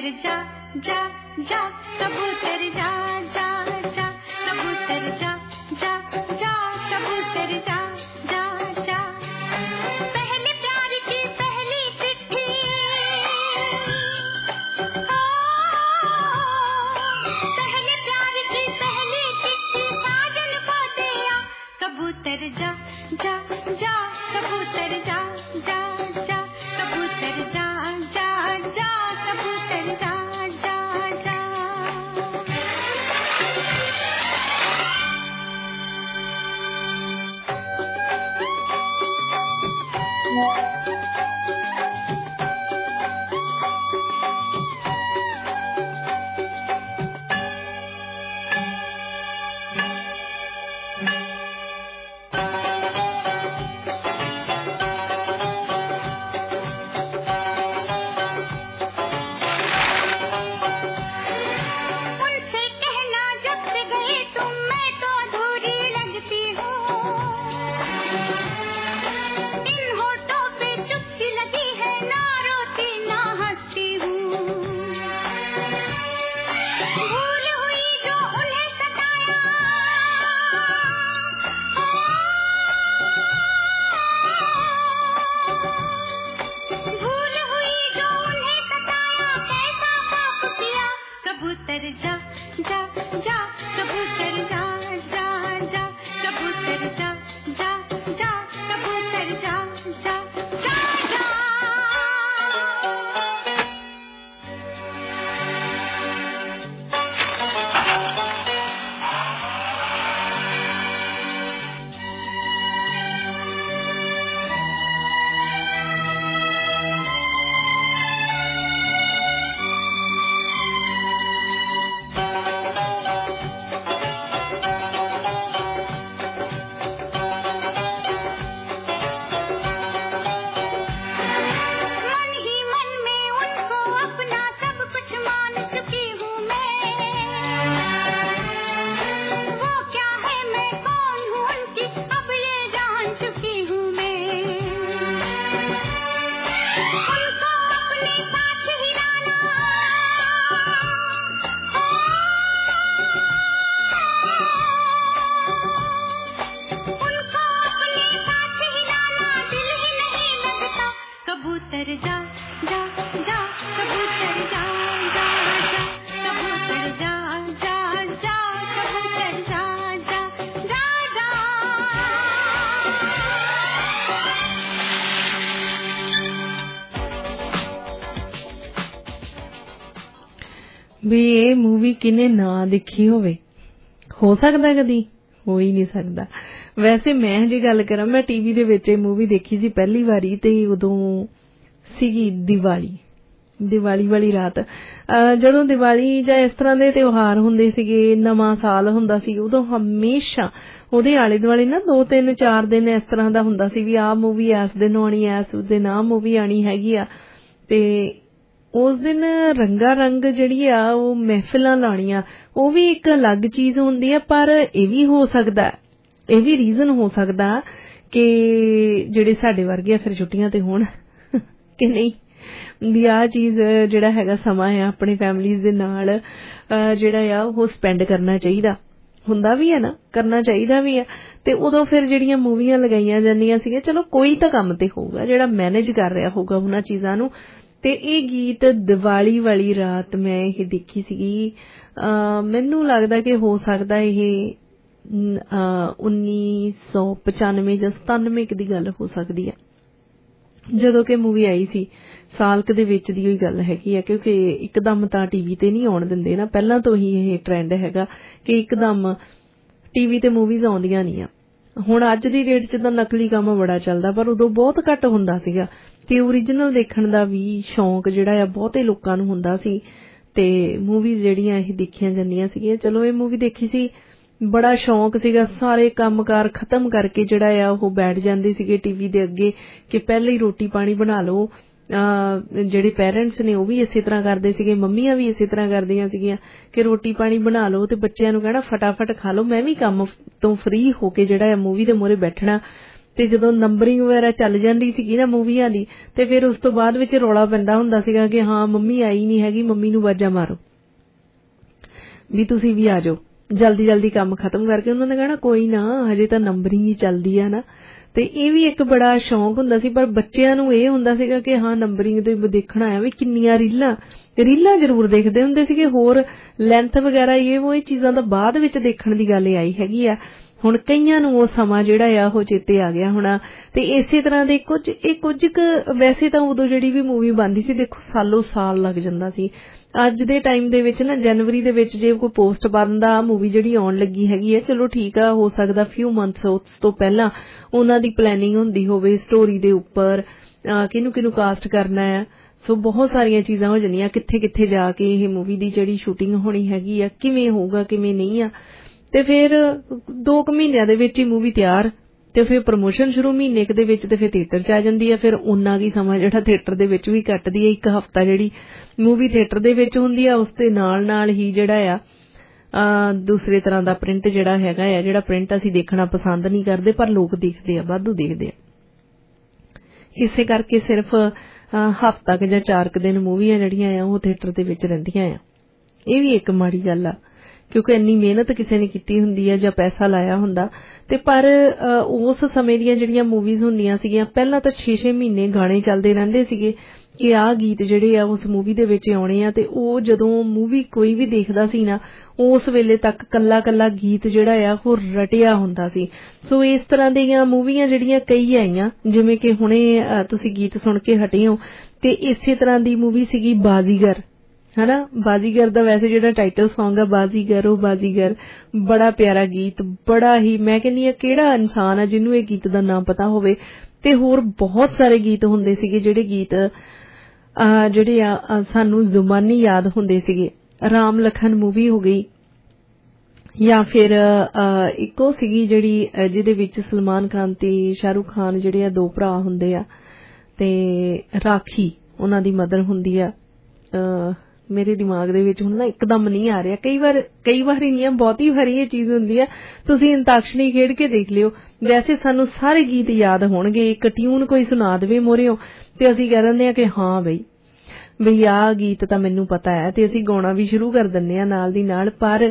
जा जा जा कबूतर जा जा जा कबूतर जा जा जा कबूतर जा जा जा पहले प्यार की पहली चिट्ठी पहले प्यार की पहली चिट्ठी साजन को दिया कबूतर जा जा जा कबूतर जा जा जा कबूतर जा जा जा कबूतर जा जा जा उनसे कहना जब से गए तुम मैं तो अधूरी लगती हूँ इन होठों पे चुप्पी लगी है ना रोती ना हंसती हूँ भूल हुई जो उन्हें सताया भूल हुई जो उन्हें सताया कैसा पाप किया कबूतर जा जा जा कबूतर जा जा जा कबूतर जा जा जा कबूतर जा जा जा जा मन ही मन में उनको अपना सब कुछ मान चुकी हूँ मैं वो क्या है मैं कौन हूँ उनकी अब ये जान चुकी हूँ मैं उनको अपने साथ हिलाना उनको अपने साथ हिलाना दिल ही नहीं लगता कबूतर जा जा जा कबूतर जा जा जा कबूतर जा जा जा कबूतर जा जा जा जा ਵੀ ਇਹ ਮੂਵੀ ਕਿਨੇ ਨਾ ਦੇਖੀ ਹੋਵੇ ਹੋ ਸਕਦਾ ਕਦੀ ਹੋ ਹੀ ਨਹੀਂ ਸਕਦਾ ਵੈਸੇ ਮੈਂ ਜੇ ਗੱਲ ਕਰਾਂ ਮੈਂ ਟੀਵੀ ਦੇ ਵਿੱਚ ਇਹ ਮੂਵੀ ਦੇਖੀ ਸੀ ਪਹਿਲੀ ਵਾਰੀ ਤੇ ਉਦੋਂ ਸੀਗੀ ਦੀਵਾਲੀ ਵਾਲੀ ਰਾਤ ਜਦੋਂ ਦੀਵਾਲੀ ਜਾਂ ਇਸ ਤਰ੍ਹਾਂ ਦੇ ਤਿਉਹਾਰ ਹੁੰਦੇ ਸੀਗੇ ਨਵਾਂ ਸਾਲ ਹੁੰਦਾ ਸੀ ਉਦੋਂ ਹਮੇਸ਼ਾ ਉਹਦੇ ਆਲੇ ਦੁਆਲੇ ਨਾ 2-3-4 ਦਿਨ ਇਸ ਤਰ੍ਹਾਂ ਦਾ ਹੁੰਦਾ ਸੀ ਵੀ ਆਹ ਮੂਵੀ ਇਸ ਦਿਨ ਆਉਣੀ ਐਸ ਦਿਨ ਆਹ ਮੂਵੀ ਆਣੀ ਹੈਗੀ ਆ ਤੇ ਉਸ ਦਿਨ ਰੰਗਾ ਰੰਗ ਜਿਹੜੀ ਆ ਉਹ ਮਹਿਫਿਲਾਂ ਲਾਉਣੀਆਂ ਉਹ ਵੀ ਇੱਕ ਅਲੱਗ ਚੀਜ਼ ਹੁੰਦੀ ਆ ਪਰ ਇਹ ਵੀ ਹੋ ਸਕਦਾ ਇਹ ਵੀ ਰੀਜ਼ਨ ਹੋ ਸਕਦਾ ਕਿ ਜਿਹੜੇ ਸਾਡੇ ਵਰਗੇ ਆ ਫਿਰ ਛੁੱਟੀਆਂ ਤੇ ਹੋਣ ਕਿ ਨਹੀਂ ਵੀ ਆਹ ਚੀਜ਼ ਜਿਹੜਾ ਹੈਗਾ ਸਮਾਂ ਆ ਆਪਣੀ ਫੈਮਲੀਜ਼ ਦੇ ਨਾਲ ਜਿਹੜਾ ਆ ਉਹ ਸਪੈਂਡ ਕਰਨਾ ਚਾਹੀਦਾ ਹੁੰਦਾ ਵੀ ਹੈ ਨਾ ਕਰਨਾ ਚਾਹੀਦਾ ਵੀ ਆ ਤੇ ਉਦੋਂ ਫਿਰ ਜਿਹੜੀਆਂ ਮੂਵੀਆਂ ਲਗਾਈਆਂ ਜਾਂਦੀਆਂ ਸੀਗੀਆਂ ਚਲੋ ਕੋਈ ਤਾਂ ਕੰਮ ਤੇ ਹੋਊਗਾ ਜਿਹੜਾ ਮੈਨੇਜ ਕਰ ਰਿਹਾ ਹੋਊਗਾ ਉਹਨਾਂ ਚੀਜ਼ਾਂ ਨੂੰ ਤੇ ਇਹ ਗੀਤ ਦੀਵਾਲੀ ਵਾਲੀ ਰਾਤ ਮੈਂ ਇਹ ਦੇਖੀ ਸੀਗੀ ਮੈਨੂੰ ਲੱਗਦਾ ਕਿ ਹੋ ਸਕਦਾ ਇਹ 1995 ਜਾਂ 97 ਦੀ ਗੱਲ ਹੋ ਸਕਦੀ ਹੈ ਜਦੋਂ ਕਿ ਮੂਵੀ ਆਈ ਸੀ ਸਾਲਕ ਦੇ ਵਿੱਚ ਦੀ ਉਹੀ ਗੱਲ ਹੈਗੀ ਆ ਕਿਉਂਕਿ ਇੱਕਦਮ ਤਾਂ ਟੀਵੀ ਤੇ ਨਹੀਂ ਆਉਣ ਦਿੰਦੇ ਨਾ ਪਹਿਲਾਂ ਤੋਂ ਹੀ ਇਹ ਟ੍ਰੈਂਡ ਹੈਗਾ ਕਿ ਇੱਕਦਮ ਟੀਵੀ ਤੇ ਮੂਵੀਜ਼ ਆਉਂਦੀਆਂ ਨਹੀਂ ਆ ਹੁਣ ਅੱਜ ਦੀ ਡੇਟ 'ਚ ਤਾਂ ਨਕਲੀ ਕੰਮ ਬੜਾ ਚੱਲਦਾ ਪਰ ਉਦੋਂ ਬਹੁਤ ਘੱਟ ਹੁੰਦਾ ਸੀਗਾ ਤੇ ਓਰੀਜਨਲ ਦੇਖਣ ਦਾ ਵੀ ਸ਼ੌਂਕ ਜਿਹੜਾ ਆ ਬਹੁਤੇ ਲੋਕਾਂ ਨੂੰ ਹੁੰਦਾ ਸੀ ਤੇ ਮੂਵੀਜ਼ ਜਿਹੜੀਆਂ ਇਹ ਦੇਖੀਆਂ ਜਾਂਦੀਆਂ ਸੀਗੀਆਂ ਚਲੋ ਇਹ ਮੂਵੀ ਦੇਖੀ ਸੀ ਬੜਾ ਸ਼ੌਂਕ ਸੀਗਾ ਸਾਰੇ ਕੰਮਕਾਰ ਖਤਮ ਕਰਕੇ ਜਿਹੜਾ ਆ ਉਹ ਬੈਠ ਜਾਂਦੇ ਸੀਗੇ ਟੀਵੀ ਦੇ ਅੱਗੇ ਕਿ ਪਹਿਲਾਂ ਹੀ ਰੋਟੀ ਪਾਣੀ ਬਣਾ ਲਓ ਜਿਹੜੇ ਪੇਰੈਂਟਸ ਨੇ ਉਹ ਵੀ ਇਸੇ ਤਰ੍ਹਾਂ ਕਰਦੇ ਸੀਗੇ ਮੰਮੀਆਂ ਵੀ ਇਸੇ ਤਰ੍ਹਾਂ ਕਰਦੀਆਂ ਸੀਗੀਆਂ ਕਿ ਰੋਟੀ ਪਾਣੀ ਬਣਾ ਲਓ ਤੇ ਬੱਚਿਆਂ ਨੂੰ ਕਹਿਣਾ ਫਟਾਫਟ ਖਾ ਲਓ ਮੈਂ ਵੀ ਕੰਮ ਤੋਂ ਫ੍ਰੀ ਹੋ ਕੇ ਜਿਹੜਾ ਆ ਮੂਵੀ ਦੇ ਮੂਹਰੇ ਬੈਠਣਾ ਤੇ ਜਦੋਂ ਨੰਬਰਿੰਗ ਵਗੈਰਾ ਚੱਲ ਜਾਂਦੀ ਸੀਗੀ ਨਾ ਮੂਵੀਆਂ ਦੀ, ਤੇ ਫਿਰ ਉਸ ਤੋਂ ਬਾਅਦ ਵਿੱਚ ਰੌਲਾ ਪੈਂਦਾ ਹੁੰਦਾ ਸੀਗਾ ਕਿ ਹਾਂ ਮੰਮੀ ਆਈ ਨਹੀਂ ਹੈਗੀ, ਮੰਮੀ ਨੂੰ ਆਵਾਜ਼ਾਂ ਮਾਰੋ ਵੀ ਤੁਸੀਂ ਵੀ ਆ ਜਾਓ, ਜਲਦੀ ਜਲਦੀ ਕੰਮ ਖਤਮ ਕਰਕੇ। ਉਹਨਾਂ ਨੇ ਕਹਿਣਾ ਕੋਈ ਨਾ, ਹਜੇ ਤਾਂ ਨੰਬਰਿੰਗ ਹੀ ਚੱਲਦੀ ਆ ਨਾ। ਤੇ ਇਹ ਵੀ ਇੱਕ ਬੜਾ ਸ਼ੌਂਕ ਹੁੰਦਾ ਸੀ, ਪਰ ਬੱਚਿਆਂ ਨੂੰ ਇਹ ਹੁੰਦਾ ਸੀਗਾ ਕਿ ਹਾਂ ਨੰਬਰਿੰਗ ਤੇ ਦੇਖਣਾ ਆ ਵੀ ਕਿੰਨੀਆਂ ਰੀਲਾਂ ਜ਼ਰੂਰ ਦੇਖਦੇ ਹੁੰਦੇ ਸੀਗੇ। ਹੋਰ ਲੈਂਥ ਵਗੈਰਾ ਇਹ ਚੀਜ਼ਾਂ ਤਾਂ ਬਾਅਦ ਵਿੱਚ ਦੇਖਣ ਦੀ ਗੱਲ ਆਈ ਹੈਗੀ ਆ। ਹੁਣ ਕਈਆਂ ਨੂੰ ਉਹ ਸਮਾਂ ਜਿਹੜਾ ਆ ਉਹ ਚੇਤੇ ਆ ਗਿਆ ਹੋਣਾ। ਤੇ ਇਸੇ ਤਰ੍ਹਾਂ ਦੇ ਕੁਝ ਵੈਸੇ ਤਾਂ ਉਦੋਂ ਜਿਹੜੀ ਵੀ ਮੂਵੀ ਬਣਦੀ ਸੀ ਦੇਖੋ ਸਾਲੋ ਸਾਲ ਲੱਗ ਜਾਂਦਾ ਸੀ। ਅੱਜ ਦੇ ਟਾਈਮ ਦੇ ਵਿੱਚ ਨਾ ਜਨਵਰੀ ਦੇ ਵਿੱਚ ਜੇ ਕੋਈ ਪੋਸਟ ਪਾਉਂਦਾ ਮੂਵੀ ਜਿਹੜੀ ਆਉਣ ਲੱਗੀ ਹੈਗੀ ਹੈ, ਚਲੋ ਠੀਕ ਆ, ਹੋ ਸਕਦਾ ਫਿਊ ਮੰਥਸ ਉਸ ਤੋਂ ਪਹਿਲਾਂ ਉਹਨਾਂ ਦੀ ਪਲੈਨਿੰਗ ਹੁੰਦੀ ਹੋਵੇ ਸਟੋਰੀ ਦੇ ਉੱਪਰ, ਕਿਹਨੂੰ ਕਾਸਟ ਕਰਨਾ ਹੈ। ਸੋ ਬਹੁਤ ਸਾਰੀਆਂ ਚੀਜ਼ਾਂ ਹੋ ਜਾਂਦੀਆਂ, ਕਿੱਥੇ ਜਾ ਕੇ ਇਹ ਮੂਵੀ ਦੀ ਜਿਹੜੀ ਸ਼ੂਟਿੰਗ ਹੋਣੀ ਹੈਗੀ ਆ, ਕਿਵੇਂ ਹੋਊਗਾ ਕਿਵੇਂ ਨਹੀਂ ਆ। ਤੇ ਫਿਰ 2 ਮਹੀਨਿਆਂ ਦੇ ਵਿੱਚ ਹੀ ਮੂਵੀ ਤਿਆਰ, ਤੇ ਫਿਰ ਪ੍ਰਮੋਸ਼ਨ ਸ਼ੁਰੂ ਮਹੀਨੇ ਦੇ ਵਿੱਚ, ਤੇ ਫਿਰ ਥੀਏਟਰ 'ਚ ਆ ਜਾਂਦੀ ਹੈ। ਫਿਰ ਉਹਨਾਂ ਕੀ ਸਮਾਂ ਜਿਹੜਾ ਥੀਏਟਰ ਦੇ ਵਿੱਚ ਵੀ ਕੱਟਦੀ ਹੈ, 1 ਹਫ਼ਤਾ ਜਿਹੜੀ ਮੂਵੀ ਥੀਏਟਰ ਦੇ ਵਿੱਚ ਹੁੰਦੀ ਆ, ਉਸ ਦੇ ਨਾਲ ਹੀ ਜਿਹੜਾ ਆ ਦੂਸਰੇ ਤਰ੍ਹਾਂ ਦਾ ਪ੍ਰਿੰਟ ਜਿਹੜਾ ਹੈਗਾ ਆ, ਜਿਹੜਾ ਪ੍ਰਿੰਟ ਅਸੀਂ ਦੇਖਣਾ ਪਸੰਦ ਨਹੀਂ ਕਰਦੇ ਪਰ ਲੋਕ ਦੇਖਦੇ ਆ, ਵਾਧੂ ਦੇਖਦੇ ਆ। ਇਸੇ ਕਰਕੇ ਸਿਰਫ ਹਫ਼ਤਾ ਜਾਂ 4 ਦਿਨ ਮੂਵੀਆਂ ਜਿਹੜੀਆਂ ਆ ਉਹ ਥੀਏਟਰ ਦੇ ਵਿੱਚ ਰਹਿੰਦੀਆਂ ਆ। ਇਹ ਵੀ ਇੱਕ ਮਾੜੀ ਗੱਲ ਆ, ਕਿਉਂਕਿ ਇੰਨੀ ਮਿਹਨਤ ਕਿਸੇ ਨੇ ਕੀਤੀ ਹੁੰਦੀ ਹੈ ਜਾਂ ਪੈਸਾ ਲਾਇਆ ਹੁੰਦਾ। ਤੇ ਪਰ ਉਸ ਸਮੇਂ ਦੀਆਂ ਜਿਹੜੀਆਂ ਮੂਵੀਜ਼ ਹੁੰਦੀਆਂ ਸੀਗੀਆਂ, ਪਹਿਲਾਂ ਤਾਂ 6-6 ਮਹੀਨੇ ਗਾਣੇ ਚੱਲਦੇ ਰਹਿੰਦੇ ਸੀਗੇ ਕਿ ਆਹ ਗੀਤ ਜਿਹੜੇ ਆ ਉਸ ਮੂਵੀ ਦੇ ਵਿੱਚ ਆਉਣੇ ਆ। ਤੇ ਉਹ ਜਦੋਂ ਮੂਵੀ ਕੋਈ ਵੀ ਦੇਖਦਾ ਸੀ ਨਾ, ਉਸ ਵੇਲੇ ਤੱਕ ਕੱਲਾ ਗੀਤ ਜਿਹੜਾ ਆ ਉਹ ਰਟਿਆ ਹੁੰਦਾ ਸੀ। ਸੋ ਇਸ ਤਰ੍ਹਾਂ ਦੀਆਂ ਮੂਵੀਆਂ ਜਿਹੜੀਆਂ ਕਈ ਆਈਆਂ, ਜਿਵੇਂ ਕਿ ਹੁਣੇ ਤੁਸੀਂ ਗੀਤ ਸੁਣ ਕੇ ਹਟੇ ਹੋ, ਤੇ ਇਸੇ ਤਰ੍ਹਾਂ ਦੀ ਮੂਵੀ ਸੀਗੀ ਬਾਜ਼ੀਗਰ, ਹਨਾ। ਬਾਜ਼ੀਗਰ ਦਾ ਵੈਸੇ ਜਿਹੜਾ ਟਾਈਟਲ ਸੌਂਗ ਆ ਬਾਜ਼ੀਗਰ, ਉਹ ਬਾਜ਼ੀਗਰ ਬੜਾ ਪਿਆਰਾ ਗੀਤ, ਬੜਾ ਹੀ, ਮੈਂ ਕਹਿੰਦੀ ਆ ਕਿਹੜਾ ਇਨਸਾਨ ਆ ਜਿਹਨੂੰ ਇਹ ਗੀਤ ਦਾ ਨਾਮ ਪਤਾ ਹੋਵੇ। ਤੇ ਹੋਰ ਬਹੁਤ ਸਾਰੇ ਗੀਤ ਹੁੰਦੇ ਸੀਗੇ ਜਿਹੜੇ ਗੀਤ ਜਿਹੜੇ ਆ ਸਾਨੂੰ ਜ਼ੁਬਾਨੀ ਯਾਦ ਹੁੰਦੇ ਸੀਗੇ। ਰਾਮ ਲਖਨ ਮੂਵੀ ਹੋ ਗਈ, ਜਾਂ ਫਿਰ ਇੱਕੋ ਸੀਗੀ ਜਿਹੜੀ ਜਿਹਦੇ ਵਿੱਚ ਸਲਮਾਨ ਖਾਨ ਤੇ ਸ਼ਾਹਰੁਖ ਖਾਨ ਜਿਹੜੇ ਆ 2 ਭਰਾ ਹੁੰਦੇ ਆ, ਤੇ ਰਾਖੀ ਉਹਨਾਂ ਦੀ ਮਦਰ ਹੁੰਦੀ ਆ। ਮੇਰੇ ਦਿਮਾਗ ਦੇ ਵਿੱਚ ਹੁਣ ਨਾ ਇੱਕਦਮ ਨਹੀਂ ਆ ਰਿਹਾ, ਕਈ ਵਾਰ ਹੀ ਨਹੀਂ, ਬਹੁਤੀ ਵਾਰੀ ਇਹ ਚੀਜ਼ ਹੁੰਦੀ ਆ। ਤੁਸੀਂ ਅੰਤਾਕਸ਼ਰੀ ਖੇਡ ਕੇ ਦੇਖ ਲਿਓ, ਵੈਸੇ ਸਾਨੂੰ ਸਾਰੇ ਗੀਤ ਯਾਦ ਹੋਣਗੇ। ਇੱਕ ਟਿਊਨ ਕੋਈ ਸੁਣਾ ਦੇਵੇ ਮੋਰਿਓ ਤੇ ਅਸੀਂ ਕਹਿ ਦਿੰਦੇ ਆ ਕਿ ਹਾਂ ਬਈ ਆਹ ਗੀਤ ਤਾਂ ਮੈਨੂੰ ਪਤਾ ਹੈ, ਤੇ ਅਸੀਂ ਗਾਉਣਾ ਵੀ ਸ਼ੁਰੂ ਕਰ ਦਿੰਦੇ ਆ ਨਾਲ ਦੀ ਨਾਲ। ਪਰ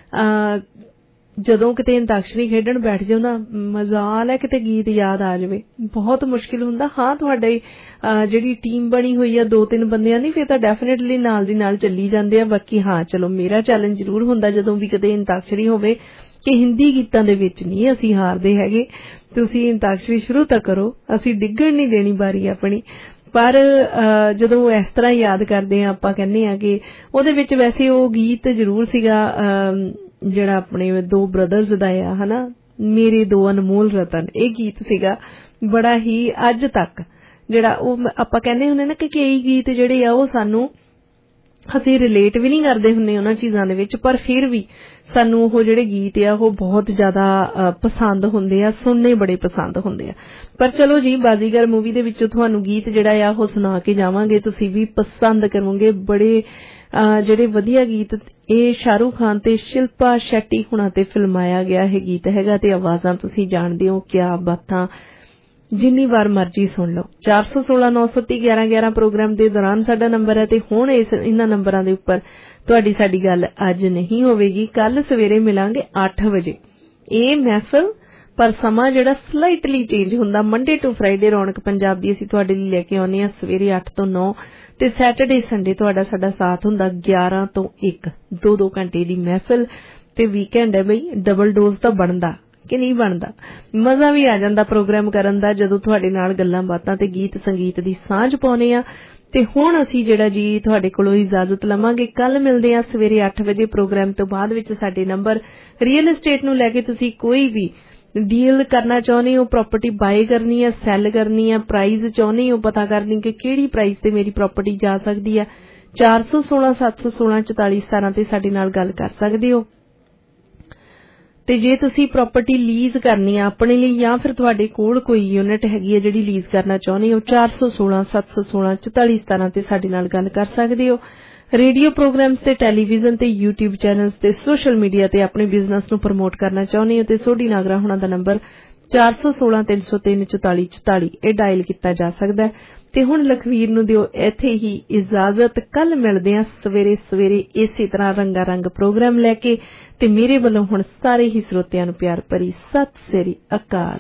ਜਦੋਂ ਕਿਤੇ ਅੰਤਾਕਸ਼ਰੀ ਖੇਡਣ ਬੈਠ ਜਾਓ ਨਾ, ਮਜ਼ਾਲ ਹੈ ਕਿਤੇ ਗੀਤ ਯਾਦ ਆ ਜਾਵੇ, ਬਹੁਤ ਮੁਸ਼ਕਿਲ ਹੁੰਦਾ। ਹਾਂ ਤੁਹਾਡੇ ਜਿਹੜੀ ਟੀਮ ਬਣੀ ਹੋਈ ਆ 2-3 ਬੰਦਿਆਂ ਦੀ, ਫਿਰ ਤਾਂ ਡੈਫੀਨੇਟਲੀ ਨਾਲ ਦੀ ਨਾਲ ਚੱਲੀ ਜਾਂਦੇ ਆ। ਬਾਕੀ ਹਾਂ ਚਲੋ ਮੇਰਾ ਚੈਲੰਜ ਜ਼ਰੂਰ ਹੁੰਦਾ ਜਦੋਂ ਵੀ ਕਿਤੇ ਅੰਤਾਕਸ਼ਰੀ ਹੋਵੇ ਕਿ ਹਿੰਦੀ ਗੀਤਾਂ ਦੇ ਵਿੱਚ ਨਹੀਂ ਅਸੀਂ ਹਾਰਦੇ ਹੈਗੇ, ਤੁਸੀਂ ਅੰਤਾਕਸ਼ਰੀ ਸ਼ੁਰੂ ਤਾਂ ਕਰੋ, ਅਸੀਂ ਡਿੱਗਣ ਨਹੀਂ ਦੇਣੀ ਬਾਰੀ ਆਪਣੀ। ਪਰ ਜਦੋਂ ਇਸ ਤਰ੍ਹਾਂ ਯਾਦ ਕਰਦੇ ਆ, ਆਪਾਂ ਕਹਿੰਦੇ ਆ ਕਿ ਉਹਦੇ ਵਿੱਚ ਵੈਸੇ ਉਹ ਗੀਤ ਜ਼ਰੂਰ ਸੀਗਾ ਜਿਹੜਾ ਆਪਣੇ 2 ਬ੍ਰਦਰਜ਼ ਦਾ ਆ, ਹਨਾ, ਮੇਰੇ 2 ਅਨਮੋਲ ਰਤਨ। ਇਹ ਗੀਤ ਸੀਗਾ ਬੜਾ ਹੀ, ਅੱਜ ਤੱਕ ਜਿਹੜਾ ਉਹ ਆਪਾਂ ਕਹਿੰਦੇ ਹੁੰਦੇ ਨਾ ਕਿ ਕਈ ਗੀਤ ਜਿਹੜੇ ਆ ਉਹ ਸਾਨੂੰ ਅਸੀਂ ਰਿਲੇਟ ਵੀ ਨਹੀਂ ਕਰਦੇ ਹੁੰਦੇ ਉਹਨਾਂ ਚੀਜ਼ਾਂ ਦੇ ਵਿੱਚ, ਪਰ ਫਿਰ ਵੀ ਸਾਨੂੰ ਉਹ ਜਿਹੜੇ ਗੀਤ ਆ ਉਹ ਬਹੁਤ ਜ਼ਿਆਦਾ ਪਸੰਦ ਹੁੰਦੇ ਆ, ਸੁਣਨੇ ਬੜੇ ਪਸੰਦ ਹੁੰਦੇ ਆ। ਪਰ ਚਲੋ ਜੀ, ਬਾਜ਼ੀਗਰ ਮੂਵੀ ਦੇ ਵਿੱਚੋਂ ਤੁਹਾਨੂੰ ਗੀਤ ਜਿਹੜਾ ਆ ਉਹ ਸੁਣਾ ਕੇ ਜਾਵਾਂਗੇ, ਤੁਸੀਂ ਵੀ ਪਸੰਦ ਕਰੋਗੇ। ਬੜੇ ਜਿਹੜੇ ਵਧੀਆ ਗੀਤ, ਇਹ ਸ਼ਾਹਰੁਖ ਖਾਨ ਤੇ ਸ਼ਿਲਪਾ ਸ਼ੈਟੀ ਹੁਣਾਂ ਤੇ ਫਿਲਮਾਇਆ ਗਿਆ ਇਹ ਗੀਤ ਹੈਗਾ, ਤੇ ਆਵਾਜ਼ਾਂ ਤੁਸੀਂ ਜਾਣਦੇ ਹੋ, ਕਿਆ ਬਾਤਾਂ, ਜਿੰਨੀ ਵਾਰ ਮਰਜ਼ੀ ਸੁਣ ਲਓ। 416-930-1111 ਪ੍ਰੋਗਰਾਮ ਦੇ ਦੌਰਾਨ ਸਾਡਾ ਨੰਬਰ ਹੈ, ਤੇ ਹੁਣ ਇਹਨਾਂ ਨੰਬਰਾਂ ਦੇ ਉੱਪਰ ਤੁਹਾਡੀ ਸਾਡੀ ਗੱਲ ਅੱਜ ਨਹੀਂ ਹੋਵੇਗੀ, ਕੱਲ ਸਵੇਰੇ ਮਿਲਾਂਗੇ 8 ਵਜੇ। ਇਹ ਮਹਿਫਲ ਪਰ ਸਮਾਂ ਜਿਹੜਾ ਸਲਾਈਟਲੀ ਚੇਂਜ ਹੁੰਦਾ, Monday to Friday Raunak Punjab ਦੀ ਅਸੀਂ ਤੁਹਾਡੇ ਲਈ ਲੈ ਕੇ ਆਉਂਦੇ ਹਾਂ ਸਵੇਰੇ 8 ਤੋਂ 9, ਤੇ ਸੈਟਰਡੇ ਸੰਡੇ ਤੁਹਾਡਾ ਸਾਡਾ ਸਾਥ ਹੁੰਦਾ 11 ਤੋਂ 1, 2-2 ਘੰਟੇ ਦੀ ਮਹਿਫਲ। ਤੇ ਵੀਕਐਂਡ ਹੈ ਬਈ, ਡਬਲ ਡੋਜ਼ ਤਾਂ ਬਣਦਾ ਕਿ ਨਹੀਂ ਬਣਦਾ, ਮਜ਼ਾ ਵੀ ਆ ਜਾਂਦਾ ਪ੍ਰੋਗਰਾਮ ਕਰਨ ਦਾ ਜਦੋਂ ਤੁਹਾਡੇ ਨਾਲ ਗੱਲਾਂ ਬਾਤਾਂ ਤੇ ਗੀਤ ਸੰਗੀਤ ਦੀ ਸਾਂਝ ਪਾਉਨੇ ਆ। ਤੇ ਹੁਣ ਅਸੀਂ ਜਿਹੜਾ ਜੀ ਤੁਹਾਡੇ ਕੋਲੋਂ ਇਜਾਜ਼ਤ ਲਵਾਂਗੇ, ਕੱਲ ਮਿਲਦੇ ਆ ਸਵੇਰੇ 8 ਵਜੇ ਪ੍ਰੋਗਰਾਮ ਤੋਂ ਬਾਅਦ ਵਿੱਚ। ਸਾਡੇ ਨੰਬਰ ਰੀਅਲ ਏਸਟੇਟ ਨੂੰ ਲੈ ਕੇ ਤੁਸੀਂ ਕੋਈ ਵੀ ਡੀਲ ਕਰਨਾ ਚਾਹੁੰਦੇ ਹੋ, ਪ੍ਰਾਪਰਟੀ ਬਾਏ ਕਰਨੀ ਹੈ, ਸੈਲ ਕਰਨੀ ਹੈ, ਪ੍ਰਾਈਸ ਚਾਹੁੰਦੇ ਹੋ ਪਤਾ ਕਰਨੀ ਕਿ ਕਿਹੜੀ ਪ੍ਰਾਈਸ ਤੇ ਮੇਰੀ ਪ੍ਰਾਪਰਟੀ ਜਾ ਸਕਦੀ ਹੈ, 416-716-4417 ਤੇ ਸਾਡੇ ਨਾਲ ਗੱਲ ਕਰ ਸਕਦੇ ਹੋ। ਤੇ ਜੇ ਤੁਸੀਂ ਪ੍ਰਾਪਰਟੀ ਲੀਜ਼ ਕਰਨੀ ਆ ਆਪਣੇ ਲਈ, ਜਾਂ ਫਿਰ ਤੁਹਾਡੇ ਕੋਲ ਕੋਈ ਯੂਨਿਟ ਹੈਗੀ ਹੈ ਜਿਹੜੀ ਲੀਜ਼ ਕਰਨਾ ਚਾਹੁੰਦੇ ਹੋ, 416-716-4417 ਤੇ ਸਾਡੇ ਨਾਲ ਗੱਲ ਕਰ ਸਕਦੇ ਹੋ। ਰੇਡੀਓ ਪ੍ਰੋਗਰਾਮਸ ਤੇ ਟੈਲੀਵਿਜ਼ਨ ਤੇ YouTube ਚੈਨਲਸ ਤੇ ਸੋਸ਼ਲ ਮੀਡੀਆ ਤੇ ਆਪਣੇ ਬਿਜ਼ਨਸ ਨੂੰ ਪ੍ਰਮੋਟ ਕਰਨਾ ਚਾਹੁੰਦੇ ਹੋ ਤੇ ਸੋਢੀ ਨਾਗਰਾ ਹੁਣਾਂ ਦਾ ਨੰਬਰ 416 303 44 44 ਇਹ ਡਾਇਲ ਕੀਤਾ ਜਾ ਸਕਦਾ ਹੈ। ਤੇ ਹੁਣ ਲਖਵੀਰ ਨੂੰ ਦਿਓ ਇੱਥੇ ਹੀ ਇਜਾਜ਼ਤ। ਕੱਲ ਮਿਲਦੇ ਹਾਂ ਸਵੇਰੇ ਸਵੇਰੇ ਇਸੇ ਤਰ੍ਹਾਂ ਰੰਗਾ ਰੰਗ ਪ੍ਰੋਗਰਾਮ ਲੈ ਕੇ। ਤੇ ਮੇਰੇ ਵੱਲੋਂ ਹੁਣ ਸਾਰੇ ਹੀ ਸਰੋਤਿਆਂ ਨੂੰ ਪਿਆਰ ਭਰੀ ਸਤਿ ਸ੍ਰੀ ਅਕਾਲ।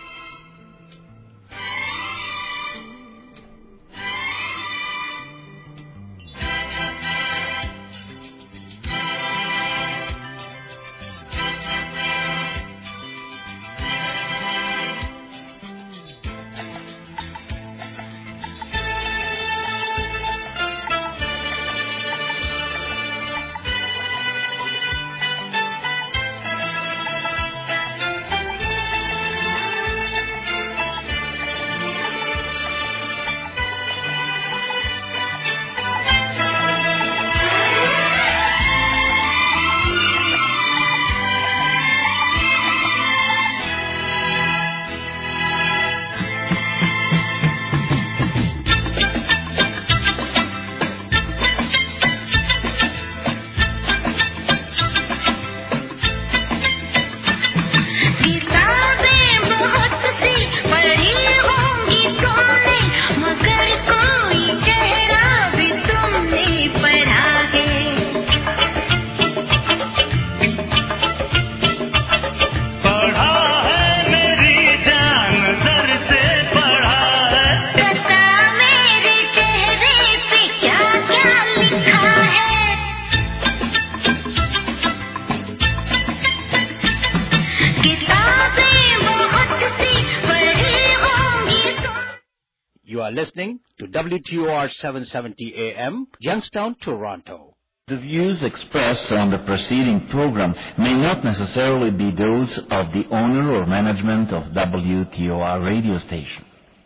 Listening to WTOR 770 AM, Youngstown, Toronto. The views expressed on the preceding program may not necessarily be those of the owner or management of WTOR radio station.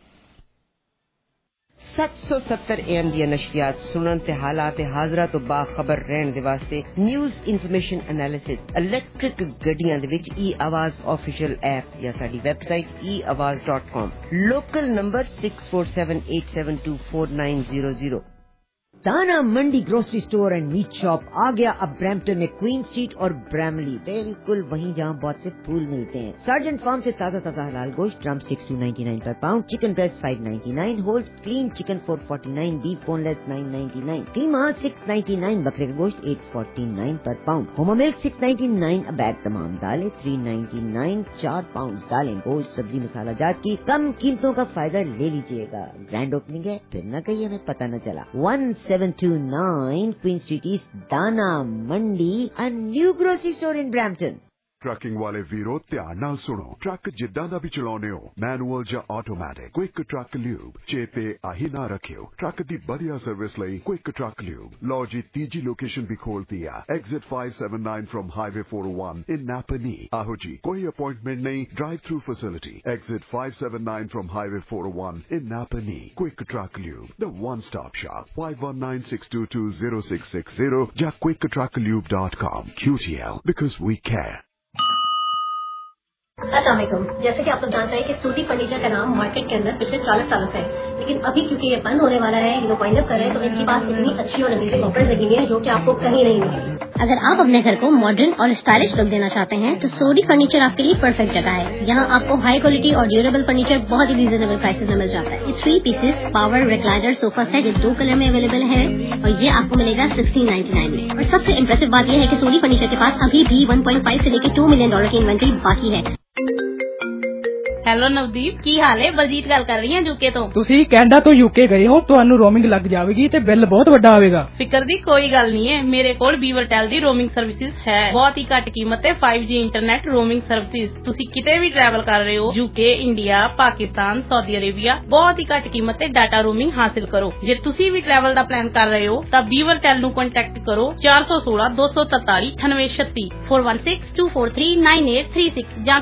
770 AM ਦੀਆਂ ਨਸ਼ਰੀਆਤ ਸੁਣਨ ਤੇ ਹਾਲਾਤ ਹਾਜ਼ਰਾ ਤੋਂ ਬਾਖਬਰ ਰਹਿਣ ਦੇ ਵਾਸਤੇ ਨਿਊਜ਼ ਇਨਫੋਰਮੇਸ਼ਨ ਐਨਾਲਿਸਿਸ ਇਲੈਕਟ੍ਰਿਕ ਗੱਡੀਆਂ ਦੇ ਵਿੱਚ e-ਆਵਾਜ਼ ਆਫੀਸ਼ੀਅਲ ਐਪ ਜਾਂ ਸਾਡੀ website eawaz.com local number 6478724900 Dana Mandi grocery store and meat shop आ गया अब ब्रैम्पटन में क्वीन स्ट्रीट और ब्रैमली बिल्कुल वहीं जहां बहुत से फूल मिलते हैं। सर्जेंट फार्म से ताजा ताजा हलाल गोश्त drumsticks $2.99 per pound, chicken breast $5.99, whole clean chicken $4.49, beef boneless $9.99, keema $6.99, बकरे का गोश्त $8.49 per pound, Homa milk $6.99 a bag, तमाम दालें $3.99 4 pounds दालें, गोश्त सब्जी मसाला जात की कम कीमतों का फायदा ले लीजिएगा। ग्रैंड ओपनिंग है, फिर न कहिए हमें पता न चला। 729 Queen Street East, Dana Mandi, a new grocery store in Brampton. Trucking वाले वीरो ध्यान नाल सुनो। ट्रक जिद्दां दा भी चलाउने हो, मैनुअल या ऑटोमैटिक, क्विक ट्रक ल्यूब चेते आही ना रखियो। ट्रक दी बढ़िया सर्विस लई क्विक ट्रक ल्यूब। लो जी तीजी लोकेशन भी खोलती है, exit 579 from highway 401 in Napanee. आहो जी कोई अपॉइंटमेंट नहीं, drive through facility, exit 579 from highway 401 in Napanee. Quick truck lube, the one stop shop, 5196220660 या quicktrucklube.com। QTL, because we care। अस्सलाम वालेकुम। जैसे कि आप लोग जानते हैं कि सूटी फर्नीचर का नाम मार्केट के अंदर पिछले 40 सालों से है, लेकिन अभी क्योंकि ये बंद होने वाला है, ये लोग वाइंड अप कर रहे हैं, तो इनके पास इतनी अच्छी और अमेजिंग ऑफर्स लगी हुई है जो कि आपको कहीं नहीं मिलेगी। अगर आप अपने घर को मॉडर्न और स्टाइलिश लुक देना चाहते हैं तो सोडी फर्नीचर आपके लिए परफेक्ट जगह है। यहाँ आपको हाई क्वालिटी और ड्यूरेबल फर्नीचर बहुत ही रीजनेबल प्राइसेस में मिल जाता है। ये 3 pieces power recliner sofa set 2 colour में अवेलेबल है और ये आपको मिलेगा $16.99 में। और सबसे इम्प्रेसिव बात यह है कि सोडी फर्नीचर के पास अभी भी $1.5 से लेकर $2 मिलियन की इन्वेंट्री बाकी है। ਹੈਲੋ ਨਵਦੀਪ, ਕੀ ਹਾਲ ਹੈ? ਬਲਜੀਤ ਗੱਲ ਕਰ ਰਹੀ ਹਾਂ ਯੂਕੇ ਤੋਂ। ਤੁਸੀਂ ਕੈਨੇਡਾ ਤੋਂ ਯੂਕੇ ਗਏ ਹੋ, ਤੁਹਾਨੂੰ ਰੋਮਿੰਗ ਲੱਗ ਜਾਵੇਗੀ ਤੇ ਬਿੱਲ ਬਹੁਤ ਵੱਡਾ ਆਵੇਗਾ। ਫਿਕਰ ਦੀ ਕੋਈ ਗੱਲ ਨਹੀਂ ਹੈ, ਮੇਰੇ ਕੋਲ ਬੀਵਰਟੈਲ ਦੀ ਰੋਮਿੰਗ ਸਰਵਿਸਿਜ਼ ਹੈ। ਬਹੁਤ ਹੀ ਘੱਟ ਕੀਮਤ ਤੇ 5G ਇੰਟਰਨੈਟ ਰੋਮਿੰਗ ਸਰਵਿਸਿਜ਼। ਤੁਸੀਂ ਕਿਤੇ ਵੀ ਟਰੈਵਲ ਕਰ ਰਹੇ ਹੋ, UK, India, Pakistan, Saudi Arabia, ਬਹੁਤ ਹੀ ਘੱਟ ਕੀਮਤ ਤੇ ਡਾਟਾ ਰੋਮਿੰਗ ਹਾਸਿਲ ਕਰੋ। ਜੇ ਤੁਸੀਂ ਵੀ ਟਰੈਵਲ ਦਾ ਪਲਾਨ ਕਰ ਰਹੇ ਹੋ ਤਾਂ ਬੀਵਰਟੈਲ ਨੂੰ ਕੰਟੈਕਟ ਕਰੋ 416 243 9836 416 243 9836 ਜਾਂ